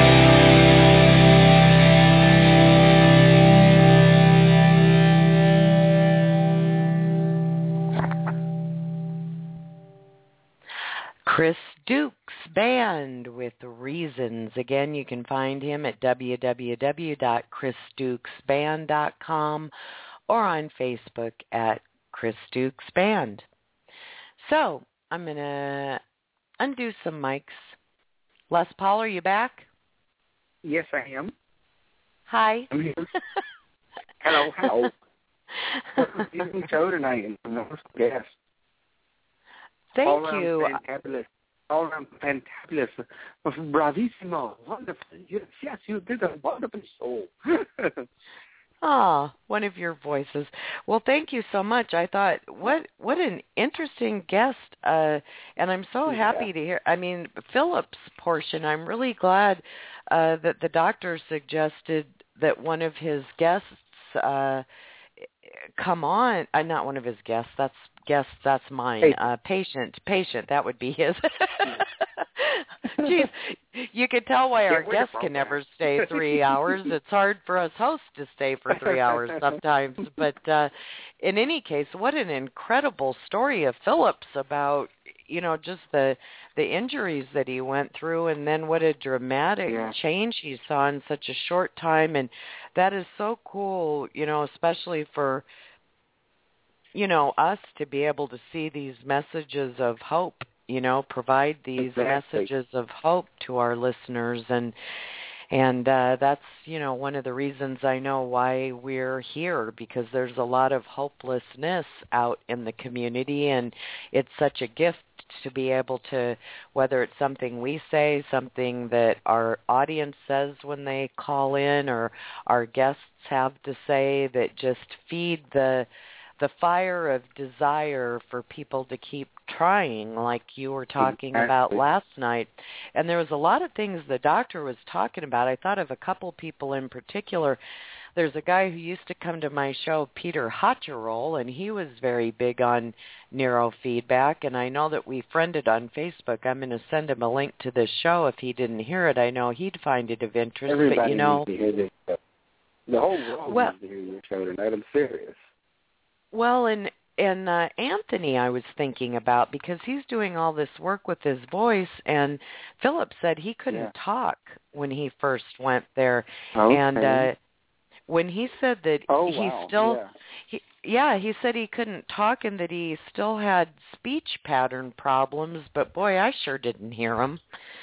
Chris Dukes Band with Reasons. Again, you can find him at www.chrisdukesband.com or on Facebook at Chris Dukes Band. So, I'm going to undo some mics. Les Paul, are you back? Yes, I am. Hi. I'm here. Hello, hello. Evening show tonight and wonderful guest. Thank all you. Fantabulous. All around fantabulous. Bravissimo. Wonderful. Yes, you did a wonderful show. Ah, one of your voices. Well, thank you so much. I thought, what an interesting guest, and I'm so happy to hear. I mean, Philip's portion, I'm really glad that the doctor suggested that one of his guests come on. Not one of his guests. That's mine. Patient, that would be his. Jeez, you can tell why our guests can never stay 3 hours. It's hard for us hosts to stay for 3 hours sometimes. But in any case, what an incredible story of Philip's about, just the injuries that he went through, and then what a dramatic change he saw in such a short time. And that is so cool, especially for us to be able to see these messages of hope, provide these messages of hope to our listeners. And that's, one of the reasons I know why we're here, because there's a lot of hopelessness out in the community, and it's such a gift to be able to, whether it's something we say, something that our audience says when they call in, or our guests have to say, that just feed the fire of desire for people to keep trying, like you were talking about last night. And there was a lot of things the doctor was talking about. I thought of a couple people in particular. There's a guy who used to come to my show, Peter Hotcherol, and he was very big on neurofeedback, and I know that we friended on Facebook. I'm going to send him a link to this show if he didn't hear it. I know he'd find it of interest. Everybody but, needs to hear this show. The whole world needs to hear your show tonight. I'm serious. Well, and Anthony I was thinking about, because he's doing all this work with his voice, and Philip said he couldn't talk when he first went there. Okay. And when he said that he said he couldn't talk and that he still had speech pattern problems, but boy, I sure didn't hear him.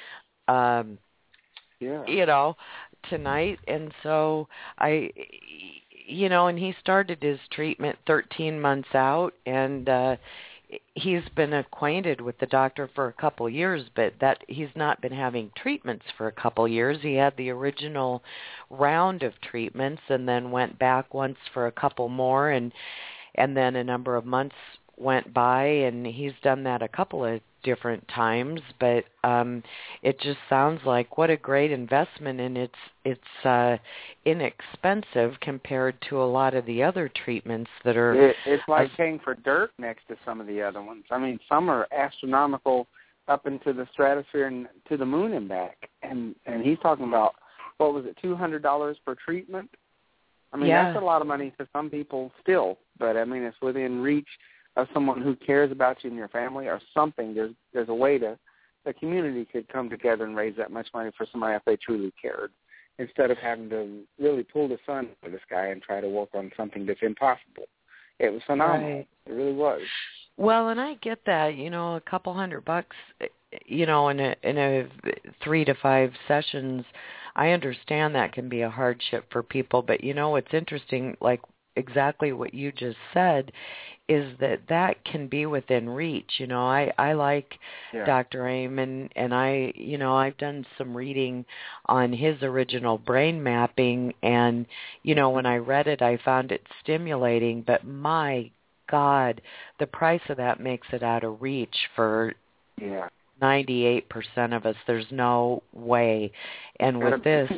Tonight. And so and he started his treatment 13 months out, and he's been acquainted with the doctor for a couple years, but that he's not been having treatments for a couple years. He had the original round of treatments and then went back once for a couple more, and then a number of months went by, and he's done that a couple of different times. But it just sounds like what a great investment, and it's inexpensive compared to a lot of the other treatments that are. It's like paying for dirt next to some of the other ones. I mean, some are astronomical up into the stratosphere and to the moon and back, and he's talking about, what was it, $200 per treatment? I mean, that's a lot of money to some people still, but I mean, it's within reach of someone who cares about you and your family or something. There's a way the community could come together and raise that much money for somebody if they truly cared, instead of having to really pull the sun out of the sky and try to work on something that's impossible. It was phenomenal. Right. It really was. Well, and I get that, a couple $100, in a 3 to 5 sessions, I understand that can be a hardship for people. But what's interesting, like exactly what you just said, is that can be within reach. I like Dr. Aim, and I've done some reading on his original brain mapping, and when I read it, I found it stimulating. But my God, the price of that makes it out of reach for 98% of us. There's no way. And with this,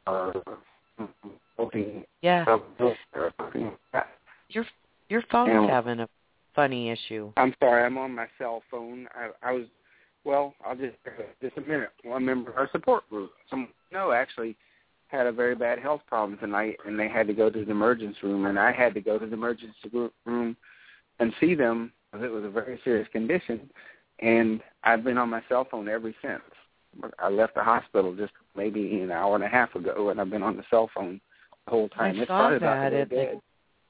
your phone's having a funny issue. I'm sorry, I'm on my cell phone. I'll just a minute. One member of our support group, actually had a very bad health problem tonight, and they had to go to the emergency room, and I had to go to the emergency room and see them because it was a very serious condition. And I've been on my cell phone ever since. I left the hospital just maybe an hour and a half ago, and I've been on the cell phone the whole time. I saw that.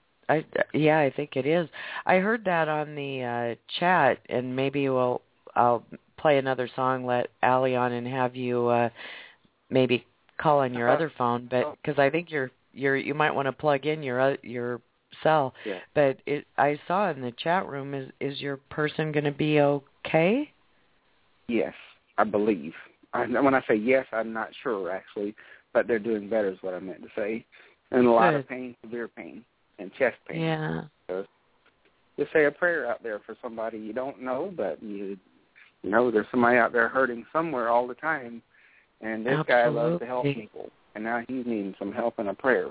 I think it is. I heard that on the chat, and maybe I'll play another song, let Allie on, and have you maybe call on your other phone. But because I think you might want to plug in your cell. Yeah. But I saw in the chat room, is your person going to be okay? Yes, I believe. When I say yes, I'm not sure, actually, but they're doing better is what I meant to say. And a lot of pain, severe pain, and chest pain. Yeah. So just say a prayer out there for somebody you don't know, but you know there's somebody out there hurting somewhere all the time, and this guy loves to help people, and now he's needing some help and a prayer.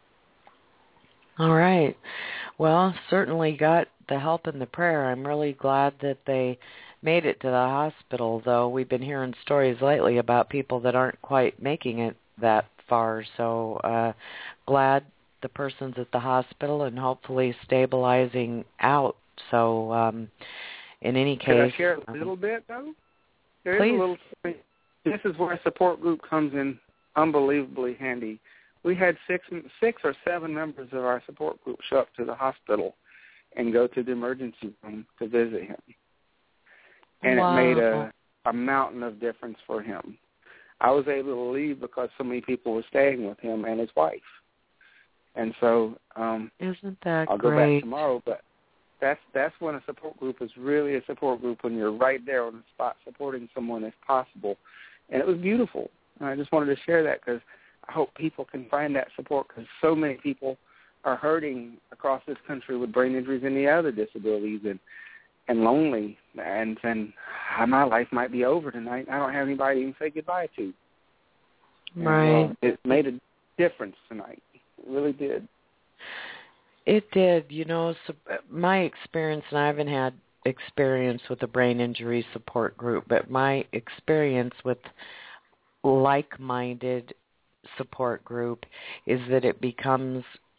All right. Well, certainly got the help and the prayer. I'm really glad that they made it to the hospital, though we've been hearing stories lately about people that aren't quite making it that far. So glad the person's at the hospital and hopefully stabilizing out. So in any case... Can I share a little bit, though? There please. Is a little... This is where a support group comes in unbelievably handy. We had six or seven members of our support group show up to the hospital and go to the emergency room to visit him. And it made a mountain of difference for him. I was able to leave because so many people were staying with him and his wife. And so isn't that I'll great? Go back tomorrow, but that's when a support group is really a support group, when you're right there on the spot supporting someone if possible. And it was beautiful. And I just wanted to share that because I hope people can find that support, because so many people are hurting across this country with brain injuries and the other disabilities and lonely. And my life might be over tonight. I don't have anybody to even say goodbye to. Right. And, it made a difference tonight. It really did. It did. So my experience, and I haven't had experience with a brain injury support group, but my experience with like-minded support group is that it becomes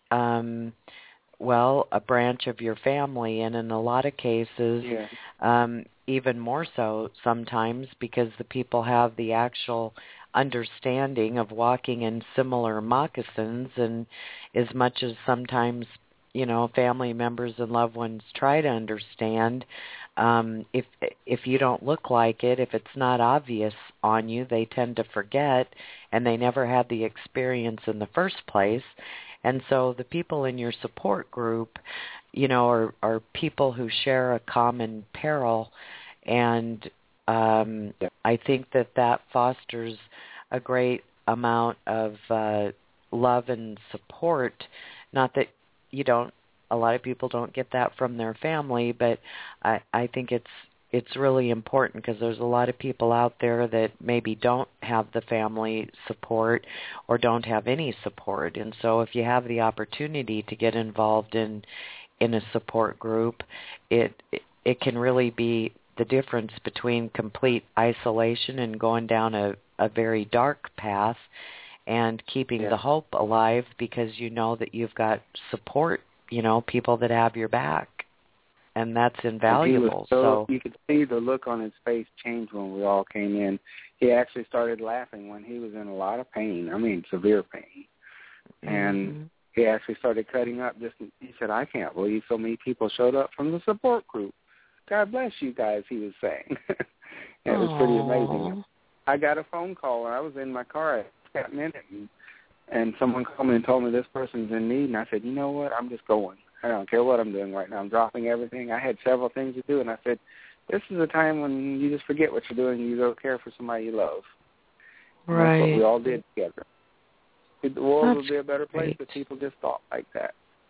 a branch of your family, and in a lot of cases even more so sometimes, because the people have the actual understanding of walking in similar moccasins. And as much as sometimes family members and loved ones try to understand, if you don't look like it, if it's not obvious on you, they tend to forget, and they never had the experience in the first place. And so the people in your support group, you know, are people who share a common peril, and I think that fosters a great amount of love and support. Not that you don't, a lot of people don't get that from their family, but I think it's really important, because there's a lot of people out there that maybe don't have the family support or don't have any support. And so if you have the opportunity to get involved in a support group, it can really be the difference between complete isolation and going down a very dark path, and keeping the hope alive, because you know that you've got support, you know, people that have your back, and that's invaluable. So you could see the look on his face change when we all came in. He actually started laughing when he was in a lot of pain. I mean, severe pain. And he actually started cutting up. He said, "I can't believe so many people showed up from the support group. God bless you guys," he was saying. It was pretty amazing. I got a phone call, and I was in my car at that minute, and someone called me and told me this person's in need, and I said, you know what, I'm just going. I don't care what I'm doing right now. I'm dropping everything. I had several things to do, and I said, this is a time when you just forget what you're doing and you go care for somebody you love. And right. That's what we all did together. The world would be a better place if people just thought like that.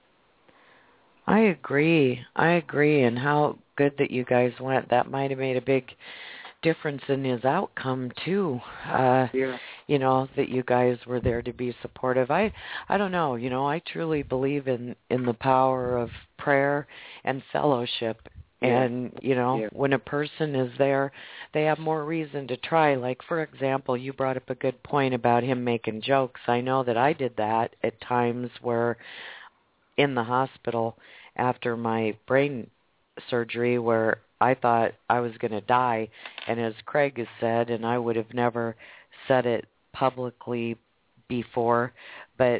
I agree, and how good that you guys went. That might have made a big difference in his outcome too. You know, that you guys were there to be supportive. I don't know, you know, I truly believe in the power of prayer and fellowship. And, you know, when a person is there, they have more reason to try. Like, for example, you brought up a good point about him making jokes. I know that I did that at times where in the hospital after my brain surgery, where I thought I was going to die. And as Craig has said, and I would have never said it publicly before, but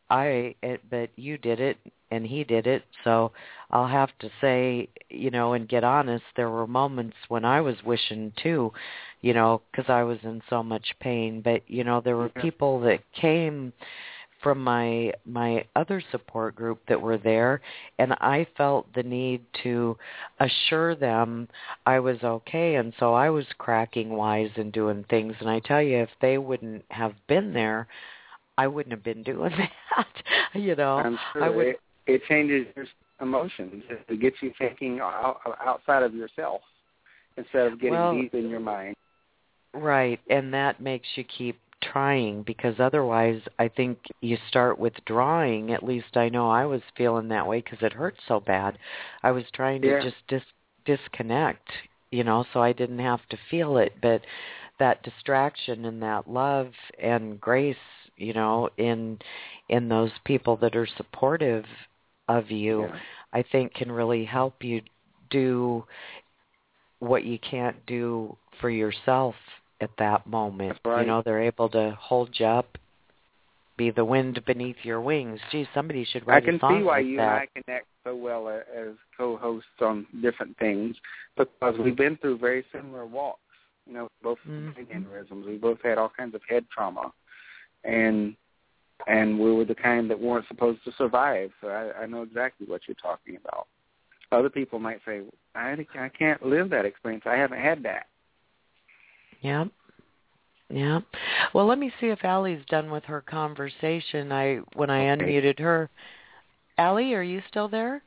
you did it and he did it. So I'll have to say, you know, and get honest, there were moments when I was wishing too, you know, because I was in so much pain. But, you know, there were people that came from my other support group that were there, and I felt the need to assure them I was okay, and so I was cracking wise and doing things. And I tell you, if they wouldn't have been there, I wouldn't have been doing that. You know, I'm sure it changes your emotions. It gets you thinking outside of yourself instead of getting deep in your mind. Right, and that makes you keep trying, because otherwise I think you start withdrawing. At least I know I was feeling that way because it hurt so bad. I was trying to just disconnect, you know, so I didn't have to feel it. But that distraction and that love and grace, you know, in those people that are supportive of you, I think can really help you do what you can't do for yourself at that moment. Right. You know, they're able to hold you up, be the wind beneath your wings. Gee, somebody should write a song like that. I can see why you and I connect so well as co-hosts on different things, because we've been through very similar walks. You know, both brain aneurysms. We both had all kinds of head trauma, and we were the kind that weren't supposed to survive. So I know exactly what you're talking about. Other people might say, I can't live that experience. I haven't had that. Yeah. Yeah. Well, let me see if Allie's done with her conversation. When I unmuted her. Allie, are you still there?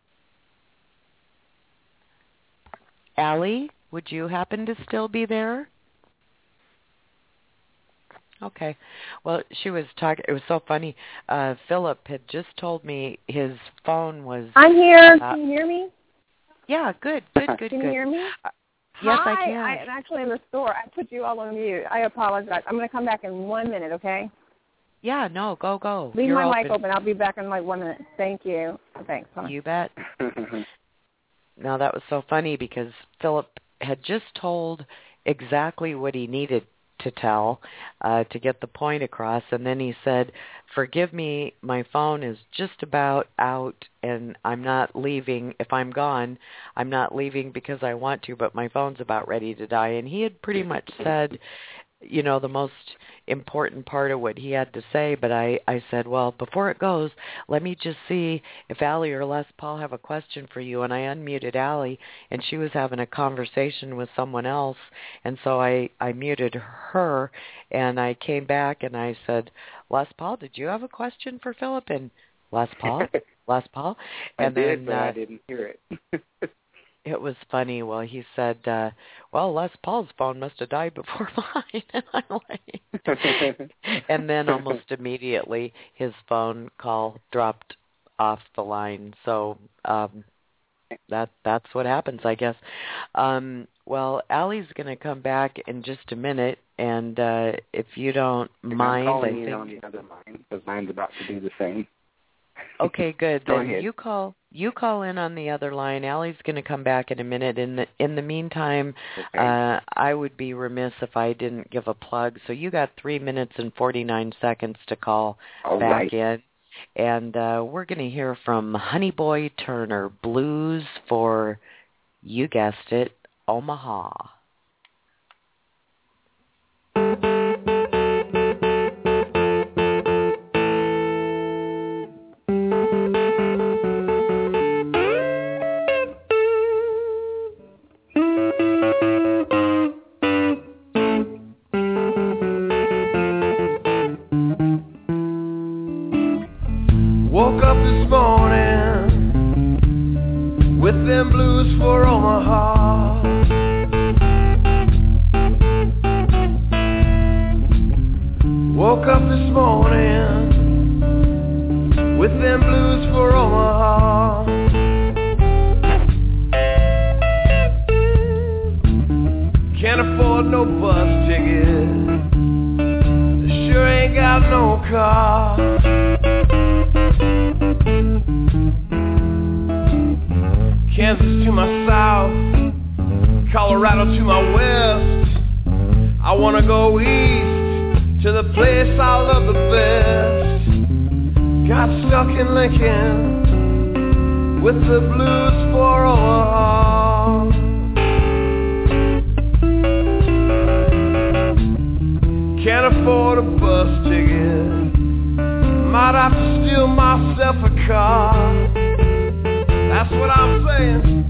Allie, would you happen to still be there? Okay. Well, she was talking. It was so funny. Philip had just told me his phone was... I'm here. Can you hear me? Yeah, good. Can you hear me? Yes, Hi, I can. I'm actually in the store. I put you all on mute. I apologize. I'm going to come back in 1 minute, okay? Yeah, no, go. Leave my mic open. I'll be back in like 1 minute. Thank you. Thanks. Bye. You bet. Now, that was so funny because Philip had just told exactly what he needed to tell to get the point across, and then he said, forgive me, my phone is just about out, and I'm not leaving. If I'm gone, I'm not leaving because I want to, but my phone's about ready to die. And he had pretty much said the most important part of what he had to say, but I said, well, before it goes, let me just see if Allie or Les Paul have a question for you. And I unmuted Allie, and she was having a conversation with someone else, and so I muted her, and I came back and I said, Les Paul, did you have a question for Philip? And Les Paul? And I did, but I didn't hear it. It was funny. Well, he said, well, Les Paul's phone must have died before mine. And I'm like, and then almost immediately his phone call dropped off the line. So that's what happens, I guess. Well, Allie's going to come back in just a minute, and if you don't mind, I'm calling in on the other line because mine's about to do the same. Okay, good. Go Then ahead. you call in on the other line. Allie's going to come back in a minute. In the meantime, Okay. I would be remiss if I didn't give a plug. So you got 3 minutes and 49 seconds to call back in. And we're going to hear from Honey Boy Turner, Blues for, you guessed it, Omaha. Woke up this morning with them blues for Omaha. Woke up this morning with them blues for Omaha. Can't afford no bus ticket, sure ain't got no car. Kansas to my south, Colorado to my west. I wanna go east to the place I love the best. Got stuck in Lincoln with the blues for Omaha. Can't afford a bus ticket, might have to steal myself a car. That's what I'm saying.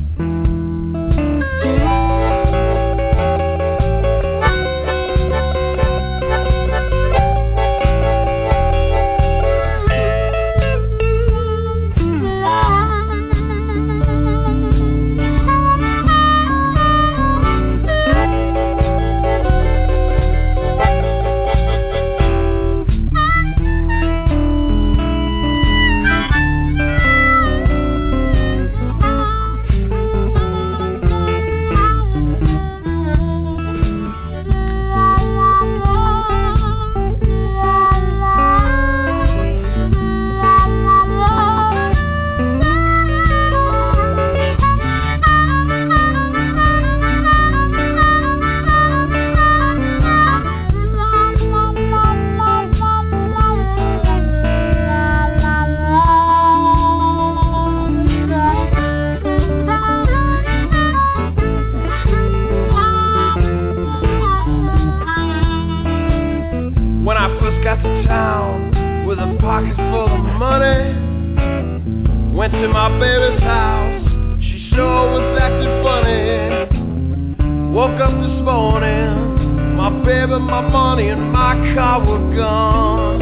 To my baby's house, she sure was acting funny. Woke up this morning, my baby, my money, and my car were gone.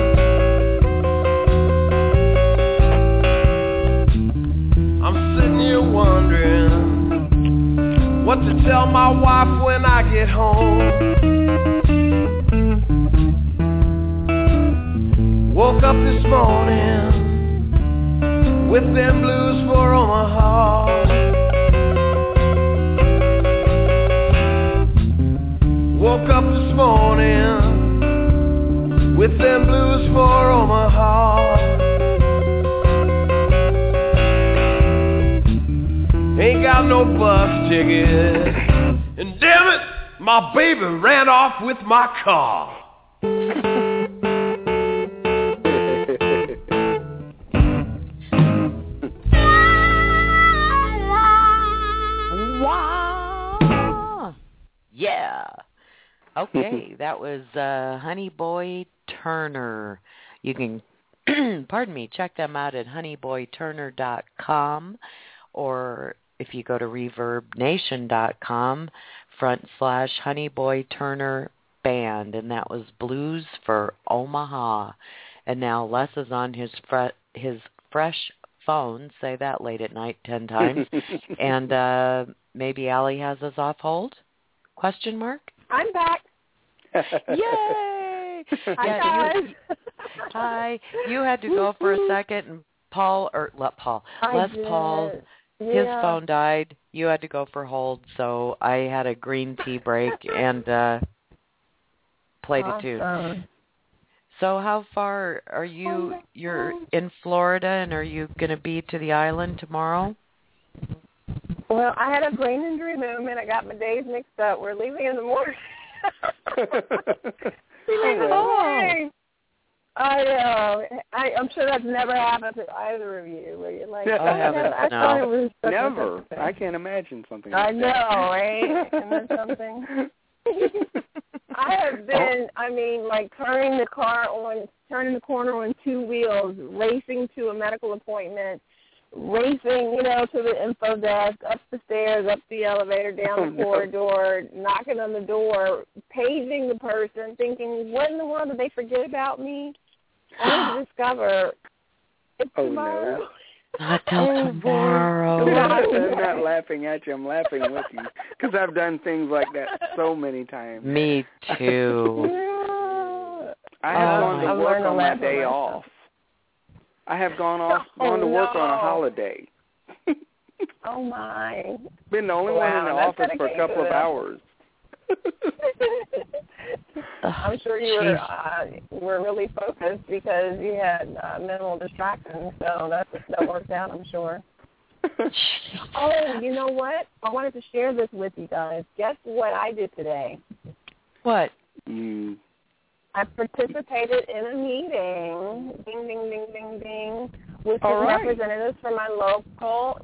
I'm sitting here wondering what to tell my wife when I get home. Woke up this morning with them blues for Omaha. Woke up this morning with them blues for Omaha. Ain't got no bus ticket, and damn it, my baby ran off with my car. Okay, that was Honey Boy Turner. You can, pardon me, check them out at honeyboyturner.com, or if you go to reverbnation.com/honeyboyturner band, and that was Blues for Omaha. And now Les is on his fresh phone, say that late at night 10 times, and maybe Allie has us off hold? Question mark? I'm back. Yay! Hi, guys. Hi. You had to go for a second, and Paul, his phone died. You had to go for hold, so I had a green tea break and played a tune. So how far are you? You're in Florida, and are you going to be to the island tomorrow? Well, I had a brain injury movement. I got my days mixed up. We're leaving in the morning. I'm sure that's never happened to either of you, where you're like, I thought it was never. I can't imagine something like I know, right? Isn't that something? I have been, turning the corner on two wheels, racing to a medical appointment, racing, to the info desk, up the stairs, up the elevator, down the corridor, knocking on the door, paging the person, thinking, what in the world did they forget about me? I to discover it's tomorrow. No. Not till tomorrow. I'm not laughing at you. I'm laughing with you because I've done things like that so many times. Me too. I have gone to work on my day off. I have gone to work on a holiday. Oh, my. Been the only one in the office for a couple of hours. I'm sure you were really focused because you had minimal distractions, so that worked out, I'm sure. Oh, you know what? I wanted to share this with you guys. Guess what I did today? What? I participated in a meeting, ding, ding, ding, ding, ding, with representatives from my local,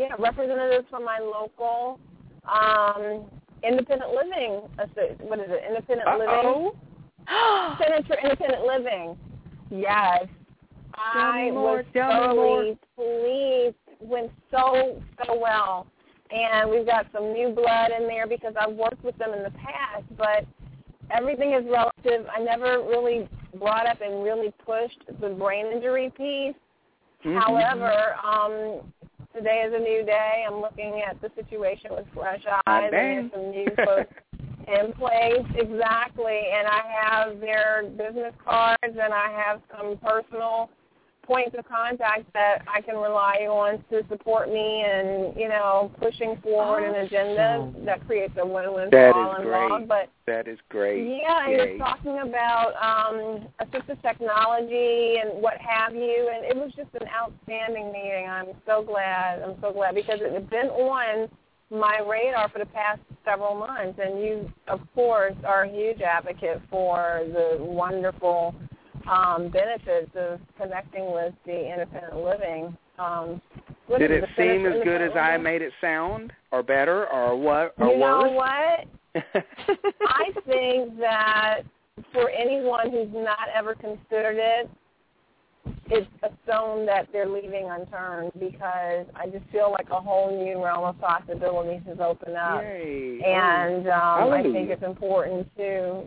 independent living, independent living? Center for Independent Living. Yes. I was thoroughly pleased. Went so well. And we've got some new blood in there because I've worked with them in the past, but everything is relative. I never really brought up and really pushed the brain injury piece. Mm-hmm. However, today is a new day. I'm looking at the situation with fresh eyes, and there's some new folks in place. Exactly. And I have their business cards, and I have some personal points of contact that I can rely on to support me and, pushing forward an agenda that creates a win-win for all involved. But that is great. Yeah, and you're talking about assistive technology and what have you, and it was just an outstanding meeting. I'm so glad because it had been on my radar for the past several months, and you, of course, are a huge advocate for the wonderful benefits of connecting with the independent living. Did it seem as good as I made it sound, or better, or what, or worse? You know what? I think that for anyone who's not ever considered it, it's a stone that they're leaving unturned, because I just feel like a whole new realm of possibilities has opened up. Yay. And I think it's important to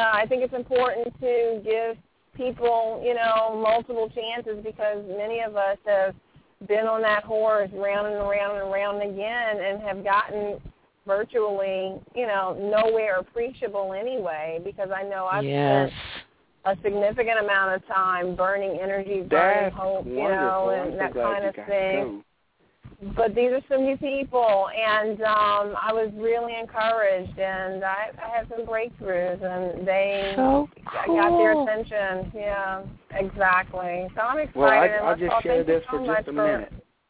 give people, multiple chances, because many of us have been on that horse round and around and around again and have gotten virtually, nowhere appreciable anyway, because I know I've spent a significant amount of time burning energy, burning hope, and that kind of thing. But these are some new people, and I was really encouraged, and I had some breakthroughs, and they got their attention. Yeah, exactly. So I'm excited. Well, I'll just share this for just a minute.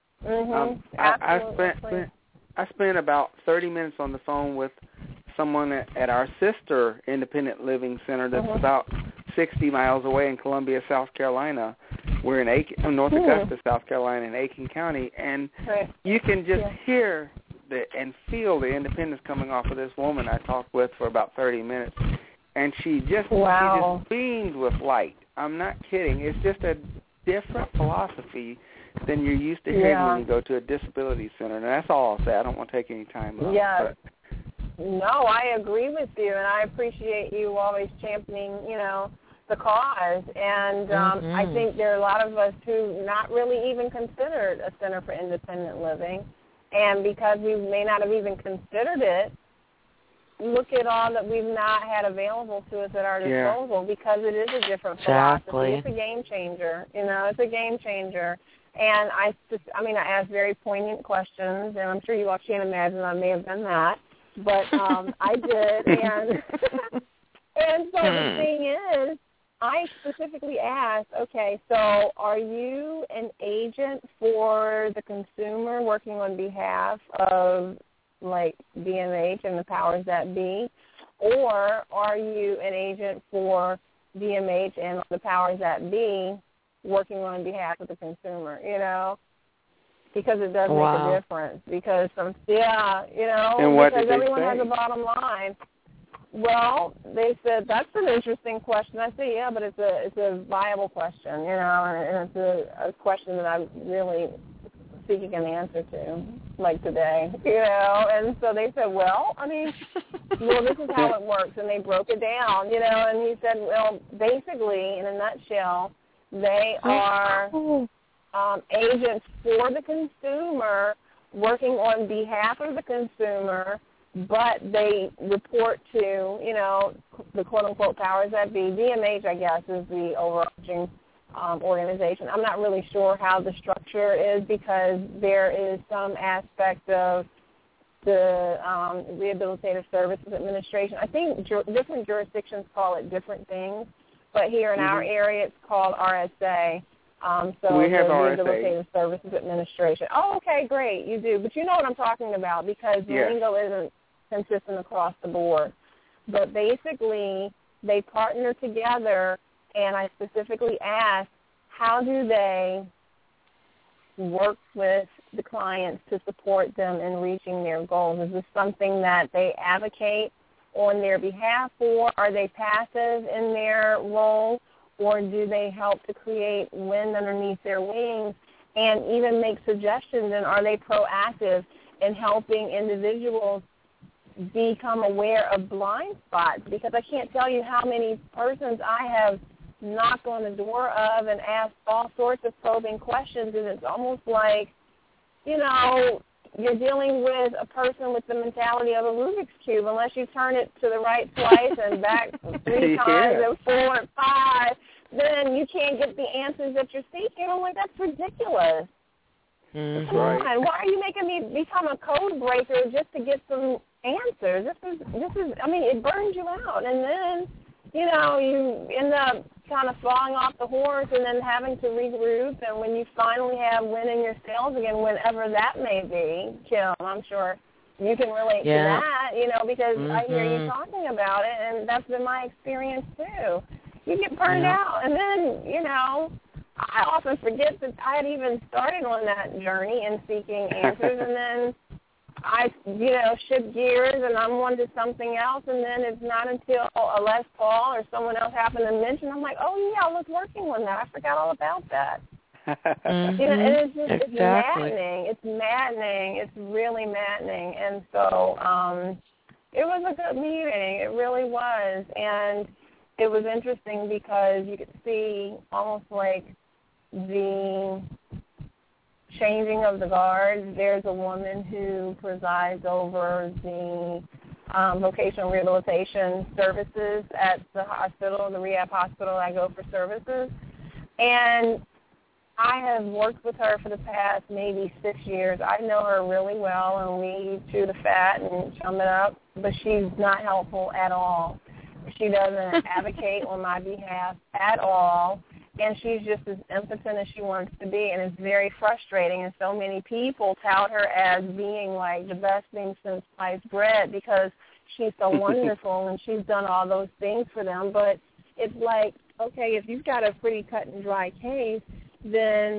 I spent about 30 minutes on the phone with someone at our sister independent living center that's about 60 miles away in Columbia, South Carolina. We're in North Augusta, South Carolina, in Aiken County, and you can just hear and feel the independence coming off of this woman I talked with for about 30 minutes, and she just beamed with light. I'm not kidding. It's just a different philosophy than you're used to hearing when you go to a disability center. And that's all I'll say. I don't want to take any time off. Yeah. No, I agree with you, and I appreciate you always championing, the cause. And I think there are a lot of us who not really even considered a Center for Independent Living. And because we may not have even considered it, look at all that we've not had available to us at our disposal because it is a different philosophy. It's a game changer. It's a game changer. And I asked very poignant questions, and I'm sure you all can't imagine I may have done that. But I did. And so the thing is, I specifically asked, okay, so are you an agent for the consumer working on behalf of, like, DMH and the powers that be, or are you an agent for DMH and the powers that be working on behalf of the consumer, Because it does make a difference. Because because everyone has a bottom line. Well, they said, that's an interesting question. I said, yeah, but it's a viable question, and it's a question that I'm really seeking an answer to, like today, And so they said, this is how it works. And they broke it down, and he said, well, basically, in a nutshell, they are agents for the consumer working on behalf of the consumer, but they report to, the quote-unquote powers that be. DMH, I guess, is the overarching organization. I'm not really sure how the structure is because there is some aspect of the Rehabilitative Services Administration. I think different jurisdictions call it different things, but here in our area it's called RSA. So we have the RSA. Rehabilitative Services Administration. Oh, okay, great, you do. But you know what I'm talking about because the lingo isn't consistent across the board. But basically, they partner together, and I specifically asked, how do they work with the clients to support them in reaching their goals? Is this something that they advocate on their behalf for? Are they passive in their role? Or do they help to create wind underneath their wings and even make suggestions? And are they proactive in helping individuals become aware of blind spots? Because I can't tell you how many persons I have knocked on the door of and asked all sorts of probing questions, and it's almost like, you're dealing with a person with the mentality of a Rubik's Cube. Unless you turn it to the right twice and back 3 times and 4 and 5, then you can't get the answers that you're seeking. I'm like, that's ridiculous. That's Come on, why are you making me become a code breaker just to get some answers? This is. It burns you out, and then you end up kind of falling off the horse and then having to regroup. And when you finally have wind in your sails again, whenever that may be, Kim, I'm sure you can relate to that, because I hear you talking about it, and that's been my experience too. You get burned out, and then, I often forget that I had even started on that journey in seeking answers, and then I, shift gears and I'm on to something else, and then it's not until a Les Paul or someone else happened to mention, I'm like, oh, yeah, I was working on that. I forgot all about that. And it's just it's maddening. It's maddening. It's really maddening. And so it was a good meeting. It really was. And it was interesting because you could see almost like the changing of the guards. There's a woman who presides over the vocational rehabilitation services at the hospital, the rehab hospital I go for services. And I have worked with her for the past maybe 6 years. I know her really well, and we chew the fat and chum it up, but she's not helpful at all. She doesn't advocate on my behalf at all, and she's just as impotent as she wants to be, and it's very frustrating. And so many people tout her as being like the best thing since sliced bread because she's so wonderful and she's done all those things for them. But it's like, okay, if you've got a pretty cut and dry case, then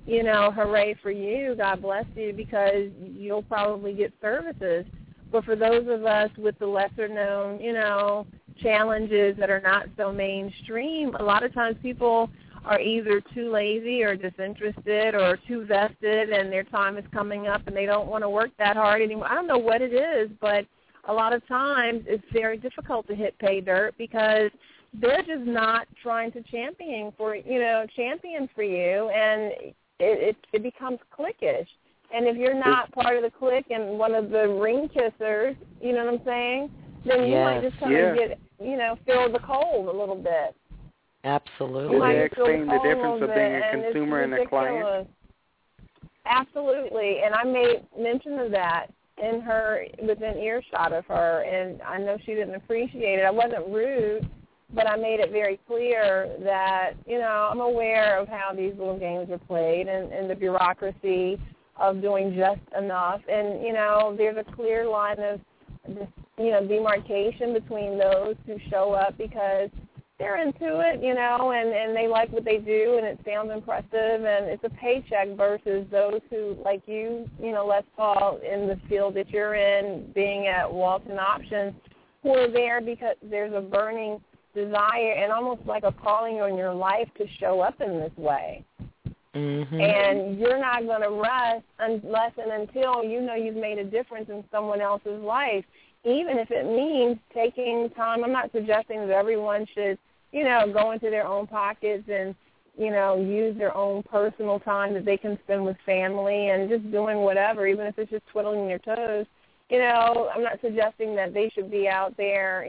hooray for you, God bless you, because you'll probably get services. But for those of us with the lesser known, challenges that are not so mainstream, a lot of times people are either too lazy or disinterested or too vested, and their time is coming up and they don't want to work that hard anymore. I don't know what it is, but a lot of times it's very difficult to hit pay dirt because they're just not trying to champion for you, and it becomes cliquish. And if you're not part of the clique and one of the ring kissers, you know what I'm saying, then you might just kind of get, feel the cold a little bit. Absolutely. Will you explain the difference of being a consumer and a client? Absolutely. And I made mention of that within earshot of her, and I know she didn't appreciate it. I wasn't rude, but I made it very clear that, I'm aware of how these little games are played and the bureaucracy of doing just enough. And, there's a clear line of, demarcation between those who show up because they're into it, and they like what they do, and it sounds impressive, and it's a paycheck versus those who, like you, let's call in the field that you're in, being at Walton Options, who are there because there's a burning desire and almost like a calling on your life to show up in this way. Mm-hmm. And you're not going to rest unless and until you've made a difference in someone else's life, even if it means taking time. I'm not suggesting that everyone should, go into their own pockets and, use their own personal time that they can spend with family and just doing whatever, even if it's just twiddling their toes. I'm not suggesting that they should be out there,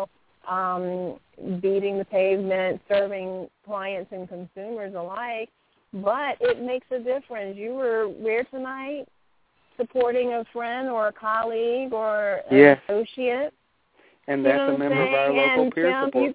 beating the pavement, serving clients and consumers alike. But it makes a difference. You were where tonight? Supporting a friend or a colleague or an associate. And that's a member of our local peer support group.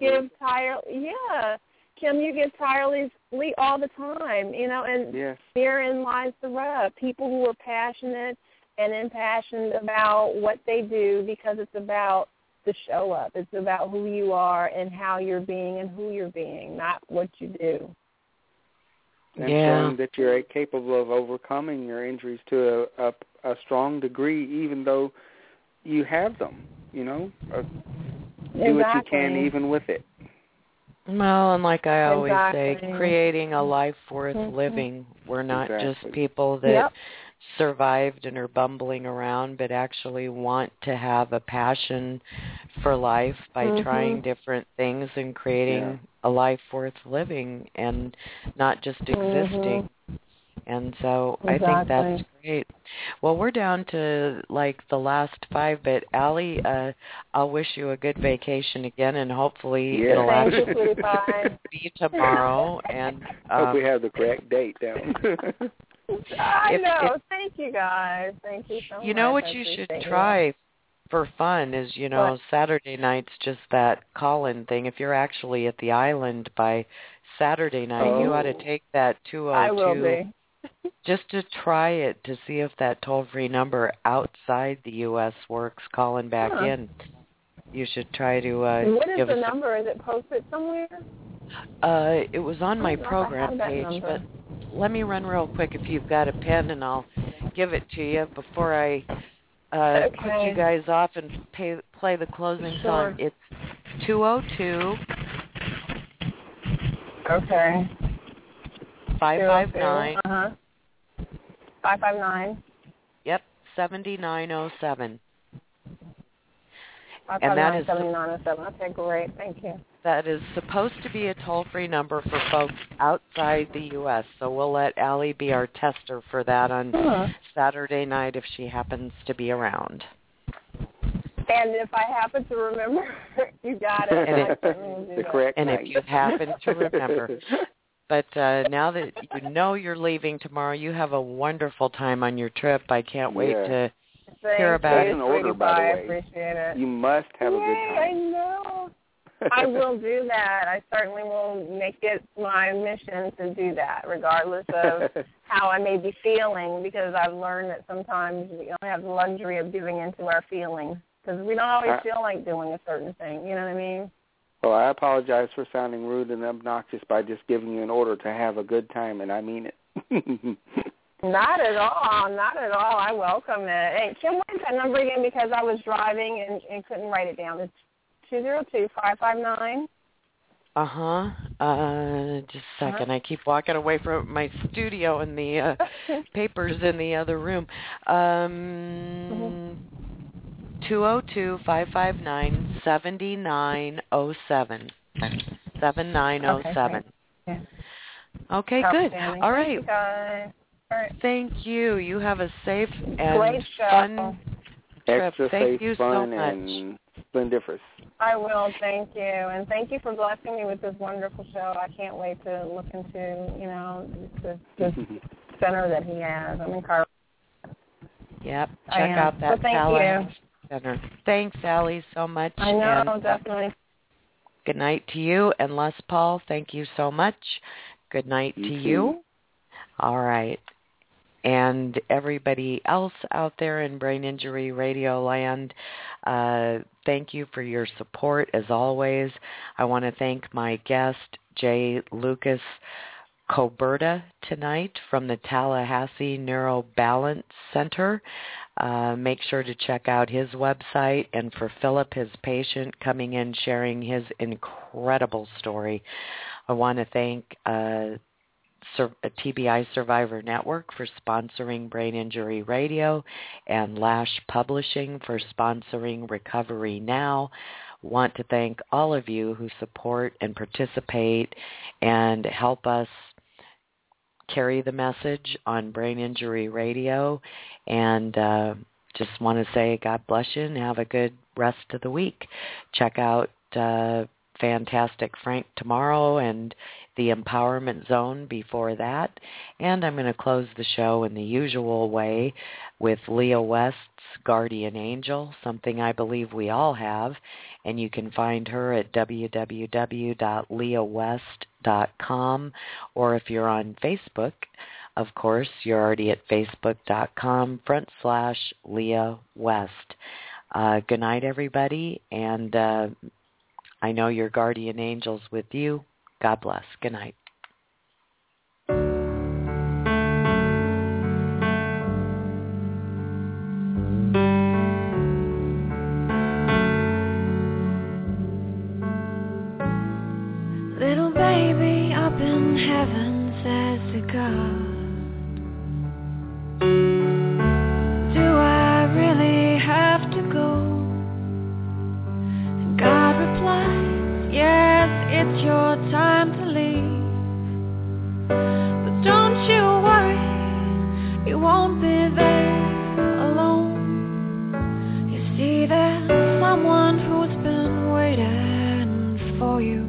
Kim, you give tirelessly all the time, and therein lies the rub. People who are passionate and impassioned about what they do because it's about the show up. It's about who you are and how you're being and who you're being, not what you do. And showing that you're capable of overcoming your injuries to a strong degree, even though you have them, Do what you can even with it. Well, and like I always say, creating a life worth living. We're not just people that survived and are bumbling around, but actually want to have a passion for life by trying different things and creating a life worth living and not just existing. And so I think that's great. Well, we're down to like the last 5, but Allie, I'll wish you a good vacation again, and hopefully it'll actually be tomorrow. And hope we have the correct date down. I know. Thank you, guys. Thank you so much. You know what you should try for fun is, Saturday night's just that call-in thing. If you're actually at the island by Saturday night, you ought to take that 202. I will be. Just to try it to see if that toll-free number outside the U.S. works, calling back in. You should try to what is the number? Is it posted somewhere? It was on my program page, but let me run real quick if you've got a pen, and I'll give it to you before I put you guys off and play the closing song. It's 202. Okay. 559. 559. Yep, 7907. And that is 7907. Okay, great. Thank you. That is supposed to be a toll-free number for folks outside the U.S., so we'll let Allie be our tester for that on Saturday night if she happens to be around. And if I happen to remember, you got it. And if you happen to remember. But now that you know you're leaving tomorrow, you have a wonderful time on your trip. I can't wait to hear about it. An order, by the way. I appreciate it. You must have a good time. I know. I will do that. I certainly will make it my mission to do that, regardless of how I may be feeling, because I've learned that sometimes we don't have the luxury of giving into our feelings, because we don't always feel like doing a certain thing. You know what I mean? Well, I apologize for sounding rude and obnoxious by just giving you an order to have a good time, and I mean it. Not at all. Not at all. I welcome it. And Kim, what is that number again? Because I was driving and couldn't write it down. It's 202-559. Just a second. I keep walking away from my studio and the papers in the other room. 202-559-7907. 7907. Okay, good. All right. Thank you, guys. All right. Thank you. You have a safe and great fun trip. Extra Thank safe, you fun, so much. and splendiferous. I will. Thank you. And thank you for blessing me with this wonderful show. I can't wait to look into, this center that he has. I'm in Colorado. Yep. Check out that Tallahassee Center. Thanks, Allie, so much. I know, and, definitely. Good night to you. And Les Paul, thank you so much. Good night to you. All right. And everybody else out there in Brain Injury Radio Land, thank you for your support as always. I want to thank my guest, Jay Lucas Coberta, tonight from the Tallahassee Neurobalance Center. Make sure to check out his website. And for Philip, his patient, coming in sharing his incredible story, I want to thank TBI Survivor Network for sponsoring Brain Injury Radio and Lash Publishing for sponsoring Recovery Now. Want to thank all of you who support and participate and help us carry the message on Brain Injury Radio. And just want to say God bless you and have a good rest of the week. Check out Fantastic Frank tomorrow and the Empowerment Zone before that. And I'm going to close the show in the usual way with Leah West's Guardian Angel, something I believe we all have. And you can find her at www.leahwest.com, or if you're on Facebook, of course, you're already at facebook.com/Leah West. Good night, everybody, and I know your guardian angel's with you. God bless. Good night. Little baby up in heaven says to God, do I really have to go? And God replies, yes, it's your time to leave. But don't you worry, you won't be there alone. You see, there's someone who's been waiting for you.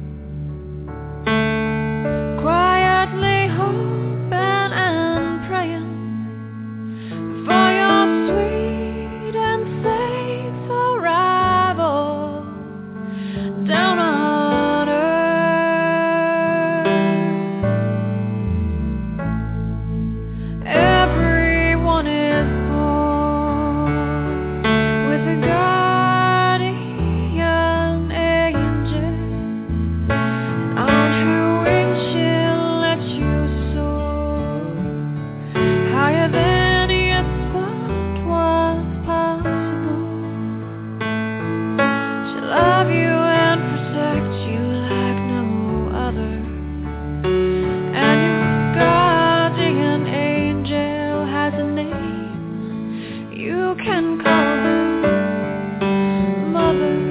Quietly hoping and praying for your sweet and safe arrival down on earth. Everyone is born with a guardian angel, and on her wings she'll let you soar higher than you thought was possible. She'll love you and protect you like no other, and your guardian angel has a name. You can call her Mother.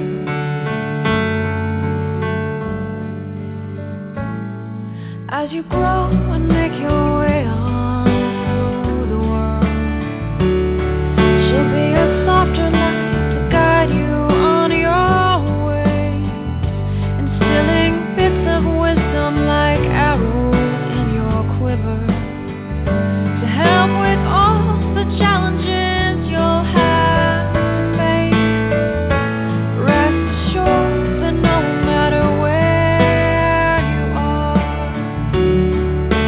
As you grow and make your way on through the world, she'll be a softer light to guide you on your way, instilling bits of wisdom like arrows in your quiver to help with all the challenges you'll have to face. Rest assured that no matter where you are,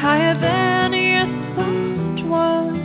higher than your thought was.